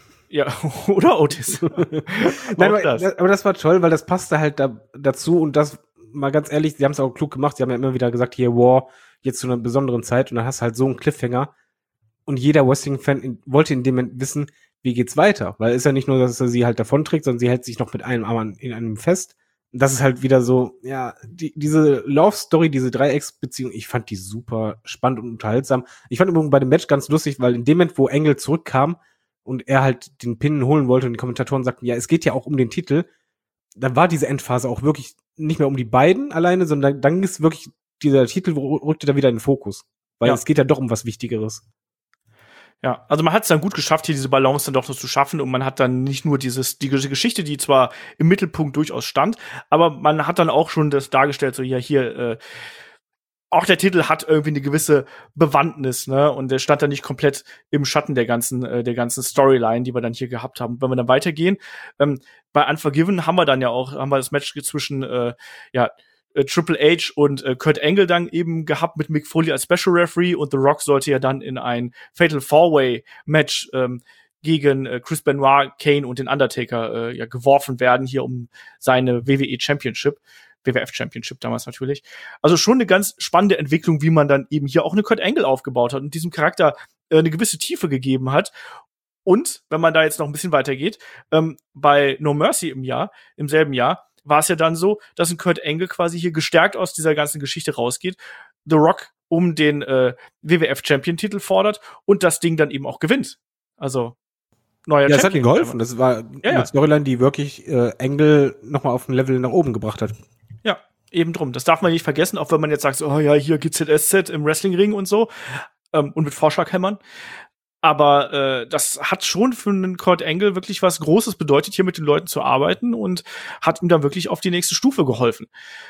Oder Otis. Nein, aber das war toll, weil das passte halt dazu und das mal ganz ehrlich, sie haben es auch klug gemacht, sie haben ja immer wieder gesagt, hier War, jetzt zu einer besonderen Zeit und dann hast du halt so einen Cliffhanger und jeder Wrestling-Fan wollte in dem Moment wissen, wie geht's weiter, weil es ist ja nicht nur, dass er sie halt davonträgt, sondern sie hält sich noch mit einem Arm in einem fest. Und das ist halt wieder so, ja, diese Love-Story, diese Dreiecksbeziehung, ich fand die super spannend und unterhaltsam. Ich fand übrigens bei dem Match ganz lustig, weil in dem Moment, wo Angle zurückkam und er halt den Pin holen wollte und die Kommentatoren sagten, ja, es geht ja auch um den Titel, dann war diese Endphase auch wirklich nicht mehr um die beiden alleine, sondern dann ist wirklich, dieser Titel rückte da wieder in den Fokus. Weil es geht ja doch um was Wichtigeres. Ja, also man hat es dann gut geschafft, hier diese Balance dann doch noch zu schaffen und man hat dann nicht nur die Geschichte, die zwar im Mittelpunkt durchaus stand, aber man hat dann auch schon das dargestellt, so hier, auch der Titel hat irgendwie eine gewisse Bewandtnis, ne? Und der stand dann nicht komplett im Schatten der ganzen Storyline, die wir dann hier gehabt haben. Wenn wir dann weitergehen, bei Unforgiven haben wir das Match zwischen Triple H und Kurt Angle dann eben gehabt mit Mick Foley als Special Referee und The Rock sollte ja dann in ein Fatal 4-Way Match gegen Chris Benoit, Kane und den Undertaker geworfen werden, hier um seine WWE Championship. WWF Championship damals natürlich. Also schon eine ganz spannende Entwicklung, wie man dann eben hier auch eine Kurt Angle aufgebaut hat und diesem Charakter eine gewisse Tiefe gegeben hat. Und wenn man da jetzt noch ein bisschen weitergeht, bei No Mercy im selben Jahr, war es ja dann so, dass ein Kurt Angle quasi hier gestärkt aus dieser ganzen Geschichte rausgeht, The Rock um den WWF-Champion-Titel fordert und das Ding dann eben auch gewinnt. Also neuer Champion. Das hat ihm geholfen. Das war eine Storyline, die wirklich Angle nochmal auf ein Level nach oben gebracht hat. Ja, eben drum. Das darf man nicht vergessen, auch wenn man jetzt sagt, so, oh ja, hier GZSZ im Wrestlingring und so und mit Vorschlaghämmern. Aber das hat schon für einen Kurt Angle wirklich was Großes bedeutet, hier mit den Leuten zu arbeiten und hat ihm dann wirklich auf die nächste Stufe geholfen.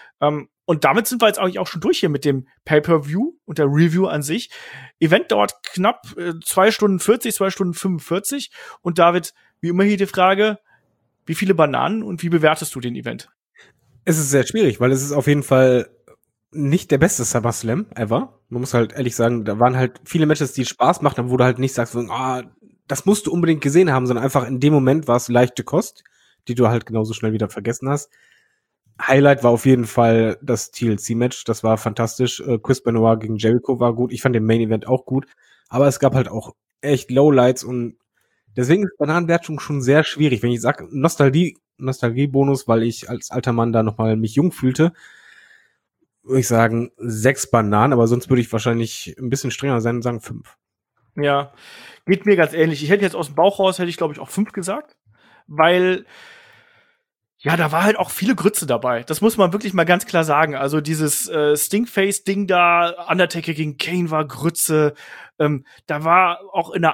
Und damit sind wir jetzt eigentlich auch schon durch hier mit dem Pay-Per-View und der Review an sich. Event dauert knapp 2 Stunden 40, 2 Stunden 45. Und David, wie immer hier die Frage, wie viele Bananen und wie bewertest du den Event? Es ist sehr schwierig, weil es ist auf jeden Fall nicht der beste SummerSlam ever. Man muss halt ehrlich sagen, da waren halt viele Matches, die Spaß machten, wo du halt nicht sagst, das musst du unbedingt gesehen haben, sondern einfach in dem Moment war es leichte Kost, die du halt genauso schnell wieder vergessen hast. Highlight war auf jeden Fall das TLC-Match, das war fantastisch. Chris Benoit gegen Jericho war gut, ich fand den Main-Event auch gut, aber es gab halt auch echt Lowlights und deswegen ist Bananenwertung schon sehr schwierig. Wenn ich sage Nostalgie-Bonus, weil ich als alter Mann da nochmal mich jung fühlte, würde ich sagen 6 Bananen, aber sonst würde ich wahrscheinlich ein bisschen strenger sein und sagen 5. Ja, geht mir ganz ähnlich. Ich hätte jetzt aus dem Bauch raus, hätte ich glaube ich auch 5 gesagt, weil ja, da war halt auch viele Grütze dabei. Das muss man wirklich mal ganz klar sagen. Also dieses Stinkface-Ding da, Undertaker gegen Kane war Grütze. Da war auch in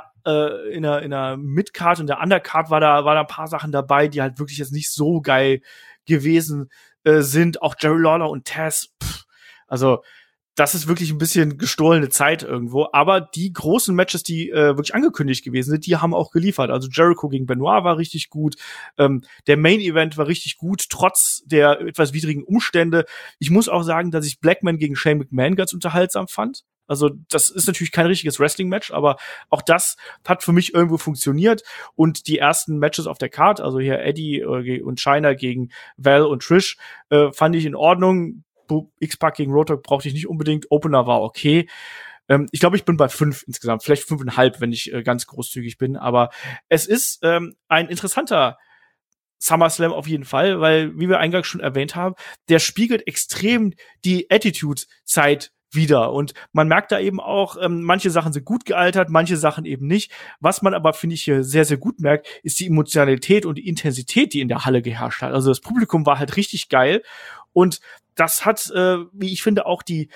der Midcard und der Undercard war da ein paar Sachen dabei, die halt wirklich jetzt nicht so geil gewesen sind. Auch Jerry Lawler und Taz. Also das ist wirklich ein bisschen gestohlene Zeit irgendwo. Aber die großen Matches, die wirklich angekündigt gewesen sind, die haben auch geliefert. Also Jericho gegen Benoit war richtig gut. Der Main Event war richtig gut, trotz der etwas widrigen Umstände. Ich muss auch sagen, dass ich Blackman gegen Shane McMahon ganz unterhaltsam fand. Also das ist natürlich kein richtiges Wrestling-Match, aber auch das hat für mich irgendwo funktioniert. Und die ersten Matches auf der Card, also hier Eddie und Chyna gegen Val und Trish, fand ich in Ordnung. X-Pac gegen Road Dogg brauchte ich nicht unbedingt. Opener war okay. Ich glaube, ich bin bei 5 insgesamt. Vielleicht 5,5, wenn ich ganz großzügig bin. Aber es ist ein interessanter SummerSlam auf jeden Fall, weil, wie wir eingangs schon erwähnt haben, der spiegelt extrem die Attitude-Zeit wieder. Und man merkt da eben auch, manche Sachen sind gut gealtert, manche Sachen eben nicht. Was man aber, finde ich, hier sehr, sehr gut merkt, ist die Emotionalität und die Intensität, die in der Halle geherrscht hat. Also das Publikum war halt richtig geil. Und das hat, wie ich finde, auch die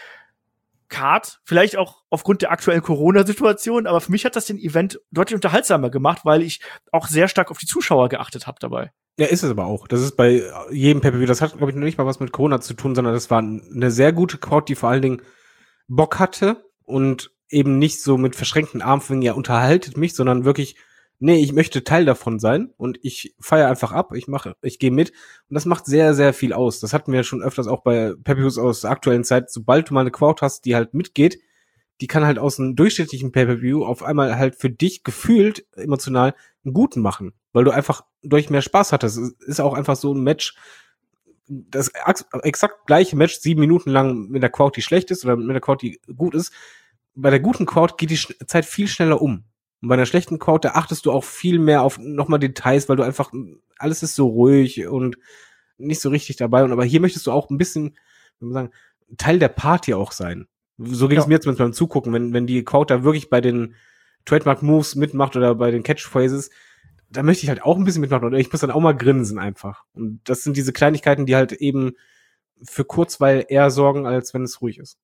Card, vielleicht auch aufgrund der aktuellen Corona-Situation, aber für mich hat das den Event deutlich unterhaltsamer gemacht, weil ich auch sehr stark auf die Zuschauer geachtet habe dabei. Ja, ist es aber auch. Das ist bei jedem Pay-Per-View. Das hat, glaube ich, noch nicht mal was mit Corona zu tun, sondern das war eine sehr gute Crowd, die vor allen Dingen Bock hatte und eben nicht so mit verschränkten Armen von, ja, unterhaltet mich, sondern wirklich, nee, ich möchte Teil davon sein und ich feiere einfach ab, ich gehe mit und das macht sehr, sehr viel aus. Das hatten wir schon öfters auch bei Pay-Per-Views aus der aktuellen Zeit. Sobald du mal eine Crowd hast, die halt mitgeht, die kann halt aus einem durchschnittlichen Pay-Per-View auf einmal halt für dich gefühlt emotional einen guten machen, weil du einfach durch mehr Spaß hattest. Es ist auch einfach so ein Match, das exakt gleiche Match 7 Minuten lang mit der Crowd, die schlecht ist oder mit der Crowd, die gut ist. Bei der guten Crowd geht die Zeit viel schneller um. Und bei einer schlechten Crowd, da achtest du auch viel mehr auf nochmal Details, weil du einfach, alles ist so ruhig und nicht so richtig dabei. Und aber hier möchtest du auch ein bisschen, wenn man sagen, Teil der Party auch sein. So ging es mir zumindest beim Zugucken, wenn die Crowd da wirklich bei den Trademark-Moves mitmacht oder bei den Catchphrases, da möchte ich halt auch ein bisschen mitmachen oder ich muss dann auch mal grinsen einfach. Und das sind diese Kleinigkeiten, die halt eben für Kurzweil eher sorgen, als wenn es ruhig ist.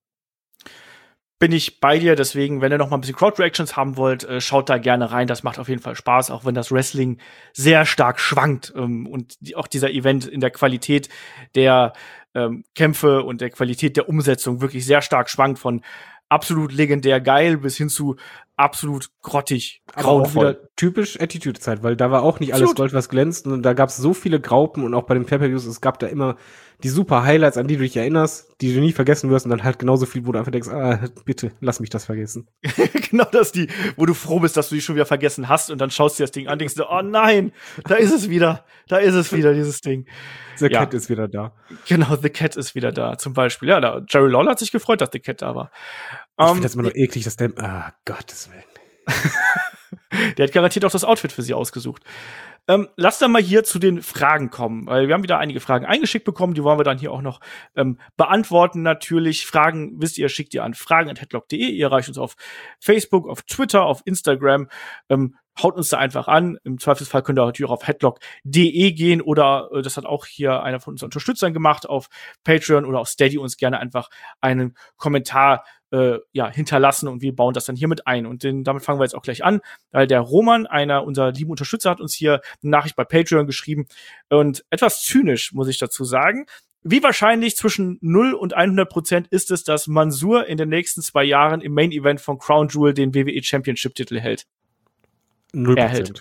Bin ich bei dir, deswegen, wenn ihr noch mal ein bisschen Crowd-Reactions haben wollt, schaut da gerne rein, das macht auf jeden Fall Spaß, auch wenn das Wrestling sehr stark schwankt und auch dieser Event in der Qualität der Kämpfe und der Qualität der Umsetzung wirklich sehr stark schwankt, von absolut legendär geil bis hin zu absolut grottig, Aber auch grauenvoll. wieder typisch Attitude-Zeit, weil da war auch nicht alles Absolut. Gold, was glänzt. Und da gab es so viele Graupen und auch bei den Pay-Per-Views, es gab da immer die super Highlights, an die du dich erinnerst, die du nie vergessen wirst und dann halt genauso viel, wo du einfach denkst, bitte, lass mich das vergessen. Genau wo du froh bist, dass du die schon wieder vergessen hast und dann schaust du dir das Ding an, denkst du, oh nein, da ist es wieder, dieses Ding. The Ja. Cat ist wieder da. Genau, The Cat ist wieder da, zum Beispiel. Ja, Jerry Lawler hat sich gefreut, dass The Cat da war. Ich finde das immer noch eklig, dass der, Gottes Willen. Der hat garantiert auch das Outfit für sie ausgesucht. Lass dann mal hier zu den Fragen kommen, weil wir haben wieder einige Fragen eingeschickt bekommen, die wollen wir dann hier auch noch beantworten natürlich. Fragen, wisst ihr, schickt ihr an fragen@headlock.de. Ihr erreicht uns auf Facebook, auf Twitter, auf Instagram. Haut uns da einfach an. Im Zweifelsfall könnt ihr natürlich auch auf headlock.de gehen oder das hat auch hier einer von unseren Unterstützern gemacht, auf Patreon oder auf Steady uns gerne einfach einen Kommentar hinterlassen und wir bauen das dann hier mit ein. Und damit fangen wir jetzt auch gleich an, weil der Roman, einer unserer lieben Unterstützer, hat uns hier eine Nachricht bei Patreon geschrieben und etwas zynisch, muss ich dazu sagen. Wie wahrscheinlich zwischen 0 und 100% ist es, dass Mansoor in den nächsten 2 Jahren im Main Event von Crown Jewel den WWE Championship-Titel hält? 0%. Erhält.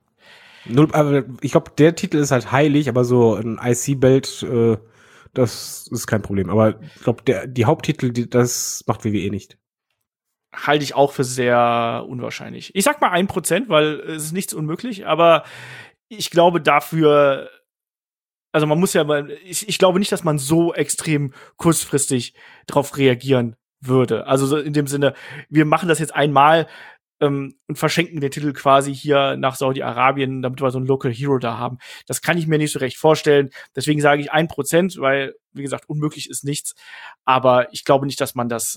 Aber ich glaube, der Titel ist halt heilig, aber so ein IC-Belt, das ist kein Problem. Aber ich glaube, die Haupttitel, das macht WWE nicht. Halte ich auch für sehr unwahrscheinlich. Ich sag mal 1%, weil es ist nichts unmöglich, aber ich glaube dafür, also man muss ja mal, ich glaube nicht, dass man so extrem kurzfristig drauf reagieren würde. Also so in dem Sinne, wir machen das jetzt einmal und verschenken den Titel quasi hier nach Saudi-Arabien, damit wir so einen Local Hero da haben. Das kann ich mir nicht so recht vorstellen. Deswegen sage ich 1%, weil, wie gesagt, unmöglich ist nichts. Aber ich glaube nicht, dass man das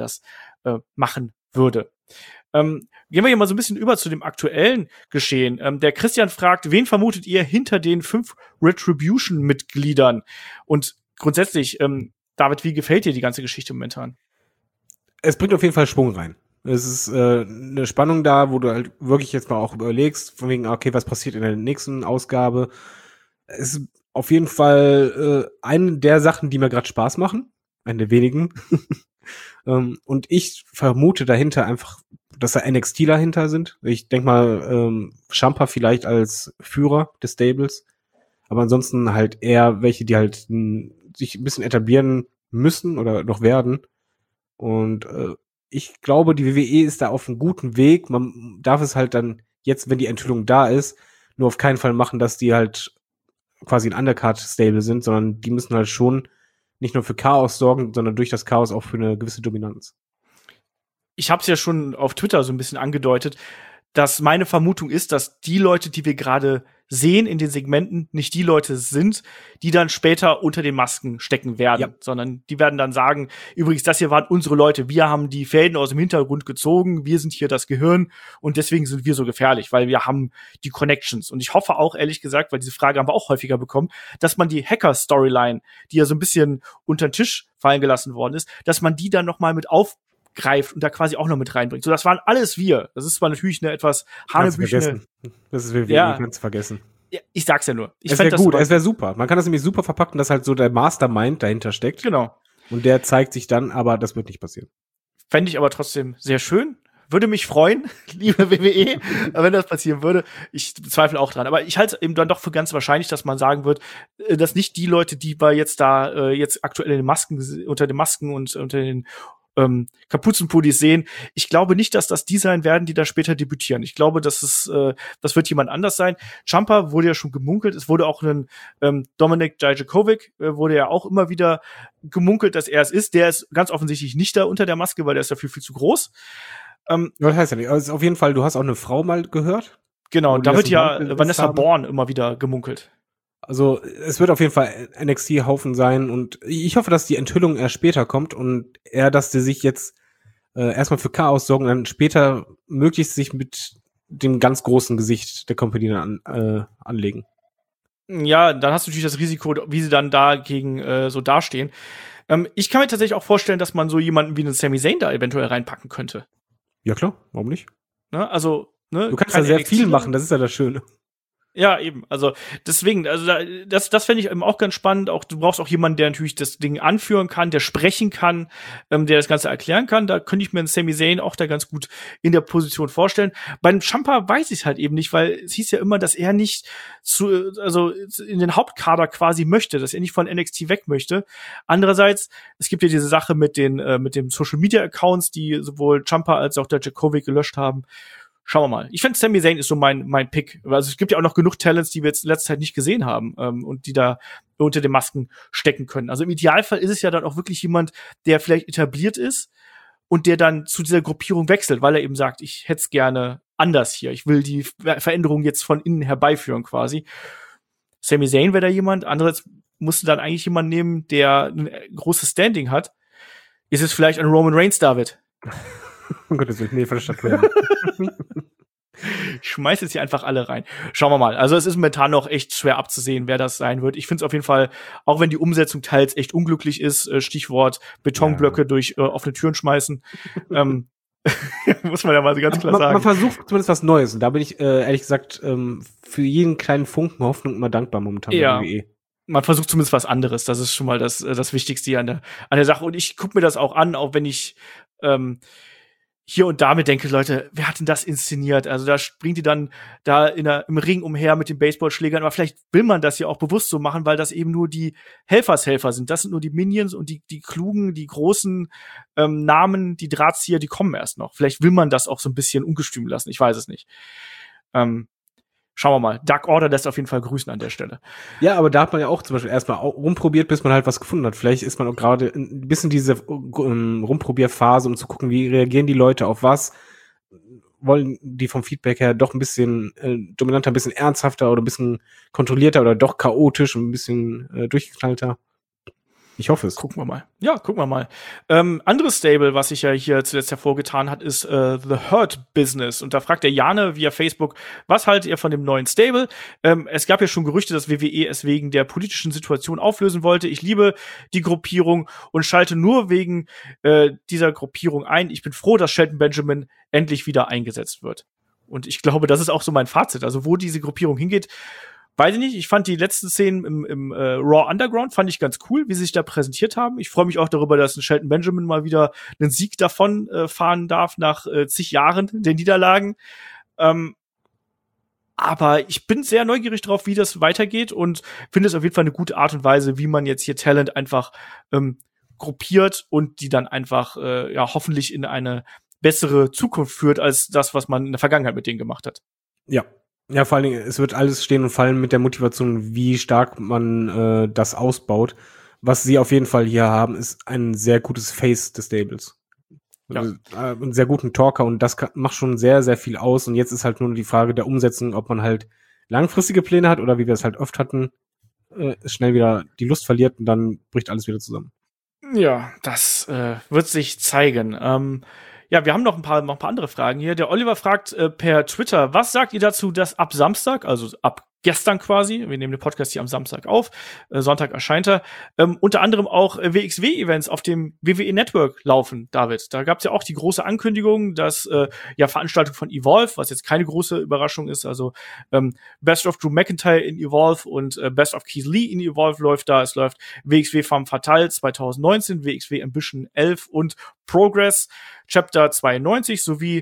machen würde. Gehen wir hier mal so ein bisschen über zu dem aktuellen Geschehen. Der Christian fragt, wen vermutet ihr hinter den 5 Retribution-Mitgliedern? Und grundsätzlich, David, wie gefällt dir die ganze Geschichte momentan? Es bringt auf jeden Fall Schwung rein. Es ist eine Spannung da, wo du halt wirklich jetzt mal auch überlegst, von wegen, okay, was passiert in der nächsten Ausgabe. Es ist auf jeden Fall eine der Sachen, die mir gerade Spaß machen. Eine der wenigen. Und ich vermute dahinter einfach, dass da NXT dahinter sind. Ich denke mal, Ciampa vielleicht als Führer des Stables. Aber ansonsten halt eher welche, die halt sich ein bisschen etablieren müssen oder noch werden. Und ich glaube, die WWE ist da auf einem guten Weg. Man darf es halt dann jetzt, wenn die Enthüllung da ist, nur auf keinen Fall machen, dass die halt quasi ein Undercard-Stable sind, sondern die müssen halt schon nicht nur für Chaos sorgen, sondern durch das Chaos auch für eine gewisse Dominanz. Ich habe es ja schon auf Twitter so ein bisschen angedeutet, dass meine Vermutung ist, dass die Leute, die wir gerade sehen in den Segmenten, nicht die Leute sind, die dann später unter den Masken stecken werden, sondern die werden dann sagen, übrigens, das hier waren unsere Leute, wir haben die Fäden aus dem Hintergrund gezogen, wir sind hier das Gehirn und deswegen sind wir so gefährlich, weil wir haben die Connections. Und ich hoffe auch, ehrlich gesagt, weil diese Frage haben wir auch häufiger bekommen, dass man die Hacker-Storyline, die ja so ein bisschen unter den Tisch fallen gelassen worden ist, dass man die dann noch mal mit aufgreift und da quasi auch noch mit reinbringt. So, das waren alles wir. Das ist zwar natürlich eine etwas hanebüchene. Das ist WWE, ganz vergessen. Ja, ich sag's ja nur. Es wäre gut, es wäre super. Man kann das nämlich super verpacken, dass halt so der Mastermind dahinter steckt. Genau. Und der zeigt sich dann, aber das wird nicht passieren. Fände ich aber trotzdem sehr schön. Würde mich freuen, liebe WWE, wenn das passieren würde. Ich bezweifle auch dran. Aber ich halte es eben dann doch für ganz wahrscheinlich, dass man sagen wird, dass nicht die Leute, die wir jetzt da jetzt aktuell in den Masken, unter den Masken und unter den Kapuzenpullis sehen. Ich glaube nicht, dass das die sein werden, die da später debütieren. Ich glaube, das wird jemand anders sein. Ciampa wurde ja schon gemunkelt. Es wurde auch ein Dominik Dijakovic wurde ja auch immer wieder gemunkelt, dass er es ist. Der ist ganz offensichtlich nicht da unter der Maske, weil der ist dafür viel zu groß. Das heißt ja nicht. Also auf jeden Fall, du hast auch eine Frau mal gehört. Genau, da wird ja Vanessa Born immer wieder gemunkelt. Also es wird auf jeden Fall NXT-Haufen sein und ich hoffe, dass die Enthüllung erst später kommt und dass die sich jetzt erstmal für Chaos sorgen und dann später möglichst sich mit dem ganz großen Gesicht der Company dann anlegen. Ja, dann hast du natürlich das Risiko, wie sie dann dagegen so dastehen. Ich kann mir tatsächlich auch vorstellen, dass man so jemanden wie einen Sami Zayn da eventuell reinpacken könnte. Ja klar, warum nicht? Ne? Also, ne, du kannst da sehr viel machen, das ist ja das Schöne. Ja, eben. Also deswegen, das fände ich eben auch ganz spannend. Auch du brauchst auch jemanden, der natürlich das Ding anführen kann, der sprechen kann, der das Ganze erklären kann. Da könnte ich mir einen Sami Zayn auch da ganz gut in der Position vorstellen. Beim Ciampa weiß ich es halt eben nicht, weil es hieß ja immer, dass er nicht in den Hauptkader quasi möchte, dass er nicht von NXT weg möchte. Andererseits, es gibt ja diese Sache mit den Social Media Accounts, die sowohl Ciampa als auch der Djokovic gelöscht haben. Schauen wir mal. Ich finde, Sami Zayn ist so mein Pick. Also es gibt ja auch noch genug Talents, die wir jetzt in letzter Zeit nicht gesehen haben und die da unter den Masken stecken können. Also im Idealfall ist es ja dann auch wirklich jemand, der vielleicht etabliert ist und der dann zu dieser Gruppierung wechselt, weil er eben sagt, ich hätte es gerne anders hier. Ich will die Veränderung jetzt von innen herbeiführen quasi. Sami Zayn wäre da jemand. Andererseits musst du dann eigentlich jemanden nehmen, der ein großes Standing hat. Ist es vielleicht ein Roman Reigns, David? Oh Gott, das wird nee, von der Stadt werden. Ich schmeiß jetzt hier einfach alle rein. Schauen wir mal. Also es ist momentan noch echt schwer abzusehen, wer das sein wird. Ich finde es auf jeden Fall, auch wenn die Umsetzung teils echt unglücklich ist, Stichwort Betonblöcke durch offene Türen schmeißen, muss man ja mal so ganz klar sagen. Man versucht zumindest was Neues. Und da bin ich ehrlich gesagt für jeden kleinen Funken Hoffnung immer dankbar momentan. Ja. Man versucht zumindest was anderes. Das ist schon mal das Wichtigste hier an der Sache. Und ich gucke mir das auch an, auch wenn ich hier und da mir denke, Leute, wer hat denn das inszeniert? Also da springt die dann da im Ring umher mit den Baseballschlägern, aber vielleicht will man das ja auch bewusst so machen, weil das eben nur die Helfershelfer sind. Das sind nur die Minions und die klugen, die großen Namen, die Drahtzieher, die kommen erst noch. Vielleicht will man das auch so ein bisschen ungestüm lassen, ich weiß es nicht. Schauen wir mal. Dark Order lässt auf jeden Fall grüßen an der Stelle. Ja, aber da hat man ja auch zum Beispiel erstmal rumprobiert, bis man halt was gefunden hat. Vielleicht ist man auch gerade ein bisschen diese Rumprobierphase, um zu gucken, wie reagieren die Leute auf was. Wollen die vom Feedback her doch ein bisschen dominanter, ein bisschen ernsthafter oder ein bisschen kontrollierter oder doch chaotisch und ein bisschen durchgeknallter. Ich hoffe es. Gucken wir mal. Ja, gucken wir mal. Anderes Stable, was sich ja hier zuletzt hervorgetan hat, ist The Hurt Business. Und da fragt der Jane via Facebook, was haltet ihr von dem neuen Stable? Es gab ja schon Gerüchte, dass WWE es wegen der politischen Situation auflösen wollte. Ich liebe die Gruppierung und schalte nur wegen dieser Gruppierung ein. Ich bin froh, dass Shelton Benjamin endlich wieder eingesetzt wird. Und ich glaube, das ist auch so mein Fazit. Also wo diese Gruppierung hingeht, weiß ich nicht, ich fand die letzten Szenen im Raw Underground fand ich ganz cool, wie sie sich da präsentiert haben. Ich freue mich auch darüber, dass ein Shelton Benjamin mal wieder einen Sieg davon fahren darf nach zig Jahren der Niederlagen. Aber ich bin sehr neugierig drauf, wie das weitergeht und finde es auf jeden Fall eine gute Art und Weise, wie man jetzt hier Talent einfach gruppiert und die dann einfach hoffentlich in eine bessere Zukunft führt, als das, was man in der Vergangenheit mit denen gemacht hat. Ja. Ja, vor allen Dingen, es wird alles stehen und fallen mit der Motivation, wie stark man das ausbaut. Was sie auf jeden Fall hier haben, ist ein sehr gutes Face des Stables. Ja. Also, einen sehr guten Talker und das macht schon sehr, sehr viel aus. Und jetzt ist halt nur die Frage der Umsetzung, ob man halt langfristige Pläne hat oder wie wir es halt oft hatten, schnell wieder die Lust verliert und dann bricht alles wieder zusammen. Ja, das wird sich zeigen. Ja, wir haben noch ein paar andere Fragen hier. Der Oliver fragt per Twitter, was sagt ihr dazu, dass ab Samstag, also ab gestern quasi, wir nehmen den Podcast hier am Samstag auf, Sonntag erscheint er, unter anderem auch WXW-Events auf dem WWE Network laufen, David. Da gab es ja auch die große Ankündigung, dass Veranstaltung von Evolve, was jetzt keine große Überraschung ist, also Best of Drew McIntyre in Evolve und Best of Keith Lee in Evolve läuft da. Es läuft WXW Femme Fatale 2019, WXW Ambition 11 und Progress Chapter 92 sowie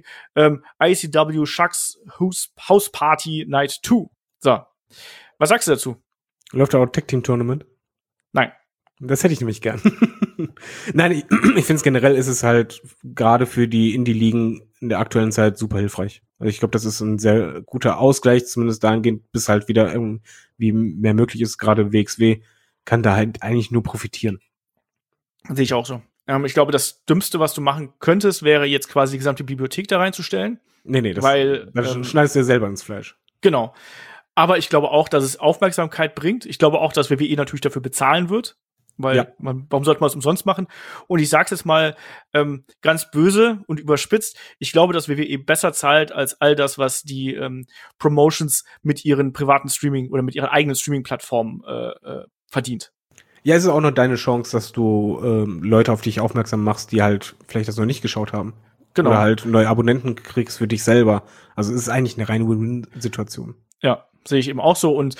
ICW Shucks House Party Night 2. So, was sagst du dazu? Läuft da auch Tag-Team-Tournament? Nein. Das hätte ich nämlich gern. Nein, ich finde es generell ist es halt gerade für die Indie-Ligen in der aktuellen Zeit super hilfreich. Also ich glaube, das ist ein sehr guter Ausgleich, zumindest dahingehend, bis halt wieder irgendwie mehr möglich ist. Gerade WXW kann da halt eigentlich nur profitieren. Sehe ich auch so. Ich glaube, das Dümmste, was du machen könntest, wäre jetzt quasi die gesamte Bibliothek da reinzustellen. Nee, das schneidest du ja selber ins Fleisch. Genau. Aber ich glaube auch, dass es Aufmerksamkeit bringt. Ich glaube auch, dass WWE natürlich dafür bezahlen wird. Weil warum sollte man es umsonst machen? Und ich sag's jetzt mal ganz böse und überspitzt. Ich glaube, dass WWE besser zahlt als all das, was die Promotions mit ihren privaten Streaming oder mit ihren eigenen Streaming-Plattformen verdient. Ja, es ist auch noch deine Chance, dass du Leute auf dich aufmerksam machst, die halt vielleicht das noch nicht geschaut haben. Genau. Oder halt neue Abonnenten kriegst für dich selber. Also es ist eigentlich eine reine Win-Win-Situation. Ja, sehe ich eben auch so. Und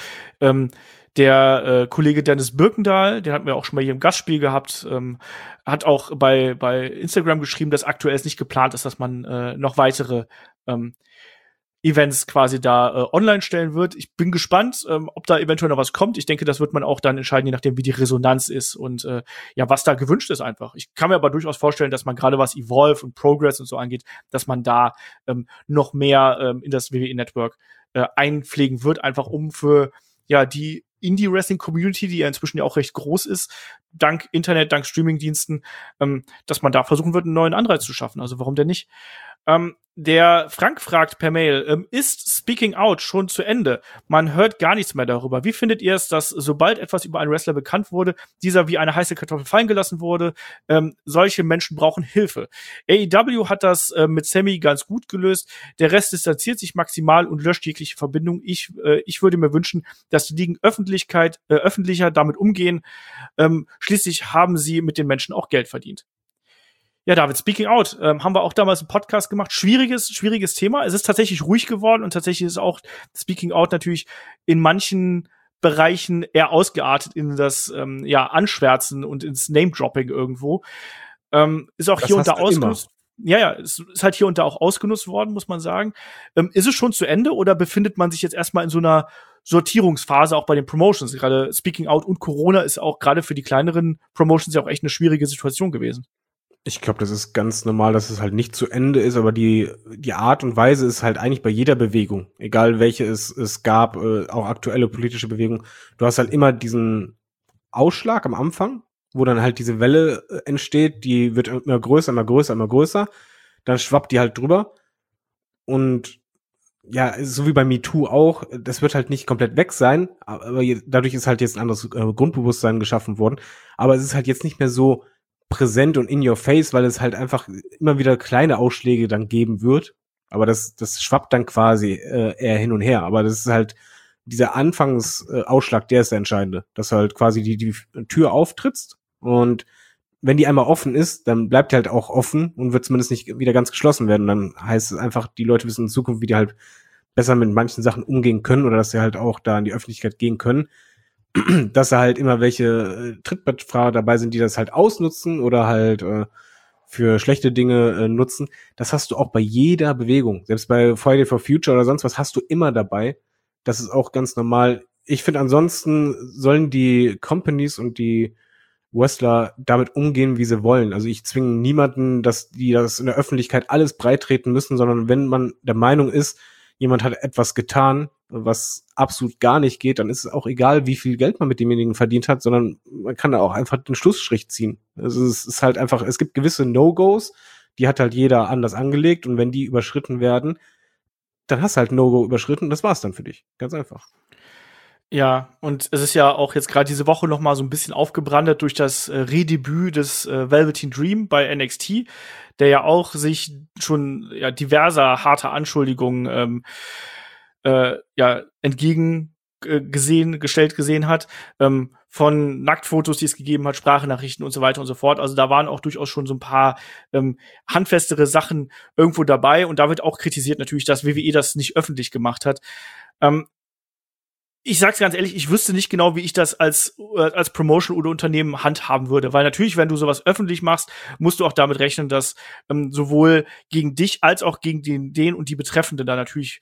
der Kollege Dennis Birkendahl, den hatten wir auch schon mal hier im Gastspiel gehabt, hat auch bei Instagram geschrieben, dass aktuell es nicht geplant ist, dass man noch weitere Events quasi da online stellen wird. Ich bin gespannt, ob da eventuell noch was kommt. Ich denke, das wird man auch dann entscheiden, je nachdem, wie die Resonanz ist und ja, was da gewünscht ist einfach. Ich kann mir aber durchaus vorstellen, dass man gerade was Evolve und Progress und so angeht, dass man da noch mehr in das WWE-Network einpflegen wird, einfach um für ja die Indie-Wrestling-Community, die ja inzwischen ja auch recht groß ist, dank Internet, dank Streaming-Diensten, dass man da versuchen wird, einen neuen Anreiz zu schaffen. Also warum denn nicht? Der Frank fragt per Mail, ist Speaking Out schon zu Ende? Man hört gar nichts mehr darüber. Wie findet ihr es, dass sobald etwas über einen Wrestler bekannt wurde, dieser wie eine heiße Kartoffel fallen gelassen wurde? Solche Menschen brauchen Hilfe. AEW hat das mit Sammy ganz gut gelöst. Der Rest distanziert sich maximal und löscht jegliche Verbindung. Ich würde mir wünschen, dass die Ligen öffentlicher damit umgehen. Schließlich haben sie mit den Menschen auch Geld verdient. Ja, David, Speaking Out, haben wir auch damals einen Podcast gemacht. Schwieriges Thema. Es ist tatsächlich ruhig geworden und tatsächlich ist auch Speaking Out natürlich in manchen Bereichen eher ausgeartet in das Anschwärzen und ins Name-Dropping irgendwo. Ist auch das hier und da ausgenutzt. Ja, es ist halt hier und da auch ausgenutzt worden, muss man sagen. Ist es schon zu Ende oder befindet man sich jetzt erstmal in so einer Sortierungsphase auch bei den Promotions? Gerade Speaking Out und Corona ist auch gerade für die kleineren Promotions ja auch echt eine schwierige Situation gewesen. Ich glaube, das ist ganz normal, dass es halt nicht zu Ende ist, aber die Art und Weise ist halt eigentlich bei jeder Bewegung, egal welche es gab, auch aktuelle politische Bewegung. Du hast halt immer diesen Ausschlag am Anfang, wo dann halt diese Welle entsteht, die wird immer größer, immer größer, immer größer. Dann schwappt die halt drüber. Und ja, so wie bei MeToo auch, das wird halt nicht komplett weg sein, aber dadurch ist halt jetzt ein anderes Grundbewusstsein geschaffen worden. Aber es ist halt jetzt nicht mehr so präsent und in your face, weil es halt einfach immer wieder kleine Ausschläge dann geben wird. Aber das schwappt dann quasi eher hin und her. Aber das ist halt dieser Anfangsausschlag, der ist der entscheidende. Dass du halt quasi die Tür auftrittst und wenn die einmal offen ist, dann bleibt die halt auch offen und wird zumindest nicht wieder ganz geschlossen werden. Dann heißt es einfach, die Leute wissen in Zukunft, wie die halt besser mit manchen Sachen umgehen können oder dass sie halt auch da in die Öffentlichkeit gehen können. Dass da halt immer welche Trittbrettfahrer dabei sind, die das halt ausnutzen oder halt für schlechte Dinge nutzen. Das hast du auch bei jeder Bewegung. Selbst bei Friday for Future oder sonst was hast du immer dabei. Das ist auch ganz normal. Ich finde, ansonsten sollen die Companies und die Wrestler damit umgehen, wie sie wollen. Also ich zwinge niemanden, dass die das in der Öffentlichkeit alles breittreten müssen, sondern wenn man der Meinung ist, jemand hat etwas getan, was absolut gar nicht geht, dann ist es auch egal, wie viel Geld man mit demjenigen verdient hat, sondern man kann da auch einfach den Schlussstrich ziehen. Also es ist halt einfach, es gibt gewisse No-Gos, die hat halt jeder anders angelegt und wenn die überschritten werden, dann hast du halt No-Go überschritten und das war's dann für dich. Ganz einfach. Ja, und es ist ja auch jetzt gerade diese Woche noch mal so ein bisschen aufgebrandet durch das Redebüt des Velveteen Dream bei NXT, der ja auch sich schon diverser harter Anschuldigungen gestellt gesehen hat, von Nacktfotos, die es gegeben hat, Sprachnachrichten und so weiter und so fort. Also da waren auch durchaus schon so ein paar handfestere Sachen irgendwo dabei und da wird auch kritisiert natürlich, dass WWE das nicht öffentlich gemacht hat. Ich sag's ganz ehrlich, ich wüsste nicht genau, wie ich das als Promotion oder Unternehmen handhaben würde. Weil natürlich, wenn du sowas öffentlich machst, musst du auch damit rechnen, dass sowohl gegen dich als auch gegen den und die Betreffenden da natürlich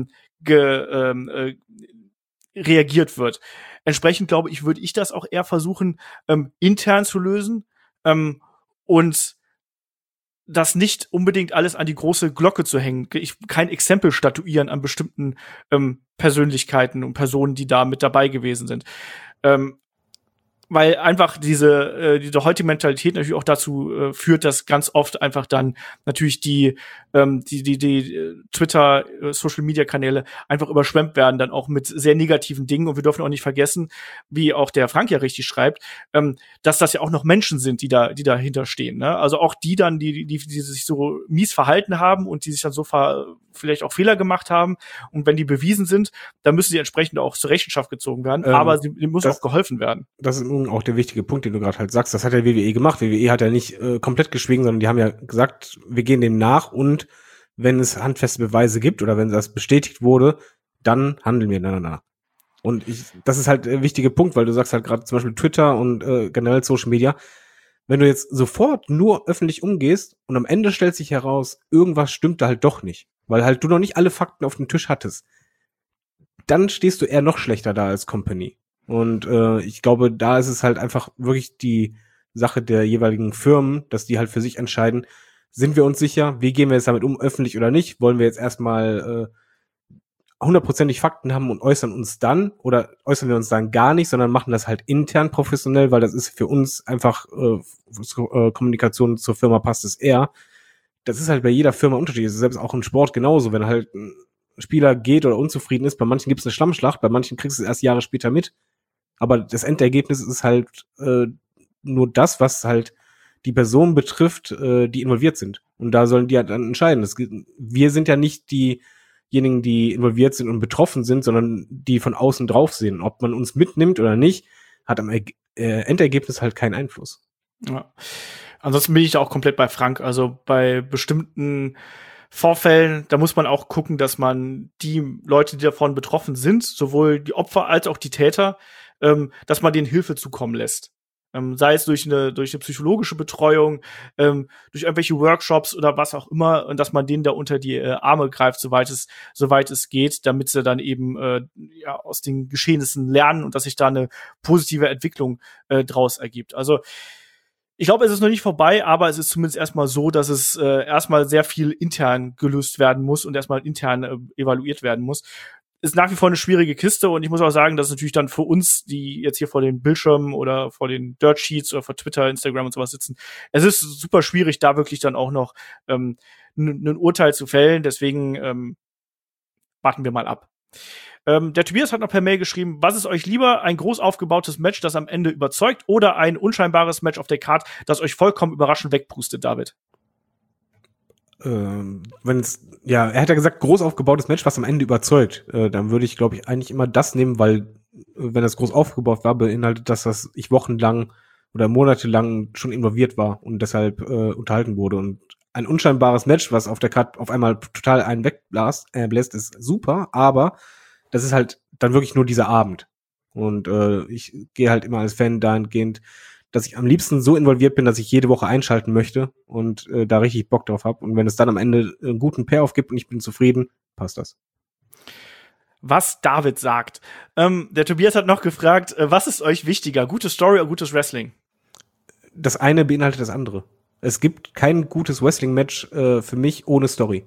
reagiert wird. Entsprechend, glaube ich, würde ich das auch eher versuchen, intern zu lösen und das nicht unbedingt alles an die große Glocke zu hängen. Kein Exempel statuieren an bestimmten Persönlichkeiten und Personen, die da mit dabei gewesen sind. Weil einfach diese heutige Mentalität natürlich auch dazu führt, dass ganz oft einfach dann natürlich die Twitter, Social Media Kanäle einfach überschwemmt werden, dann auch mit sehr negativen Dingen. Und wir dürfen auch nicht vergessen, wie auch der Frank ja richtig schreibt, dass das ja auch noch Menschen sind, die dahinter stehen. Ne? Also auch die dann, die sich so mies verhalten haben und die sich dann so vielleicht auch Fehler gemacht haben. Und wenn die bewiesen sind, dann müssen sie entsprechend auch zur Rechenschaft gezogen werden. Aber dem muss auch geholfen werden. Das ist nun auch der wichtige Punkt, den du gerade halt sagst. Das hat ja WWE gemacht. WWE hat ja nicht komplett geschwiegen, sondern die haben ja gesagt, wir gehen dem nach und wenn es handfeste Beweise gibt oder wenn das bestätigt wurde, dann handeln wir danach. Und das ist halt ein wichtiger Punkt, weil du sagst halt gerade zum Beispiel Twitter und generell Social Media, wenn du jetzt sofort nur öffentlich umgehst und am Ende stellt sich heraus, irgendwas stimmt da halt doch nicht, weil halt du noch nicht alle Fakten auf dem Tisch hattest, dann stehst du eher noch schlechter da als Company. Und ich glaube, da ist es halt einfach wirklich die Sache der jeweiligen Firmen, dass die halt für sich entscheiden, sind wir uns sicher, wie gehen wir jetzt damit um, öffentlich oder nicht? Wollen wir jetzt erstmal 100%ig Fakten haben und äußern uns dann oder äußern wir uns dann gar nicht, sondern machen das halt intern professionell, weil das ist für uns einfach Kommunikation zur Firma passt es eher. Das ist halt bei jeder Firma unterschiedlich. Das ist selbst auch im Sport genauso. Wenn halt ein Spieler geht oder unzufrieden ist, bei manchen gibt es eine Schlammschlacht, bei manchen kriegst du es erst Jahre später mit. Aber das Endergebnis ist halt nur das, was halt die Person betrifft, die involviert sind. Und da sollen die halt dann entscheiden. Wir sind ja nicht diejenigen, die involviert sind und betroffen sind, sondern die von außen drauf sehen. Ob man uns mitnimmt oder nicht, hat am Endergebnis halt keinen Einfluss. Ja. Ansonsten bin ich da auch komplett bei Frank. Also bei bestimmten Vorfällen, da muss man auch gucken, dass man die Leute, die davon betroffen sind, sowohl die Opfer als auch die Täter, dass man denen Hilfe zukommen lässt. Sei es durch eine psychologische Betreuung, durch irgendwelche Workshops oder was auch immer, und dass man denen da unter die Arme greift, soweit es geht, damit sie dann eben aus den Geschehnissen lernen und dass sich da eine positive Entwicklung draus ergibt. Also ich glaube, es ist noch nicht vorbei, aber es ist zumindest erstmal so, dass es erstmal sehr viel intern gelöst werden muss und erstmal intern evaluiert werden muss. Ist nach wie vor eine schwierige Kiste, und ich muss auch sagen, dass natürlich dann für uns, die jetzt hier vor den Bildschirmen oder vor den Dirt Sheets oder vor Twitter, Instagram und sowas sitzen, es ist super schwierig, da wirklich dann auch noch ein Urteil zu fällen. Deswegen warten wir mal ab. Der Tobias hat noch per Mail geschrieben: Was ist euch lieber, ein groß aufgebautes Match, das am Ende überzeugt, oder ein unscheinbares Match auf der Card, das euch vollkommen überraschend wegpustet, David? Er hat ja gesagt, groß aufgebautes Match, was am Ende überzeugt. Dann würde ich, glaube ich, eigentlich immer das nehmen, weil, wenn das groß aufgebaut war, beinhaltet das, dass ich wochenlang oder monatelang schon involviert war und deshalb unterhalten wurde. Und ein unscheinbares Match, was auf der Karte auf einmal total einen wegbläst, ist super, aber das ist halt dann wirklich nur dieser Abend. Und ich gehe halt immer als Fan dahingehend, dass ich am liebsten so involviert bin, dass ich jede Woche einschalten möchte und da richtig Bock drauf habe. Und wenn es dann am Ende einen guten Payoff gibt und ich bin zufrieden, passt das. Was David sagt. Der Tobias hat noch gefragt, was ist euch wichtiger, gute Story oder gutes Wrestling? Das eine beinhaltet das andere. Es gibt kein gutes Wrestling-Match für mich ohne Story.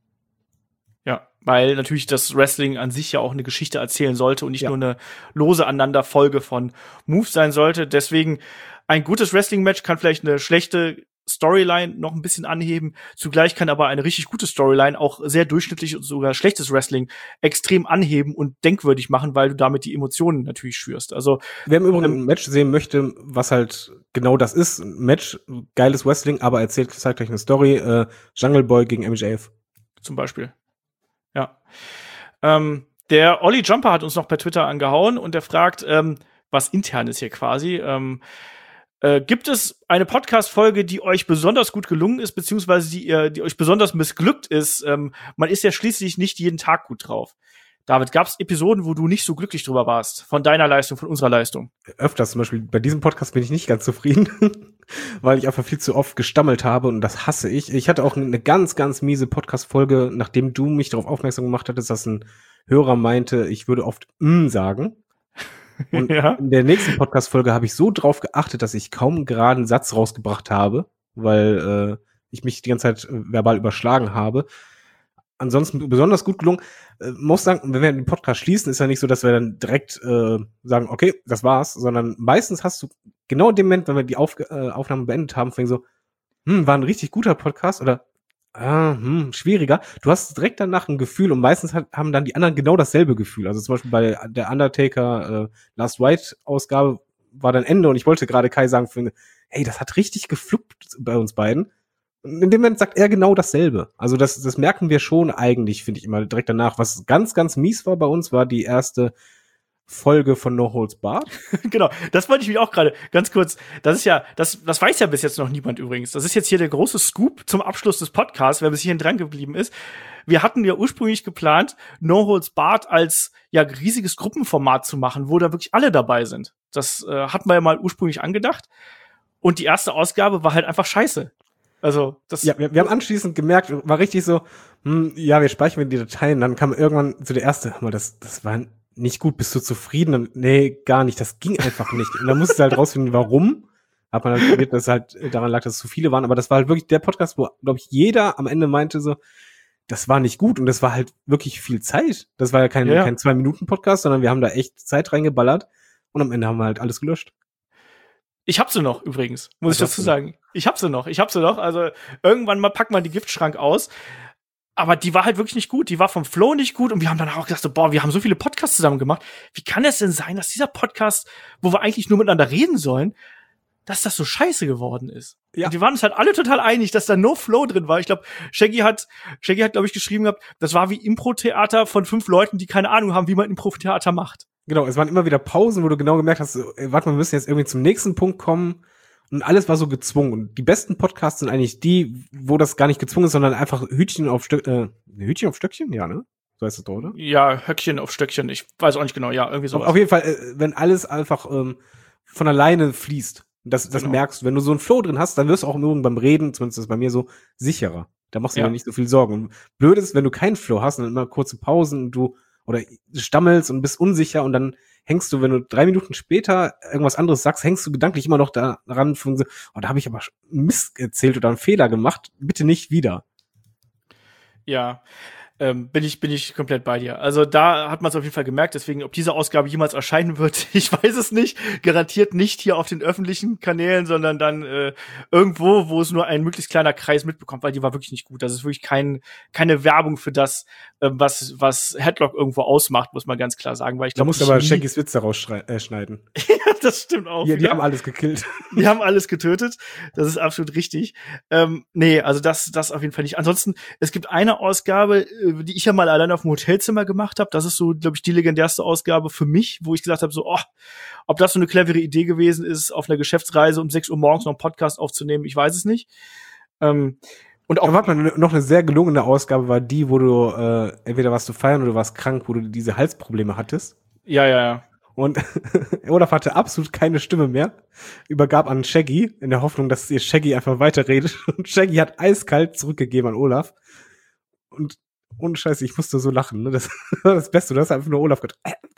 Ja, weil natürlich das Wrestling an sich ja auch eine Geschichte erzählen sollte und nicht nur eine lose Aneinanderfolge von Moves sein sollte. Deswegen ein gutes Wrestling-Match kann vielleicht eine schlechte Storyline noch ein bisschen anheben. Zugleich kann aber eine richtig gute Storyline auch sehr durchschnittlich und sogar schlechtes Wrestling extrem anheben und denkwürdig machen, weil du damit die Emotionen natürlich schürst. Also wer im Übrigen ein Match sehen möchte, was halt genau das ist, ein Match, geiles Wrestling, aber zeigt euch eine Story, Jungle Boy gegen MJF. Zum Beispiel. Ja. Der Olli Jumper hat uns noch per Twitter angehauen und der fragt, was intern ist hier quasi. Gibt es eine Podcast-Folge, die euch besonders gut gelungen ist, beziehungsweise die euch besonders missglückt ist? Man ist ja schließlich nicht jeden Tag gut drauf. David, gab es Episoden, wo du nicht so glücklich drüber warst? Von deiner Leistung, von unserer Leistung? Öfters, zum Beispiel bei diesem Podcast bin ich nicht ganz zufrieden, weil ich einfach viel zu oft gestammelt habe und das hasse ich. Ich hatte auch eine ganz, ganz miese Podcast-Folge, nachdem du mich darauf aufmerksam gemacht hattest, dass ein Hörer meinte, ich würde oft sagen. Und in der nächsten Podcast-Folge habe ich so drauf geachtet, dass ich kaum einen geraden Satz rausgebracht habe, weil ich mich die ganze Zeit verbal überschlagen habe. Ansonsten besonders gut gelungen. Muss sagen, wenn wir den Podcast schließen, ist ja nicht so, dass wir dann direkt sagen, okay, das war's, sondern meistens hast du genau in dem Moment, wenn wir die Aufnahme beendet haben, fängt so, war ein richtig guter Podcast oder schwieriger. Du hast direkt danach ein Gefühl und meistens haben dann die anderen genau dasselbe Gefühl. Also zum Beispiel bei der Undertaker Last Ride Ausgabe war dann Ende und ich wollte gerade Kai sagen, hey, das hat richtig gefluppt bei uns beiden. Und in dem Moment sagt er genau dasselbe. Also das merken wir schon eigentlich, finde ich immer direkt danach. Was ganz, ganz mies war bei uns, war die erste Folge von No Holds Barred. Genau, das wollte ich mich auch gerade ganz kurz. Das ist ja, das weiß ja bis jetzt noch niemand übrigens. Das ist jetzt hier der große Scoop zum Abschluss des Podcasts, wer bis hierhin dran geblieben ist. wir hatten ja ursprünglich geplant, No Holds Barred als ja riesiges Gruppenformat zu machen, wo da wirklich alle dabei sind. Das hatten wir ja mal ursprünglich angedacht. Und die erste Ausgabe war halt einfach scheiße. Also das. Ja, wir haben anschließend gemerkt, war richtig so, ja, wir speichern die Dateien. Dann kam irgendwann so der erste, das war nicht gut, bist du zufrieden? Und, nee, gar nicht, das ging einfach nicht. Und dann musste halt rausfinden, warum. Hat man dann probiert, dass es halt daran lag, dass es zu viele waren. Aber das war halt wirklich der Podcast, wo, glaube ich, jeder am Ende meinte so, das war nicht gut. Und das war halt wirklich viel Zeit. Das war ja kein 2-Minuten-Podcast, sondern wir haben da echt Zeit reingeballert. Und am Ende haben wir halt alles gelöscht. Ich hab sie noch, übrigens, muss ich dazu sagen. Ich hab sie noch. Also, irgendwann mal packt man die Giftschrank aus. Aber die war halt wirklich nicht gut. Die war vom Flow nicht gut. Und wir haben dann auch gesagt, so, boah, wir haben so viele Podcasts zusammen gemacht. Wie kann es denn sein, dass dieser Podcast, wo wir eigentlich nur miteinander reden sollen, dass das so scheiße geworden ist? Ja. Und wir waren uns halt alle total einig, dass da no Flow drin war. Ich glaube, Shaggy hat, glaube ich, geschrieben gehabt, das war wie Impro-Theater von 5 Leuten, die keine Ahnung haben, wie man Impro-Theater macht. Genau, es waren immer wieder Pausen, wo du genau gemerkt hast, warte mal, wir müssen jetzt irgendwie zum nächsten Punkt kommen. Und alles war so gezwungen. Und die besten Podcasts sind eigentlich die, wo das gar nicht gezwungen ist, sondern einfach Hütchen auf Stöckchen? Ja, ne? So heißt es doch, oder? Ja, Höckchen auf Stöckchen. Ich weiß auch nicht genau. Ja, irgendwie so. Auf jeden Fall, wenn alles einfach von alleine fließt. Das genau. Merkst du. Wenn du so einen Flow drin hast, dann wirst du auch irgendwann beim Reden, zumindest ist das bei mir so, sicherer. Da machst du dir nicht so viel Sorgen. Und blöd ist, wenn du keinen Flow hast und dann immer kurze Pausen und du stammelst und bist unsicher und dann hängst du, wenn du 3 Minuten später irgendwas anderes sagst, hängst du gedanklich immer noch daran, da habe ich aber Mist erzählt oder einen Fehler gemacht. Bitte nicht wieder. Ja, bin ich komplett bei dir. Also da hat man es auf jeden Fall gemerkt, deswegen, ob diese Ausgabe jemals erscheinen wird, ich weiß es nicht. Garantiert nicht hier auf den öffentlichen Kanälen, sondern dann irgendwo, wo es nur ein möglichst kleiner Kreis mitbekommt, weil die war wirklich nicht gut. Das ist wirklich keine Werbung für das, was Headlock irgendwo ausmacht, muss man ganz klar sagen. Weil ich glaube, da musst du aber Shaggys Witze rausschneiden. Ja, das stimmt auch. Ja, die haben alles gekillt. Die haben alles getötet. Das ist absolut richtig. Nee, also das auf jeden Fall nicht. Ansonsten, es gibt eine Ausgabe, die ich ja mal alleine auf dem Hotelzimmer gemacht habe. Das ist so, glaube ich, die legendärste Ausgabe für mich, wo ich gesagt habe, so, ob das so eine clevere Idee gewesen ist, auf einer Geschäftsreise um 6 Uhr morgens noch einen Podcast aufzunehmen, ich weiß es nicht. Und auch noch eine sehr gelungene Ausgabe war die, wo du entweder warst du feiern oder du warst krank, wo du diese Halsprobleme hattest. Ja. Und Olaf hatte absolut keine Stimme mehr, übergab an Shaggy, in der Hoffnung, dass ihr Shaggy einfach weiterredet. Und Shaggy hat eiskalt zurückgegeben an Olaf. Und ohne Scheiße, ich musste so lachen. Ne? Das war das Beste, du hast einfach nur Olaf gehört.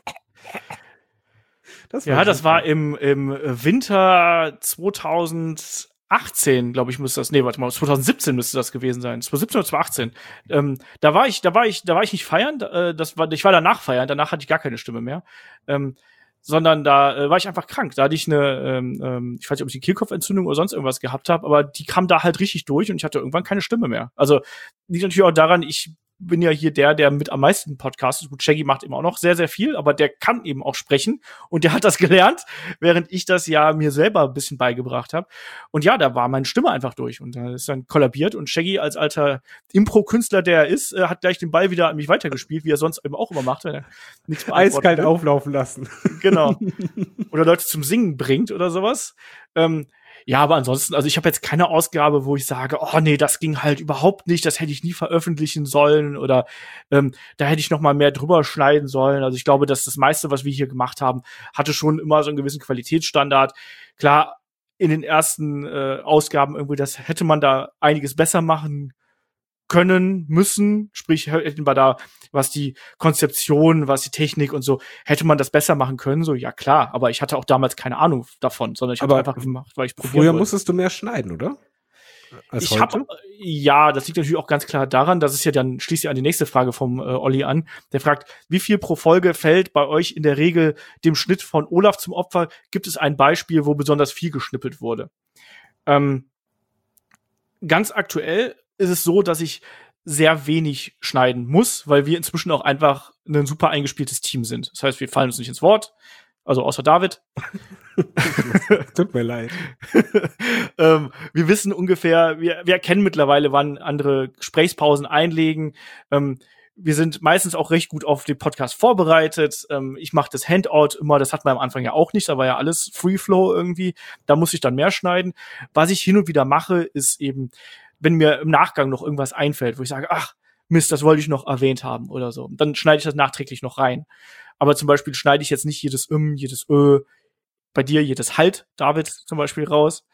Das war im Winter 2018, glaube ich, 2017 müsste das gewesen sein. 2017 oder 2018. Da war ich nicht feiern, ich war danach feiern, danach hatte ich gar keine Stimme mehr. Sondern da war ich einfach krank. Da hatte ich ich weiß nicht, ob ich eine Kehlkopfentzündung oder sonst irgendwas gehabt habe, aber die kam da halt richtig durch und ich hatte irgendwann keine Stimme mehr. Also liegt natürlich auch daran, ich bin ja hier der mit am meisten Podcasts. Gut, Shaggy macht eben auch noch sehr, sehr viel, aber der kann eben auch sprechen und der hat das gelernt, während ich das ja mir selber ein bisschen beigebracht habe. Und ja, da war meine Stimme einfach durch und da ist dann kollabiert und Shaggy als alter Impro-Künstler, der er ist, hat gleich den Ball wieder an mich weitergespielt, wie er sonst eben auch immer macht, wenn er nichts eiskalt auflaufen lassen. Genau. Oder Leute zum Singen bringt oder sowas. Ja, aber ansonsten, also ich habe jetzt keine Ausgabe, wo ich sage, oh nee, das ging halt überhaupt nicht, das hätte ich nie veröffentlichen sollen oder da hätte ich noch mal mehr drüber schneiden sollen. Also ich glaube, dass das meiste, was wir hier gemacht haben, hatte schon immer so einen gewissen Qualitätsstandard. Klar, in den ersten Ausgaben irgendwie, das hätte man da einiges besser machen können, müssen, sprich hätten wir da, was die Konzeption, was die Technik und so, hätte man das besser machen können, so, ja klar, aber ich hatte auch damals keine Ahnung davon, sondern ich habe einfach gemacht, weil ich probieren wollte. Früher musstest du mehr schneiden, oder? Ja, das liegt natürlich auch ganz klar daran, dass es ja dann, schließt ja an die nächste Frage vom Olli an, der fragt, wie viel pro Folge fällt bei euch in der Regel dem Schnitt von Olaf zum Opfer? Gibt es ein Beispiel, wo besonders viel geschnippelt wurde? Ganz aktuell ist es so, dass ich sehr wenig schneiden muss, weil wir inzwischen auch einfach ein super eingespieltes Team sind. Das heißt, wir fallen uns nicht ins Wort, also außer David. Tut mir leid. Wir wissen ungefähr, wir erkennen mittlerweile, wann andere Gesprächspausen einlegen. Wir sind meistens auch recht gut auf den Podcast vorbereitet. Ich mache das Handout immer, das hat man am Anfang ja auch nicht, da war ja alles Free Flow irgendwie. Da muss ich dann mehr schneiden. Was ich hin und wieder mache, ist eben, wenn mir im Nachgang noch irgendwas einfällt, wo ich sage, ach, Mist, das wollte ich noch erwähnt haben oder so. Dann schneide ich das nachträglich noch rein. Aber zum Beispiel schneide ich jetzt nicht jedes jedes bei dir jedes Halt, David zum Beispiel raus.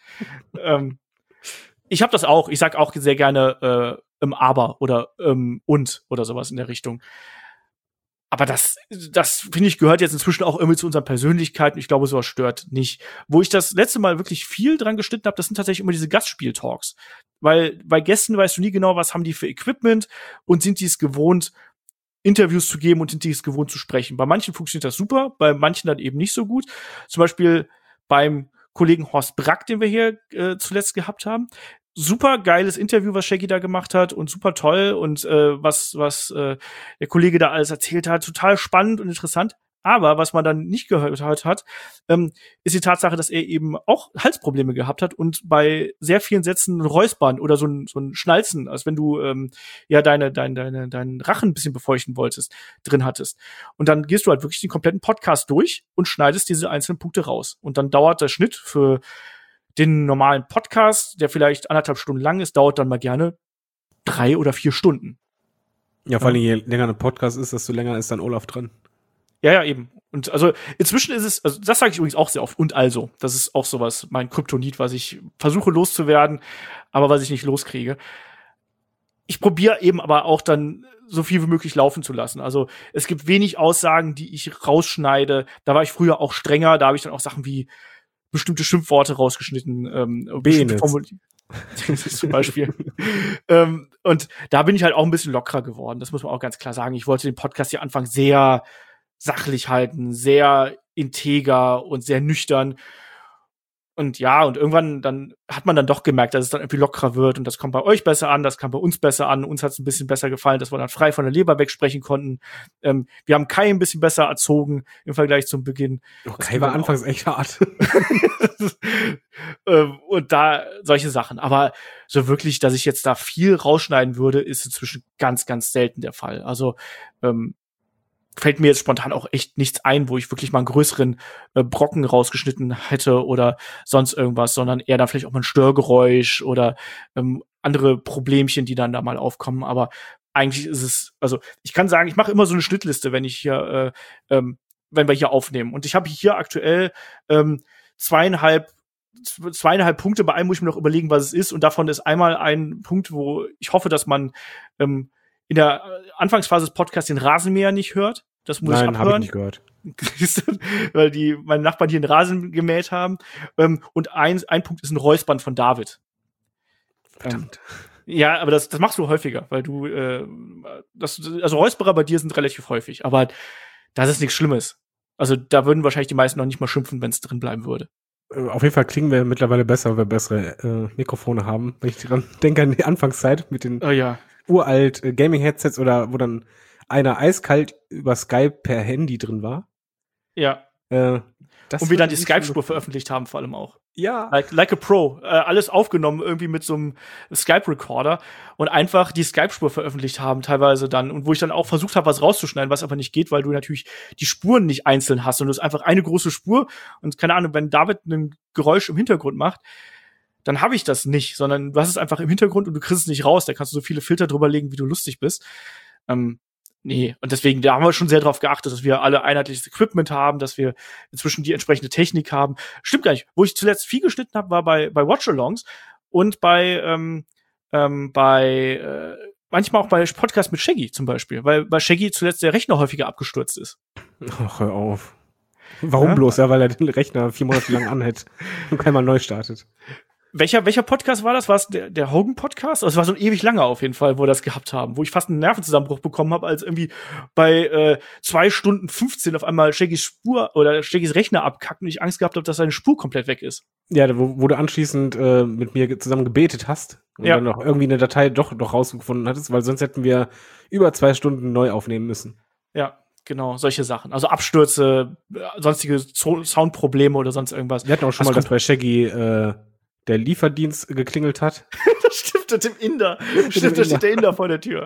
Ich habe das auch. Ich sag auch sehr gerne im Aber oder und oder sowas in der Richtung. Aber das finde ich, gehört jetzt inzwischen auch irgendwie zu unseren Persönlichkeiten. Ich glaube, sowas stört nicht. Wo ich das letzte Mal wirklich viel dran geschnitten habe, das sind tatsächlich immer diese Gastspiel-Talks. Weil bei Gästen weißt du nie genau, was haben die für Equipment und sind die es gewohnt, Interviews zu geben und sind die es gewohnt zu sprechen. Bei manchen funktioniert das super, bei manchen dann eben nicht so gut. Zum Beispiel beim Kollegen Horst Brack, den wir hier zuletzt gehabt haben. Super geiles Interview, was Shaggy da gemacht hat und super toll und was der Kollege da alles erzählt hat, total spannend und interessant. Aber was man dann nicht gehört hat, ist die Tatsache, dass er eben auch Halsprobleme gehabt hat und bei sehr vielen Sätzen Räuspern oder so ein Schnalzen, als wenn du ja deinen Rachen ein bisschen befeuchten wolltest, drin hattest. Und dann gehst du halt wirklich den kompletten Podcast durch und schneidest diese einzelnen Punkte raus. Und dann dauert der Schnitt für den normalen Podcast, der vielleicht 1,5 Stunden lang ist, dauert dann mal gerne 3 oder 4 Stunden. Ja, vor allem je länger ein Podcast ist, desto länger ist dann Olaf dran. Ja, eben. Und also inzwischen ist es, also das sage ich übrigens auch sehr oft, und also, das ist auch sowas, mein Kryptonit, was ich versuche loszuwerden, aber was ich nicht loskriege. Ich probiere eben aber auch dann so viel wie möglich laufen zu lassen. Also es gibt wenig Aussagen, die ich rausschneide. Da war ich früher auch strenger, da habe ich dann auch Sachen wie bestimmte Schimpfworte rausgeschnitten, bestimmte zum Beispiel. Und da bin ich halt auch ein bisschen lockerer geworden. Das muss man auch ganz klar sagen. Ich wollte den Podcast hier Anfang sehr sachlich halten, sehr integer und sehr nüchtern. Und ja, und irgendwann dann hat man dann doch gemerkt, dass es dann irgendwie lockerer wird und das kommt bei euch besser an, das kam bei uns besser an. Uns hat es ein bisschen besser gefallen, dass wir dann frei von der Leber wegsprechen konnten. Wir haben Kai ein bisschen besser erzogen im Vergleich zum Beginn. Oh, Kai war anfangs echt hart. Und da solche Sachen. Aber so wirklich, dass ich jetzt da viel rausschneiden würde, ist inzwischen ganz, ganz selten der Fall. Also fällt mir jetzt spontan auch echt nichts ein, wo ich wirklich mal einen größeren Brocken rausgeschnitten hätte oder sonst irgendwas, sondern eher dann vielleicht auch mal ein Störgeräusch oder andere Problemchen, die dann da mal aufkommen. Aber eigentlich ist es, also ich kann sagen, ich mache immer so eine Schnittliste, wenn ich hier, wenn wir hier aufnehmen. Und ich habe hier aktuell 2,5 Punkte. Bei einem muss ich mir noch überlegen, was es ist. Und davon ist einmal ein Punkt, wo ich hoffe, dass man in der Anfangsphase des Podcasts den Rasenmäher nicht hört. Das muss ich abhören. Nein, habe ich nicht gehört. Weil meine Nachbarn hier den Rasen gemäht haben. Und ein Punkt ist ein Räuspern von David. Verdammt. Ja, aber das machst du häufiger, weil du also Räusperer bei dir sind relativ häufig, aber das ist nichts Schlimmes. Also da würden wahrscheinlich die meisten noch nicht mal schimpfen, wenn es drin bleiben würde. Auf jeden Fall klingen wir mittlerweile besser, weil wir bessere Mikrofone haben. Wenn ich dran denke an die Anfangszeit mit den uralt Gaming-Headsets oder wo dann einer eiskalt über Skype per Handy drin war. Ja. Und wir dann die Skype-Spur veröffentlicht haben, vor allem auch. Ja. Like a Pro. Alles aufgenommen irgendwie mit so einem Skype-Recorder und einfach die Skype-Spur veröffentlicht haben teilweise dann. Und wo ich dann auch versucht habe, was rauszuschneiden, was aber nicht geht, weil du natürlich die Spuren nicht einzeln hast und du hast einfach eine große Spur. Und keine Ahnung, wenn David ein Geräusch im Hintergrund macht, dann habe ich das nicht, sondern du hast es einfach im Hintergrund und du kriegst es nicht raus. Da kannst du so viele Filter drüber legen, wie du lustig bist. Nee, und deswegen, da haben wir schon sehr drauf geachtet, dass wir alle einheitliches Equipment haben, dass wir inzwischen die entsprechende Technik haben. Stimmt gar nicht. Wo ich zuletzt viel geschnitten habe, war bei Watch-Alongs und manchmal auch bei Podcasts mit Shaggy zum Beispiel, weil bei Shaggy zuletzt der Rechner häufiger abgestürzt ist. Ach, hör auf. Warum bloß? Ja, weil er den Rechner 4 Monate lang anhält und keinmal neu startet. Welcher Podcast war das? War es der Hogan-Podcast? Also es war so ein ewig langer auf jeden Fall, wo wir das gehabt haben, wo ich fast einen Nervenzusammenbruch bekommen habe, als irgendwie bei 2 Stunden 15 auf einmal Shaggys Spur oder Shaggys Rechner abkackt und ich Angst gehabt habe, dass seine Spur komplett weg ist. Ja, wo du anschließend mit mir zusammen gebetet hast und dann noch irgendwie eine Datei doch rausgefunden hattest, weil sonst hätten wir über 2 Stunden neu aufnehmen müssen. Ja. Genau, solche Sachen. Also Abstürze, sonstige Soundprobleme oder sonst irgendwas. Wir hatten auch schon mal, dass bei Shaggy der Lieferdienst geklingelt hat. Das stimmt, mit dem Inder. Stimmt, da steht der Inder vor der Tür.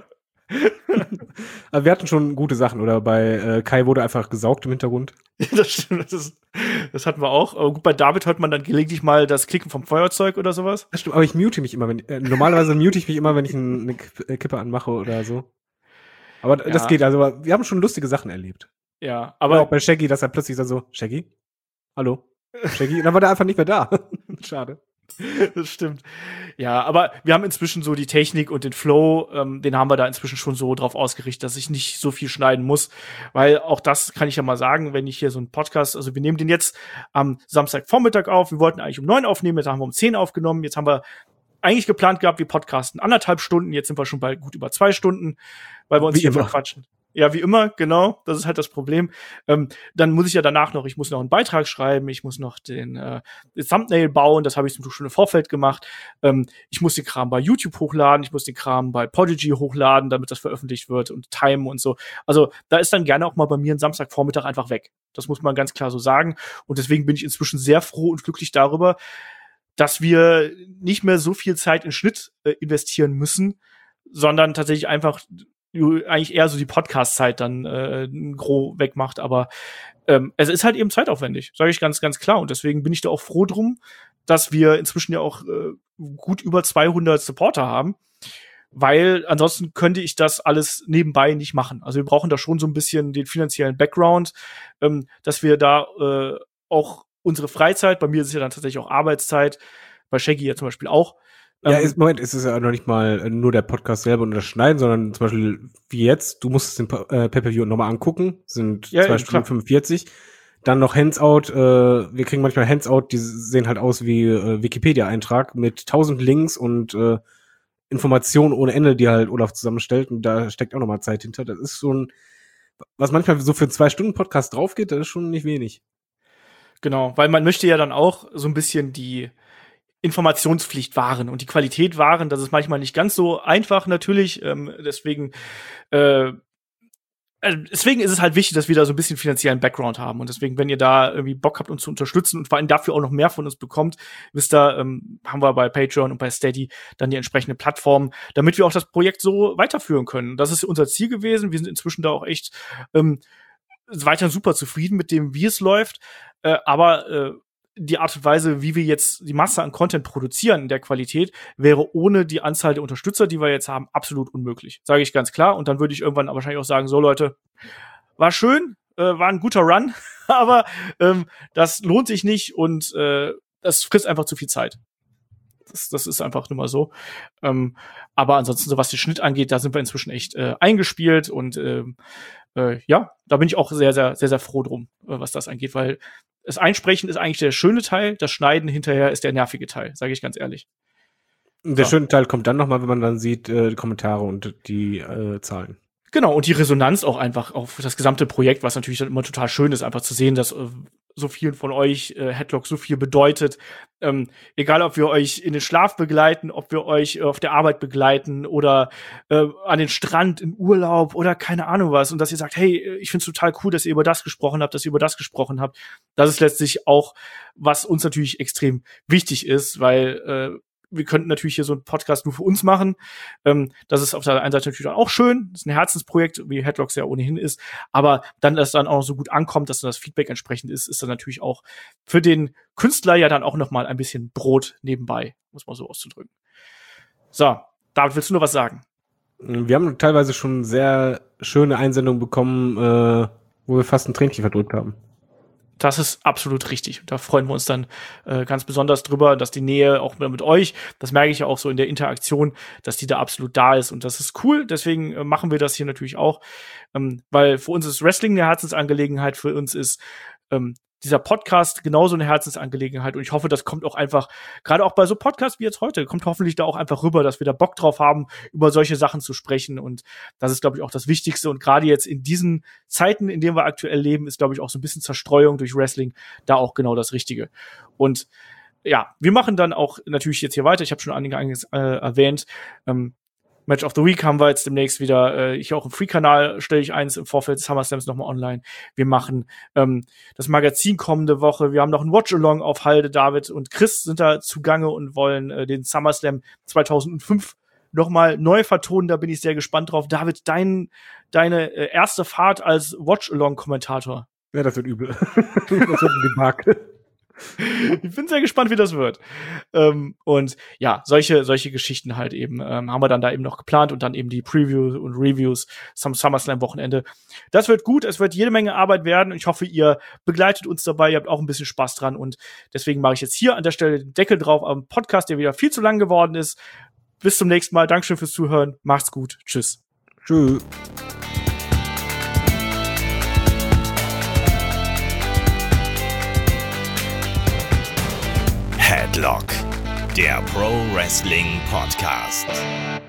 Aber wir hatten schon gute Sachen, oder? Bei Kai wurde einfach gesaugt im Hintergrund. Ja, das stimmt, das hatten wir auch. Aber gut, bei David hört man dann gelegentlich mal das Klicken vom Feuerzeug oder sowas. Das stimmt, aber ich mute mich immer, normalerweise mute ich mich immer, wenn ich eine Kippe anmache oder so. Aber das geht, also wir haben schon lustige Sachen erlebt. Ja, Aber aber auch bei Shaggy, dass er plötzlich dann so, Shaggy? Hallo? Shaggy? Und dann war der einfach nicht mehr da. Schade. das stimmt. Ja, aber wir haben inzwischen so die Technik und den Flow, den haben wir da inzwischen schon so drauf ausgerichtet, dass ich nicht so viel schneiden muss. Weil auch das kann ich ja mal sagen, wenn ich hier so einen Podcast, also wir nehmen den jetzt am Samstagvormittag auf. Wir wollten eigentlich um 9 aufnehmen, jetzt haben wir um 10 aufgenommen. Jetzt haben wir eigentlich geplant gehabt, wir podcasten 1,5 Stunden. Jetzt sind wir schon bei gut über 2 Stunden, weil wir uns hier verquatschen. Ja, wie immer, genau. Das ist halt das Problem. Dann muss ich ja danach noch, ich muss noch einen Beitrag schreiben, ich muss noch den Thumbnail bauen, das habe ich zum Beispiel schon im Vorfeld gemacht. Ich muss den Kram bei YouTube hochladen, ich muss den Kram bei Podigy hochladen, damit das veröffentlicht wird und timen und so. Also da ist dann gerne auch mal bei mir ein Samstagvormittag einfach weg. Das muss man ganz klar so sagen. Und deswegen bin ich inzwischen sehr froh und glücklich darüber, dass wir nicht mehr so viel Zeit in Schnitt investieren müssen, sondern tatsächlich einfach eigentlich eher so die Podcast-Zeit dann gros wegmacht, aber es ist halt eben zeitaufwendig, sage ich ganz, ganz klar. Und deswegen bin ich da auch froh drum, dass wir inzwischen ja auch gut über 200 Supporter haben, weil ansonsten könnte ich das alles nebenbei nicht machen. Also wir brauchen da schon so ein bisschen den finanziellen Background, dass wir da auch unsere Freizeit, bei mir ist es ja dann tatsächlich auch Arbeitszeit, bei Shaggy ja zum Beispiel auch, ja, Moment, es ist ja noch nicht mal nur der Podcast selber und das Schneiden, sondern zum Beispiel wie jetzt, du musst den Pay-Per-View nochmal angucken, sind 2 Stunden 45. Dann noch Handout, wir kriegen manchmal Handout, die sehen halt aus wie Wikipedia-Eintrag mit 1000 Links und Informationen ohne Ende, die halt Olaf zusammenstellt, und da steckt auch nochmal Zeit hinter. Das ist schon, was manchmal so für einen 2-Stunden-Podcast drauf geht, das ist schon nicht wenig. Genau, weil man möchte ja dann auch so ein bisschen die Informationspflicht wahren und die Qualität wahren. Das ist manchmal nicht ganz so einfach natürlich. Deswegen ist es halt wichtig, dass wir da so ein bisschen finanziellen Background haben. Und deswegen, wenn ihr da irgendwie Bock habt, uns zu unterstützen und vor allem dafür auch noch mehr von uns bekommt, wisst ihr, haben wir bei Patreon und bei Steady dann die entsprechende Plattform, damit wir auch das Projekt so weiterführen können. Das ist unser Ziel gewesen. Wir sind inzwischen da auch echt weiterhin super zufrieden mit dem, wie es läuft. Aber die Art und Weise, wie wir jetzt die Masse an Content produzieren in der Qualität, wäre ohne die Anzahl der Unterstützer, die wir jetzt haben, absolut unmöglich. Sage ich ganz klar. Und dann würde ich irgendwann wahrscheinlich auch sagen, so Leute, war schön, war ein guter Run, aber das lohnt sich nicht und das frisst einfach zu viel Zeit. Das ist einfach nur mal so. Aber ansonsten, so was den Schnitt angeht, da sind wir inzwischen echt eingespielt und ja, da bin ich auch sehr, sehr, sehr, sehr froh drum, was das angeht, weil das Einsprechen ist eigentlich der schöne Teil, das Schneiden hinterher ist der nervige Teil, sage ich ganz ehrlich. Der schöne Teil kommt dann nochmal, wenn man dann sieht, die Kommentare und die Zahlen. Genau, und die Resonanz auch einfach auf das gesamte Projekt, was natürlich dann immer total schön ist, einfach zu sehen, dass so vielen von euch Headlock so viel bedeutet. Egal, ob wir euch in den Schlaf begleiten, ob wir euch auf der Arbeit begleiten oder an den Strand, in Urlaub oder keine Ahnung was. Und dass ihr sagt, hey, ich find's total cool, dass ihr über das gesprochen habt, dass ihr über das gesprochen habt. Das ist letztlich auch, was uns natürlich extrem wichtig ist, weil wir könnten natürlich hier so einen Podcast nur für uns machen. Das ist auf der einen Seite natürlich auch schön. Das ist ein Herzensprojekt, wie Headlocks ja ohnehin ist. Aber dann, dass dann auch so gut ankommt, dass dann das Feedback entsprechend ist dann natürlich auch für den Künstler ja dann auch noch mal ein bisschen Brot nebenbei, muss man so auszudrücken. So, David, willst du noch was sagen? Wir haben teilweise schon sehr schöne Einsendungen bekommen, wo wir fast ein Tränchen verdrückt haben. Das ist absolut richtig. Da freuen wir uns dann ganz besonders drüber, dass die Nähe auch mit euch, das merke ich ja auch so in der Interaktion, dass die da absolut da ist. Und das ist cool. Deswegen machen wir das hier natürlich auch. Weil für uns ist Wrestling eine Herzensangelegenheit. Für uns ist dieser Podcast genauso eine Herzensangelegenheit. Und ich hoffe, das kommt auch einfach, gerade auch bei so Podcasts wie jetzt heute, kommt hoffentlich da auch einfach rüber, dass wir da Bock drauf haben, über solche Sachen zu sprechen. Und das ist, glaube ich, auch das Wichtigste. Und gerade jetzt in diesen Zeiten, in denen wir aktuell leben, ist, glaube ich, auch so ein bisschen Zerstreuung durch Wrestling da auch genau das Richtige. Und ja, wir machen dann auch natürlich jetzt hier weiter. Ich habe schon einige erwähnt. Match of the Week haben wir jetzt demnächst wieder, hier auch im Free-Kanal stelle ich eins im Vorfeld des SummerSlams nochmal online. Wir machen das Magazin kommende Woche. Wir haben noch ein Watch-Along auf Halde. David und Chris sind da zugange und wollen den SummerSlam 2005 nochmal neu vertonen. Da bin ich sehr gespannt drauf. David, deine erste Fahrt als Watch-Along-Kommentator. Ja, das wird übel. Das wird ein Debakel. Ich bin sehr gespannt, wie das wird. Und ja, solche Geschichten halt eben haben wir dann da eben noch geplant und dann eben die Previews und Reviews zum SummerSlam-Wochenende. Das wird gut, es wird jede Menge Arbeit werden und ich hoffe, ihr begleitet uns dabei, ihr habt auch ein bisschen Spaß dran und deswegen mache ich jetzt hier an der Stelle den Deckel drauf am Podcast, der wieder viel zu lang geworden ist. Bis zum nächsten Mal, Dankeschön fürs Zuhören, macht's gut, tschüss. Tschüss. Headlock, der Pro Wrestling Podcast.